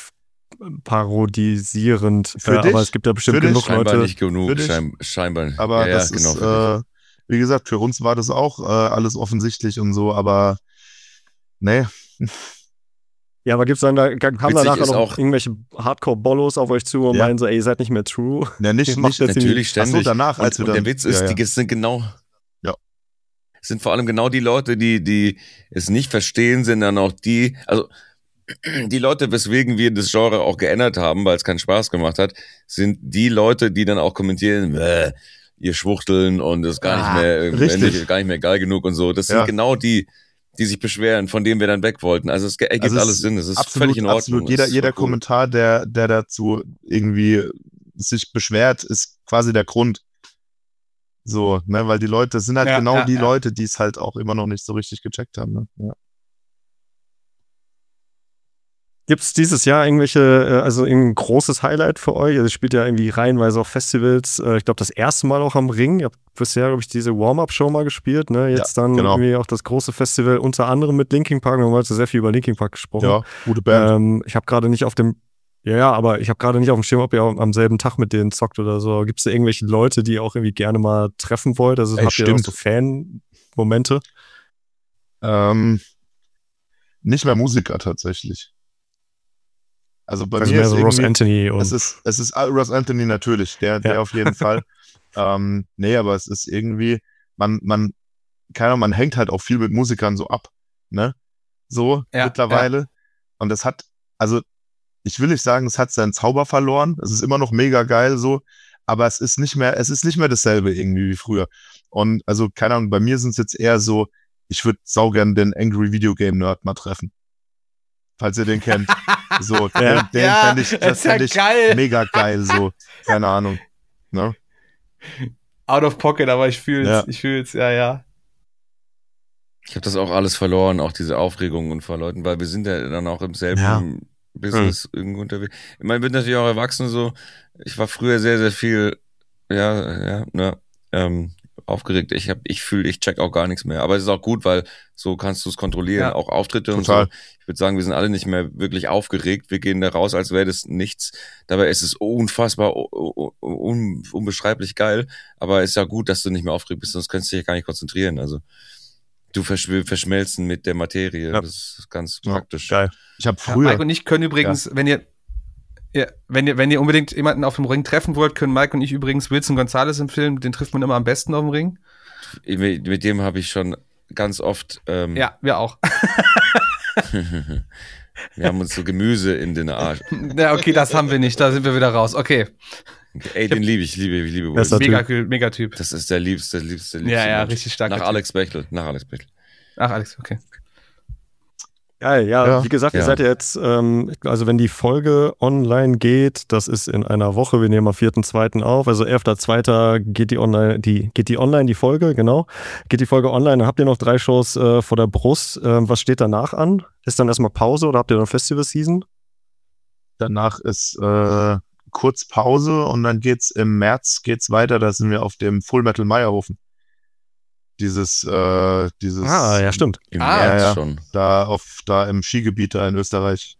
Speaker 3: parodisierend.
Speaker 1: Für
Speaker 3: äh,
Speaker 1: dich?
Speaker 3: aber es gibt ja bestimmt
Speaker 1: Für dich?
Speaker 3: genug
Speaker 4: Scheinbar
Speaker 3: Leute.
Speaker 4: nicht genug.
Speaker 1: Für dich?
Speaker 4: Schein, scheinbar.
Speaker 1: Aber
Speaker 4: ja,
Speaker 1: das
Speaker 4: ja, genau.
Speaker 1: ist,
Speaker 4: für
Speaker 1: äh, wie gesagt, für uns war das auch äh, alles offensichtlich und so, aber nee.
Speaker 3: Ja, aber gibt's dann da, kamen
Speaker 4: Witzig
Speaker 3: danach
Speaker 4: ist
Speaker 3: noch
Speaker 4: auch-
Speaker 3: irgendwelche Hardcore-Bollos auf euch zu und
Speaker 1: Ja.
Speaker 3: meinen so, ey, ihr seid nicht mehr true?
Speaker 1: Ja, nicht,
Speaker 3: Ihr macht
Speaker 1: nicht
Speaker 3: jetzt irgendwie-
Speaker 4: Natürlich
Speaker 1: Ach so,
Speaker 4: ständig.
Speaker 1: danach,
Speaker 4: und,
Speaker 1: als wir
Speaker 4: und
Speaker 1: dann-
Speaker 4: der Witz ist,
Speaker 1: ja, ja.
Speaker 4: die sind genau.
Speaker 1: Ja.
Speaker 4: Es sind vor allem genau die Leute, die, die es nicht verstehen, sind dann auch die, also die Leute, weswegen wir das Genre auch geändert haben, weil es keinen Spaß gemacht hat, sind die Leute, die dann auch kommentieren, "Bäh, ihr Schwuchteln und das ist gar
Speaker 1: Ah,
Speaker 4: nicht mehr,
Speaker 1: richtig.
Speaker 4: nicht, gar nicht mehr geil genug und so. Das sind
Speaker 1: Ja.
Speaker 4: genau die, die sich beschweren, von denen wir dann weg wollten. Also es ergibt
Speaker 1: Also es
Speaker 4: alles
Speaker 1: ist
Speaker 4: Sinn. Es ist
Speaker 1: absolut,
Speaker 4: völlig in Ordnung.
Speaker 1: absolut.
Speaker 4: Es
Speaker 1: Jeder,
Speaker 4: ist
Speaker 1: jeder
Speaker 4: so cool.
Speaker 1: Kommentar, der, der dazu irgendwie sich beschwert, ist quasi der Grund. So, ne, weil die Leute, das sind halt
Speaker 2: Ja,
Speaker 1: genau
Speaker 2: ja,
Speaker 1: die
Speaker 2: ja.
Speaker 1: Leute, die es halt auch immer noch nicht so richtig gecheckt haben. Ne? Ja.
Speaker 3: Gibt's dieses Jahr irgendwelche, äh, also ein großes Highlight für euch? Also ihr spielt ja irgendwie reihenweise auf Festivals. Äh, Ich glaube, das erste Mal auch am Ring. Ihr habt bisher, glaube ich, diese Warm-Up-Show mal gespielt. Ne? Jetzt dann
Speaker 1: genau.
Speaker 3: irgendwie auch das große Festival, unter anderem mit Linkin Park. Wir haben heute sehr viel über Linkin Park gesprochen.
Speaker 1: ja, gute Band.
Speaker 3: Ähm, ich habe gerade nicht auf dem, ja, ja, aber ich habe gerade nicht auf dem Schirm, ob ihr am am selben Tag mit denen zockt oder so. Gibt es da irgendwelche Leute, die ihr auch irgendwie gerne mal treffen wollt? Also
Speaker 1: Ey,
Speaker 3: habt ihr auch
Speaker 1: stimmt.
Speaker 3: so Fan-Momente?
Speaker 1: Ähm, nicht mehr Musiker tatsächlich. Also bei
Speaker 3: Also
Speaker 1: mir
Speaker 3: mehr
Speaker 1: ist
Speaker 3: so Ross
Speaker 1: irgendwie-
Speaker 3: Anthony und
Speaker 1: Es ist, es ist ah, Ross Anthony natürlich, der, der
Speaker 3: Ja.
Speaker 1: auf jeden Fall. Ähm, nee, aber es ist irgendwie, man, man, keine Ahnung, man hängt halt auch viel mit Musikern so ab, ne? So,
Speaker 2: Ja,
Speaker 1: mittlerweile. Und das hat, also, ich will nicht sagen, es hat seinen Zauber verloren. Es ist immer noch mega geil so, aber es ist nicht mehr, es ist nicht mehr dasselbe irgendwie wie früher. Und also, keine Ahnung, bei mir sind es jetzt eher so, ich würde saugern den Angry Video Game Nerd mal treffen. Falls ihr den kennt. So,
Speaker 3: Ja.
Speaker 1: den, den
Speaker 2: Ja,
Speaker 1: fänd ich,
Speaker 2: das
Speaker 1: das
Speaker 2: ist ja
Speaker 1: fänd ich
Speaker 2: geil.
Speaker 1: mega geil, so. Keine Ahnung. Ne?
Speaker 2: Out of pocket, aber ich fühl's,
Speaker 1: Ja.
Speaker 2: ich fühl's, ja, ja.
Speaker 4: Ich habe das auch alles verloren, auch diese Aufregung und vor Leuten, weil wir sind ja dann auch im selben
Speaker 3: Ja.
Speaker 4: Business irgendwo unterwegs. Ich meine, wir sind natürlich auch erwachsen so. Ich war früher sehr, sehr viel, ja, ja, ne, ähm, aufgeregt. Ich hab, ich fühle, ich check auch gar nichts mehr. Aber es ist auch gut, weil so kannst du es kontrollieren.
Speaker 2: Ja.
Speaker 4: Auch Auftritte
Speaker 1: Total.
Speaker 4: und so. Ich würde sagen, wir sind alle nicht mehr wirklich aufgeregt. Wir gehen da raus, als wäre das nichts. Dabei ist es unfassbar, un, unbeschreiblich geil. Aber es ist ja gut, dass du nicht mehr aufgeregt bist, sonst könntest du dich ja gar nicht konzentrieren. Also du verschw- verschmelzen mit der Materie.
Speaker 3: Ja.
Speaker 4: Das ist ganz
Speaker 1: Ja,
Speaker 4: praktisch.
Speaker 3: geil.
Speaker 1: Ich habe
Speaker 2: Ja,
Speaker 1: früher,
Speaker 2: Mike und ich können übrigens, wenn ihr, ja, wenn ihr, wenn ihr unbedingt jemanden auf dem Ring treffen wollt, können Mike und ich übrigens Wilson Gonzalez empfehlen. Den trifft man immer am besten auf dem Ring.
Speaker 4: Mit, mit dem habe ich schon ganz oft, ähm,
Speaker 2: Ja, wir auch.
Speaker 4: wir haben uns so Gemüse in den Arsch.
Speaker 2: Ja, okay, das haben wir nicht. Da sind wir wieder raus. Okay.
Speaker 4: Ey, den liebe ich, liebe, ich liebe
Speaker 3: Das
Speaker 4: Wilson.
Speaker 3: Typ.
Speaker 2: Mega cool, mega Typ.
Speaker 4: Das ist der liebste, liebste, liebste.
Speaker 2: Ja, ja,
Speaker 4: Mensch.
Speaker 2: richtig stark.
Speaker 4: Nach Alex Bechtel, nach Alex Bechtel.
Speaker 2: Ach, Alex, okay.
Speaker 3: Geil, ja,
Speaker 1: Ja.
Speaker 3: wie gesagt, ihr
Speaker 4: Ja.
Speaker 3: seid ja jetzt, ähm, also wenn die Folge online geht, das ist in einer Woche, wir nehmen am vierten zweiten auf, also elfter zweiter geht die online, die, geht die online, die Folge, genau, geht die Folge online, dann habt ihr noch drei Shows äh, vor der Brust, ähm, was steht danach an? Ist dann erstmal Pause oder habt ihr dann Festival-Season?
Speaker 1: danach ist äh, kurz Pause und dann geht's im März geht's weiter, da sind wir auf dem Full Metal Meierhofen. Dieses, äh, dieses,
Speaker 3: Ah, ja, stimmt.
Speaker 4: Im
Speaker 2: Ah,
Speaker 4: März
Speaker 1: ja.
Speaker 4: schon.
Speaker 1: da auf, da im Skigebiet da in Österreich.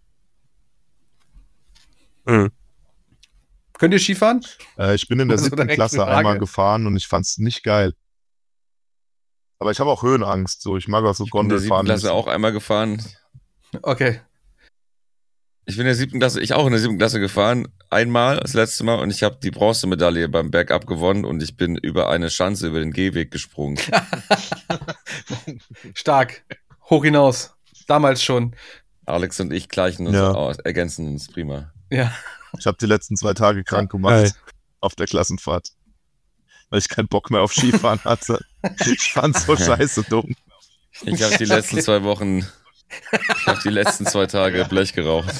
Speaker 3: Mhm.
Speaker 2: Könnt ihr Skifahren?
Speaker 1: Äh, ich bin in der
Speaker 2: Also
Speaker 1: siebten
Speaker 2: direkt
Speaker 1: Klasse
Speaker 2: die Frage.
Speaker 1: einmal gefahren und ich fand's nicht geil. Aber ich habe auch Höhenangst, so ich mag auch so
Speaker 4: Ich bin in der siebten
Speaker 1: Gondelfahren.
Speaker 4: Klasse auch einmal gefahren.
Speaker 2: Okay.
Speaker 4: Ich bin in der siebten Klasse, ich auch in der siebten Klasse gefahren, einmal, das letzte Mal, und ich habe die Bronzemedaille beim Bergab gewonnen und ich bin über eine Schanze über den Gehweg gesprungen.
Speaker 2: Stark. Hoch hinaus. Damals schon.
Speaker 4: Alex und ich gleichen uns
Speaker 1: Ja.
Speaker 4: aus, ergänzen uns prima.
Speaker 2: Ja.
Speaker 1: Ich habe die letzten zwei Tage krank gemacht
Speaker 3: Geil.
Speaker 1: auf der Klassenfahrt. Weil ich keinen Bock mehr auf Skifahren hatte. Ich fand's so scheiße dumm.
Speaker 4: Ich habe die letzten zwei Wochen, ich habe die letzten zwei Tage Blech geraucht.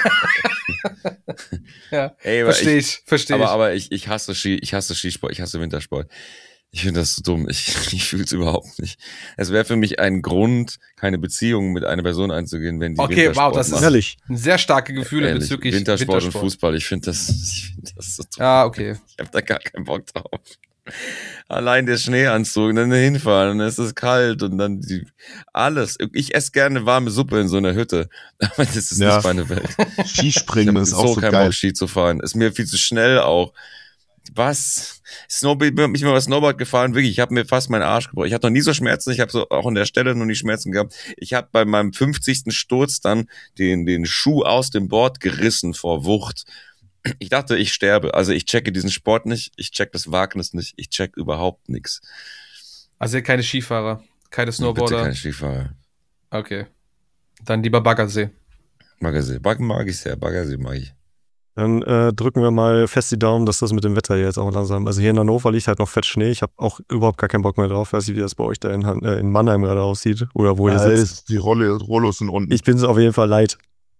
Speaker 2: Ja.
Speaker 4: Ey, aber
Speaker 2: Verstehe
Speaker 4: ich,
Speaker 2: ich. Verstehe ich.
Speaker 4: aber, aber ich, ich hasse Ski, ich hasse Skisport, ich hasse Wintersport. Ich finde das so dumm. Ich, ich fühle es überhaupt nicht. Es wäre für mich ein Grund, keine Beziehung mit einer Person einzugehen, wenn die
Speaker 2: Okay,
Speaker 4: Wintersport
Speaker 2: wow, das ist-
Speaker 4: macht.
Speaker 3: Ehrlich.
Speaker 2: Sehr starke Gefühle
Speaker 4: Ehrlich,
Speaker 2: bezüglich
Speaker 4: Wintersport,
Speaker 2: Wintersport.
Speaker 4: und Fußball. Ich finde das, ich find das so dumm.
Speaker 2: Ah, okay.
Speaker 4: Ich habe da gar keinen Bock drauf. Allein der Schneeanzug, dann hinfahren, dann ist es kalt und dann die, alles. Ich esse gerne warme Suppe in so einer Hütte, aber das ist
Speaker 1: Ja.
Speaker 4: nicht meine Welt.
Speaker 1: Skispringen
Speaker 4: Ich
Speaker 1: ist
Speaker 4: hab
Speaker 1: auch
Speaker 4: so
Speaker 1: so
Speaker 4: keinen
Speaker 1: geil.
Speaker 4: Bock, Ski zu fahren. Ist mir viel zu schnell auch. Was? Snowboard, ich bin mich mal Snowboard gefahren, wirklich, ich habe mir fast meinen Arsch gebrochen. Ich hatte noch nie so Schmerzen, ich habe so auch an der Stelle noch nie Schmerzen gehabt. Ich habe bei meinem fünfzigsten Sturz dann den, den Schuh aus dem Board gerissen vor Wucht. Ich dachte, ich sterbe. Also ich checke diesen Sport nicht, ich check das Wagnis nicht, ich check überhaupt nichts.
Speaker 2: Also keine Skifahrer, keine
Speaker 4: Bitte
Speaker 2: Snowboarder.
Speaker 4: kein Skifahrer.
Speaker 2: Okay. Dann lieber Baggersee.
Speaker 4: Baggersee. Baggen mag ich sehr, Baggersee mag ich.
Speaker 3: Dann äh, drücken wir mal fest die Daumen, dass das mit dem Wetter jetzt auch langsam. Also hier in Hannover liegt halt noch fett Schnee. Ich habe auch überhaupt gar keinen Bock mehr drauf. Weiß nicht, wie das bei euch da in, Han- äh, in Mannheim gerade aussieht oder wo ihr
Speaker 1: Ja,
Speaker 3: sitzt.
Speaker 1: ist die Rolle, Rollos sind unten.
Speaker 3: Ich bin es auf jeden Fall leid.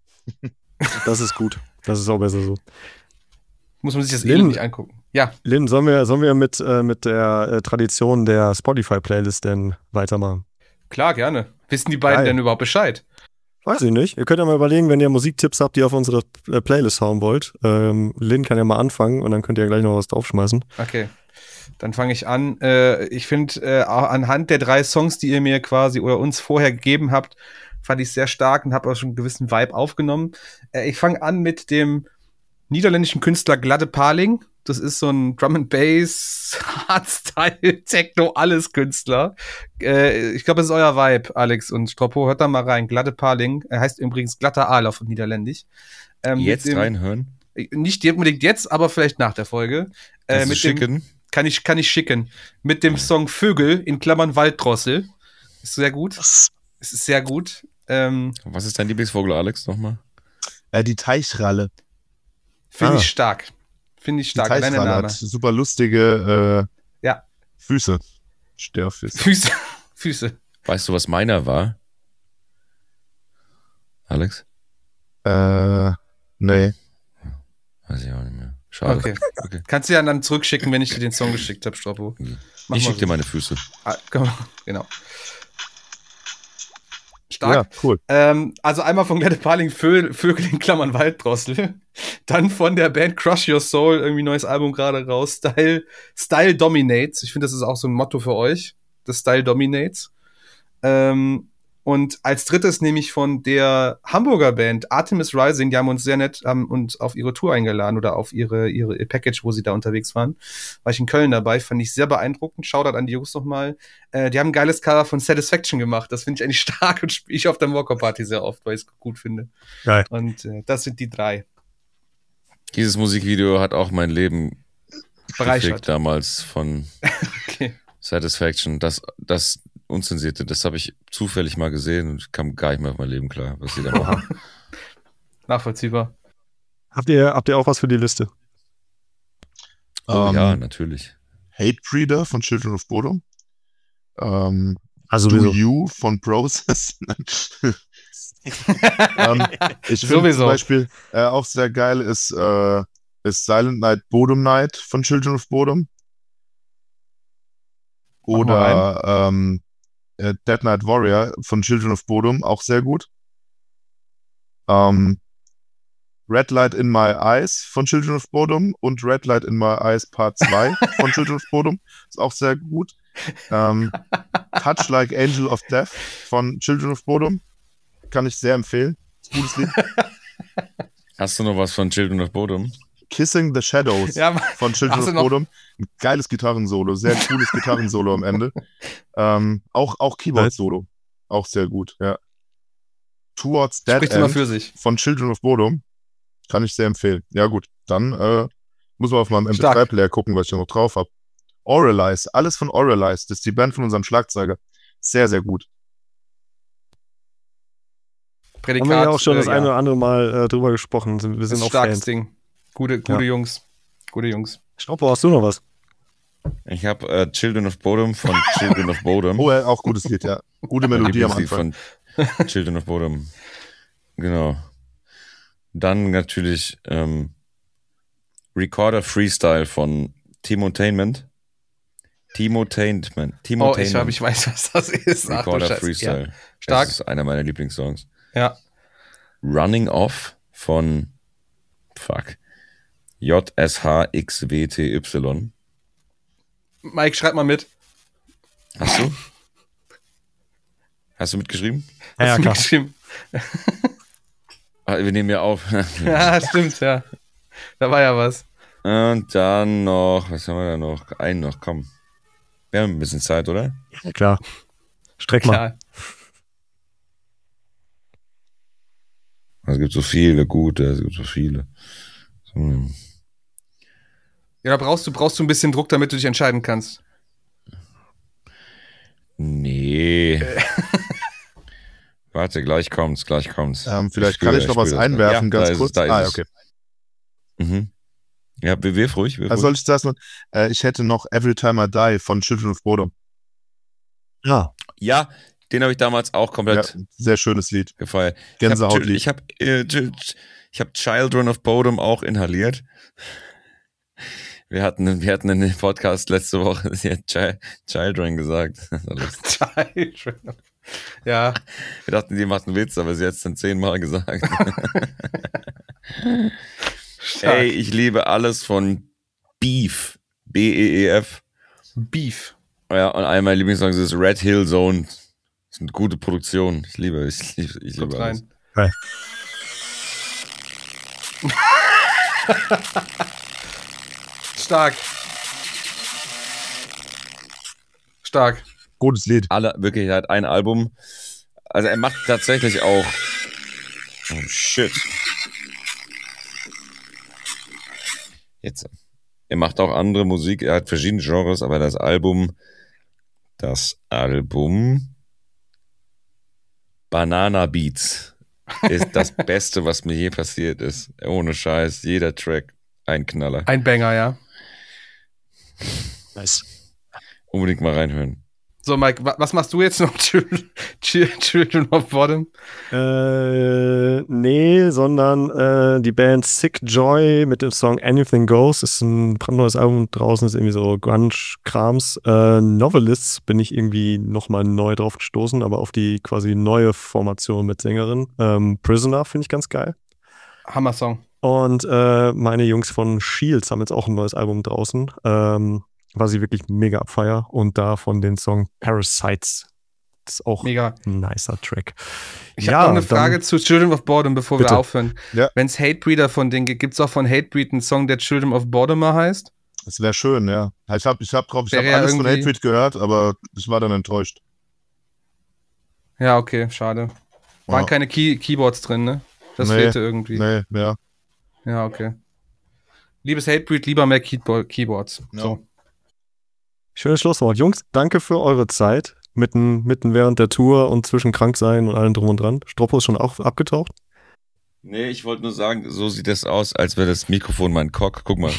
Speaker 3: Das ist gut. Das ist auch besser so.
Speaker 2: Muss man sich das
Speaker 3: Lin.
Speaker 2: eh nicht angucken. Ja,
Speaker 3: Lynn, sollen wir, sollen wir mit, äh, mit der äh, Tradition der Spotify-Playlist denn weitermachen?
Speaker 2: klar, gerne. Wissen die beiden
Speaker 3: Geil.
Speaker 2: denn überhaupt Bescheid?
Speaker 3: Weiß ich nicht. Ihr könnt ja mal überlegen, wenn ihr Musiktipps habt, die ihr auf unsere äh, Playlist hauen wollt. Ähm, Lynn kann ja mal anfangen und dann könnt ihr gleich noch was draufschmeißen.
Speaker 2: Okay. Dann fange ich an. Äh, ich finde, äh, auch anhand der drei Songs, die ihr mir quasi oder uns vorher gegeben habt, fand ich sehr stark und habe auch schon einen gewissen Vibe aufgenommen. Äh, ich fange an mit dem niederländischen Künstler Gladde Paling. Das ist so ein Drum and Bass, Hardstyle, Techno, alles Künstler. Äh, ich glaube, das ist euer Vibe, Alex und Stroppo. Hört da mal rein. Gladde Paling. Er heißt übrigens glatter Aal auf Niederländisch. Ähm, mit
Speaker 4: Jetzt
Speaker 2: dem-
Speaker 4: reinhören.
Speaker 2: Nicht unbedingt jetzt, aber vielleicht nach der Folge. Äh,
Speaker 4: Kannst du
Speaker 2: mit dem,
Speaker 4: schicken.
Speaker 2: kann ich, kann ich schicken. Mit dem Song Vögel in Klammern Walddrossel. Ist sehr gut. Es ist sehr gut. Ähm,
Speaker 4: Was ist dein Lieblingsvogel, Alex, nochmal?
Speaker 1: äh, die Teichralle.
Speaker 2: Finde
Speaker 3: Ah.
Speaker 2: ich stark. Finde ich
Speaker 1: Die
Speaker 2: stark. Deine
Speaker 1: Teichralle
Speaker 2: Name.
Speaker 1: hat super lustige äh,
Speaker 2: Ja.
Speaker 1: Füße. Störfüße.
Speaker 2: Füße. Füße.
Speaker 4: Weißt du, was meiner war? Alex?
Speaker 1: Äh, nee.
Speaker 4: Weiß ich auch nicht mehr. Schade.
Speaker 2: Okay.
Speaker 4: Okay.
Speaker 2: Kannst du ja dann zurückschicken, wenn ich dir den Song geschickt habe, Stroppo. Mach
Speaker 4: Ich
Speaker 2: mal
Speaker 4: schicke
Speaker 2: so.
Speaker 4: dir meine Füße.
Speaker 2: Ah, komm, genau. Stark.
Speaker 1: Ja, cool.
Speaker 2: Ähm, also einmal von Gladde Paling Vö Vögel in Klammern Walddrossel. Dann von der Band Crush Your Soul, irgendwie neues Album gerade raus. Style, Style Dominates. Ich finde, das ist auch so ein Motto für euch. Das Style Dominates. Ähm, und als drittes nehme ich von der Hamburger Band Artemis Rising. Die haben uns sehr nett haben uns auf ihre Tour eingeladen oder auf ihre, ihre ihr Package, wo sie da unterwegs waren. War ich in Köln dabei, fand ich sehr beeindruckend. Shoutout an die Jungs nochmal. Äh, die haben ein geiles Cover von Satisfaction gemacht. Das finde ich eigentlich stark und spiele ich auf der Walker Party sehr oft, weil ich es gut finde.
Speaker 3: Geil.
Speaker 2: Und äh, das sind die drei.
Speaker 4: Dieses Musikvideo hat auch mein Leben
Speaker 2: Bereichert.
Speaker 4: geprägt damals von
Speaker 2: Okay.
Speaker 4: Satisfaction. Das, das Unzensierte, das habe ich zufällig mal gesehen und kam gar nicht mehr auf mein Leben klar, was sie da machen.
Speaker 2: Nachvollziehbar.
Speaker 3: Habt ihr, habt ihr auch was für die Liste?
Speaker 4: Oh
Speaker 1: Ähm,
Speaker 4: ja, natürlich.
Speaker 1: Hatebreeder von Children of Bodom. Ähm,
Speaker 3: Also
Speaker 1: Do
Speaker 3: sowieso.
Speaker 1: You von Process. ähm, ich finde
Speaker 2: Sowieso.
Speaker 1: zum Beispiel äh, auch sehr geil ist, äh, ist Silent Night Bodom Night von Children of Bodom.
Speaker 2: Mach mal
Speaker 1: Oder ähm, äh, Dead Night Warrior von Children of Bodom, auch sehr gut. Ähm, Red Light in My Eyes von Children of Bodom und Red Light in My Eyes Part zwei von Children of Bodom ist auch sehr gut. Ähm, Touch Like Angel of Death von Children of Bodom kann ich sehr empfehlen. Ist ein gutes Lied.
Speaker 4: Hast du noch was von Children of Bodom?
Speaker 1: Kissing the Shadows
Speaker 2: Ja,
Speaker 1: von Children
Speaker 2: hast du
Speaker 1: of
Speaker 2: noch-
Speaker 1: Bodom. Ein geiles Gitarrensolo, sehr cooles Gitarrensolo am Ende. Ähm, auch auch Keyboard-Solo. Auch sehr gut, ja. Towards Dead
Speaker 2: spricht immer
Speaker 1: End
Speaker 2: für sich.
Speaker 1: von Children of Bodom kann ich sehr empfehlen. Ja gut, dann äh, muss man auf meinem M P drei
Speaker 2: Stark.
Speaker 1: Player gucken, was ich da noch drauf habe. Oralize, alles von Oralize, das ist die Band von unserem Schlagzeuger. Sehr, sehr gut.
Speaker 2: Prädikat.
Speaker 3: Haben wir ja auch schon
Speaker 2: äh,
Speaker 3: das eine oder andere Mal äh, drüber gesprochen. Wir
Speaker 2: Das
Speaker 3: sind
Speaker 2: ist
Speaker 3: auch
Speaker 2: ein starkes
Speaker 3: Fans.
Speaker 2: Ding. Gute, gute
Speaker 3: Ja.
Speaker 2: Jungs. Gute Jungs.
Speaker 3: Stroppo, hast du noch was?
Speaker 4: Ich habe äh, Children of Bodom von Children of Bodom.
Speaker 1: Oh, ja, auch gutes Lied, ja. Gute
Speaker 4: Mein
Speaker 1: Melodie am
Speaker 4: Lieblingslied
Speaker 1: Anfang.
Speaker 4: von Children of Bodom. Genau. Dann natürlich ähm, Recorder Freestyle von Timotainment. Timotainment.
Speaker 2: Oh,
Speaker 4: Timotainment.
Speaker 2: ich, hab, ich weiß, was das ist. Ach, du
Speaker 4: Recorder
Speaker 2: Scheiße.
Speaker 4: Freestyle.
Speaker 2: Ja. Stark.
Speaker 4: Das ist einer meiner Lieblingssongs.
Speaker 2: Ja.
Speaker 4: Running Off von fuck J S H X W T Y.
Speaker 2: Mike, schreib mal mit.
Speaker 4: Hast du? Hast du mitgeschrieben?
Speaker 3: Ja, ja,
Speaker 2: Hast du
Speaker 3: klar.
Speaker 2: mitgeschrieben?
Speaker 4: Ah, wir nehmen ja auf.
Speaker 2: Ja, stimmt, ja. Da war ja was.
Speaker 4: Und dann noch, was haben wir da noch? Einen noch, komm. Wir haben ein bisschen Zeit, oder?
Speaker 3: Ja, klar. Streck mal.
Speaker 2: Klar.
Speaker 4: Es gibt so viele gute, es gibt so viele. So.
Speaker 2: Ja, da brauchst du, brauchst du ein bisschen Druck, damit du dich entscheiden kannst.
Speaker 4: Nee. Warte, gleich kommt's, gleich kommt's.
Speaker 1: Ähm, vielleicht
Speaker 4: spüre,
Speaker 1: kann ich noch was
Speaker 4: spüre das.
Speaker 1: einwerfen,
Speaker 4: Ja,
Speaker 1: ganz
Speaker 4: da ist
Speaker 1: kurz.
Speaker 4: Es, da ist
Speaker 1: ah,
Speaker 4: es.
Speaker 1: okay.
Speaker 4: Mhm. Ja, wirf ruhig, wirf
Speaker 1: Also
Speaker 4: ruhig.
Speaker 1: soll ich das noch? Äh, ich hätte noch Every Time I Die von Children of Bodom.
Speaker 3: Ja.
Speaker 4: Ja, den habe ich damals auch
Speaker 1: Ja,
Speaker 4: komplett
Speaker 1: sehr schönes Lied.
Speaker 4: gefeiert.
Speaker 1: Gänsehautlied.
Speaker 4: Ich habe äh, ich hab Children of Bodom auch inhaliert. Wir hatten, wir hatten in dem Podcast letzte Woche sie hat Chi- Children gesagt. Das war lustig.
Speaker 2: Ja,
Speaker 4: Wir dachten, die macht einen Witz, aber sie hat es dann zehnmal gesagt.
Speaker 2: stark.
Speaker 4: Ey, ich liebe alles von Beef. B E E F.
Speaker 2: Beef.
Speaker 4: Ja, und einer meiner Lieblingssongs ist Red Hill Zone. Das ist eine gute Produktion. Ich liebe, ich liebe, ich
Speaker 2: Kommt
Speaker 4: liebe alles.
Speaker 2: rein. Stark. Stark.
Speaker 1: Gutes Lied.
Speaker 4: Alle, wirklich, er hat ein Album. Also er macht tatsächlich auch. Oh shit. Jetzt. Er macht auch andere Musik. Er hat verschiedene Genres, aber das Album, das Album Banana Beats ist das Beste, was mir je passiert ist. Ohne Scheiß. Jeder Track ein Knaller.
Speaker 2: Ein Banger, ja.
Speaker 3: Nice.
Speaker 4: Unbedingt mal reinhören.
Speaker 2: So, Mike, wa- was machst du jetzt noch? Children, Children of Bodom?
Speaker 3: Äh, nee, sondern äh, die Band Sick Joy mit dem Song Anything Goes ist ein brandneues Album draußen, ist irgendwie so Grunge-Krams. Äh, Novelists bin ich irgendwie nochmal neu drauf gestoßen, aber auf die quasi neue Formation mit Sängerin. Ähm, Prisoner finde ich ganz geil.
Speaker 2: Hammer-Song.
Speaker 3: Und äh, meine Jungs von Shields haben jetzt auch ein neues Album draußen, ähm, was ich wirklich mega abfeier. Und davon den Song Parasites. Das ist auch
Speaker 2: Mega.
Speaker 3: ein nicer Track.
Speaker 2: Ich habe noch eine
Speaker 3: dann-
Speaker 2: Frage zu Children of Bodom, bevor
Speaker 3: Bitte.
Speaker 2: wir aufhören.
Speaker 1: Ja.
Speaker 2: Wenn es Hatebreeder von denen gibt, gibt es auch von Hatebreed einen Song, der Children of Bodom heißt?
Speaker 1: Das wäre schön, ja. Ich habe ich hab drauf, ich
Speaker 2: Wäre
Speaker 1: hab
Speaker 2: ja
Speaker 1: alles von
Speaker 2: irgendwie-
Speaker 1: Hatebreed gehört, aber ich war dann enttäuscht.
Speaker 2: Ja, okay, schade. Waren
Speaker 1: Ja.
Speaker 2: keine Key Keyboards drin, ne? Das
Speaker 1: Nee,
Speaker 2: fehlte irgendwie.
Speaker 1: Nee, ja.
Speaker 2: Ja, okay. Liebes Hatebreed, lieber mehr Keyboard Keyboards.
Speaker 1: Ja.
Speaker 2: So.
Speaker 3: Schönes Schlusswort. Jungs, danke für eure Zeit. Mitten, mitten während der Tour und zwischen Kranksein und allem drum und dran. Stroppo ist schon auch abgetaucht.
Speaker 4: Nee, ich wollte nur sagen, so sieht das aus, als wäre das Mikrofon mein Cock. Guck mal.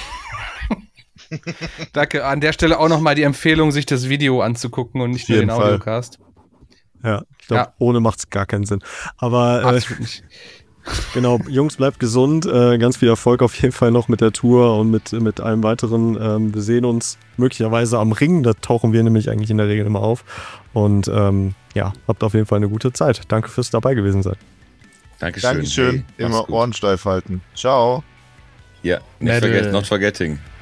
Speaker 2: Danke. An der Stelle auch nochmal die Empfehlung, sich das Video anzugucken und nicht nur den
Speaker 1: jeden Fall.
Speaker 2: Audiocast.
Speaker 3: Ja, ich glaube,
Speaker 2: Ja.
Speaker 3: ohne macht's gar keinen Sinn. Aber äh,
Speaker 2: Absolut nicht.
Speaker 3: genau, Jungs, bleibt gesund. Äh, ganz viel Erfolg auf jeden Fall noch mit der Tour und mit, mit allem weiteren. Ähm, wir sehen uns möglicherweise am Ring. Da tauchen wir nämlich eigentlich in der Regel immer auf. Und ähm, ja, habt auf jeden Fall eine gute Zeit. Danke fürs dabei gewesen sein.
Speaker 4: Dankeschön.
Speaker 1: Dankeschön.
Speaker 4: Hey, mach's
Speaker 1: Immer
Speaker 4: gut.
Speaker 1: Ohren steif halten. Ciao.
Speaker 4: Ja, nicht
Speaker 2: Metal.
Speaker 4: vergessen, not forgetting.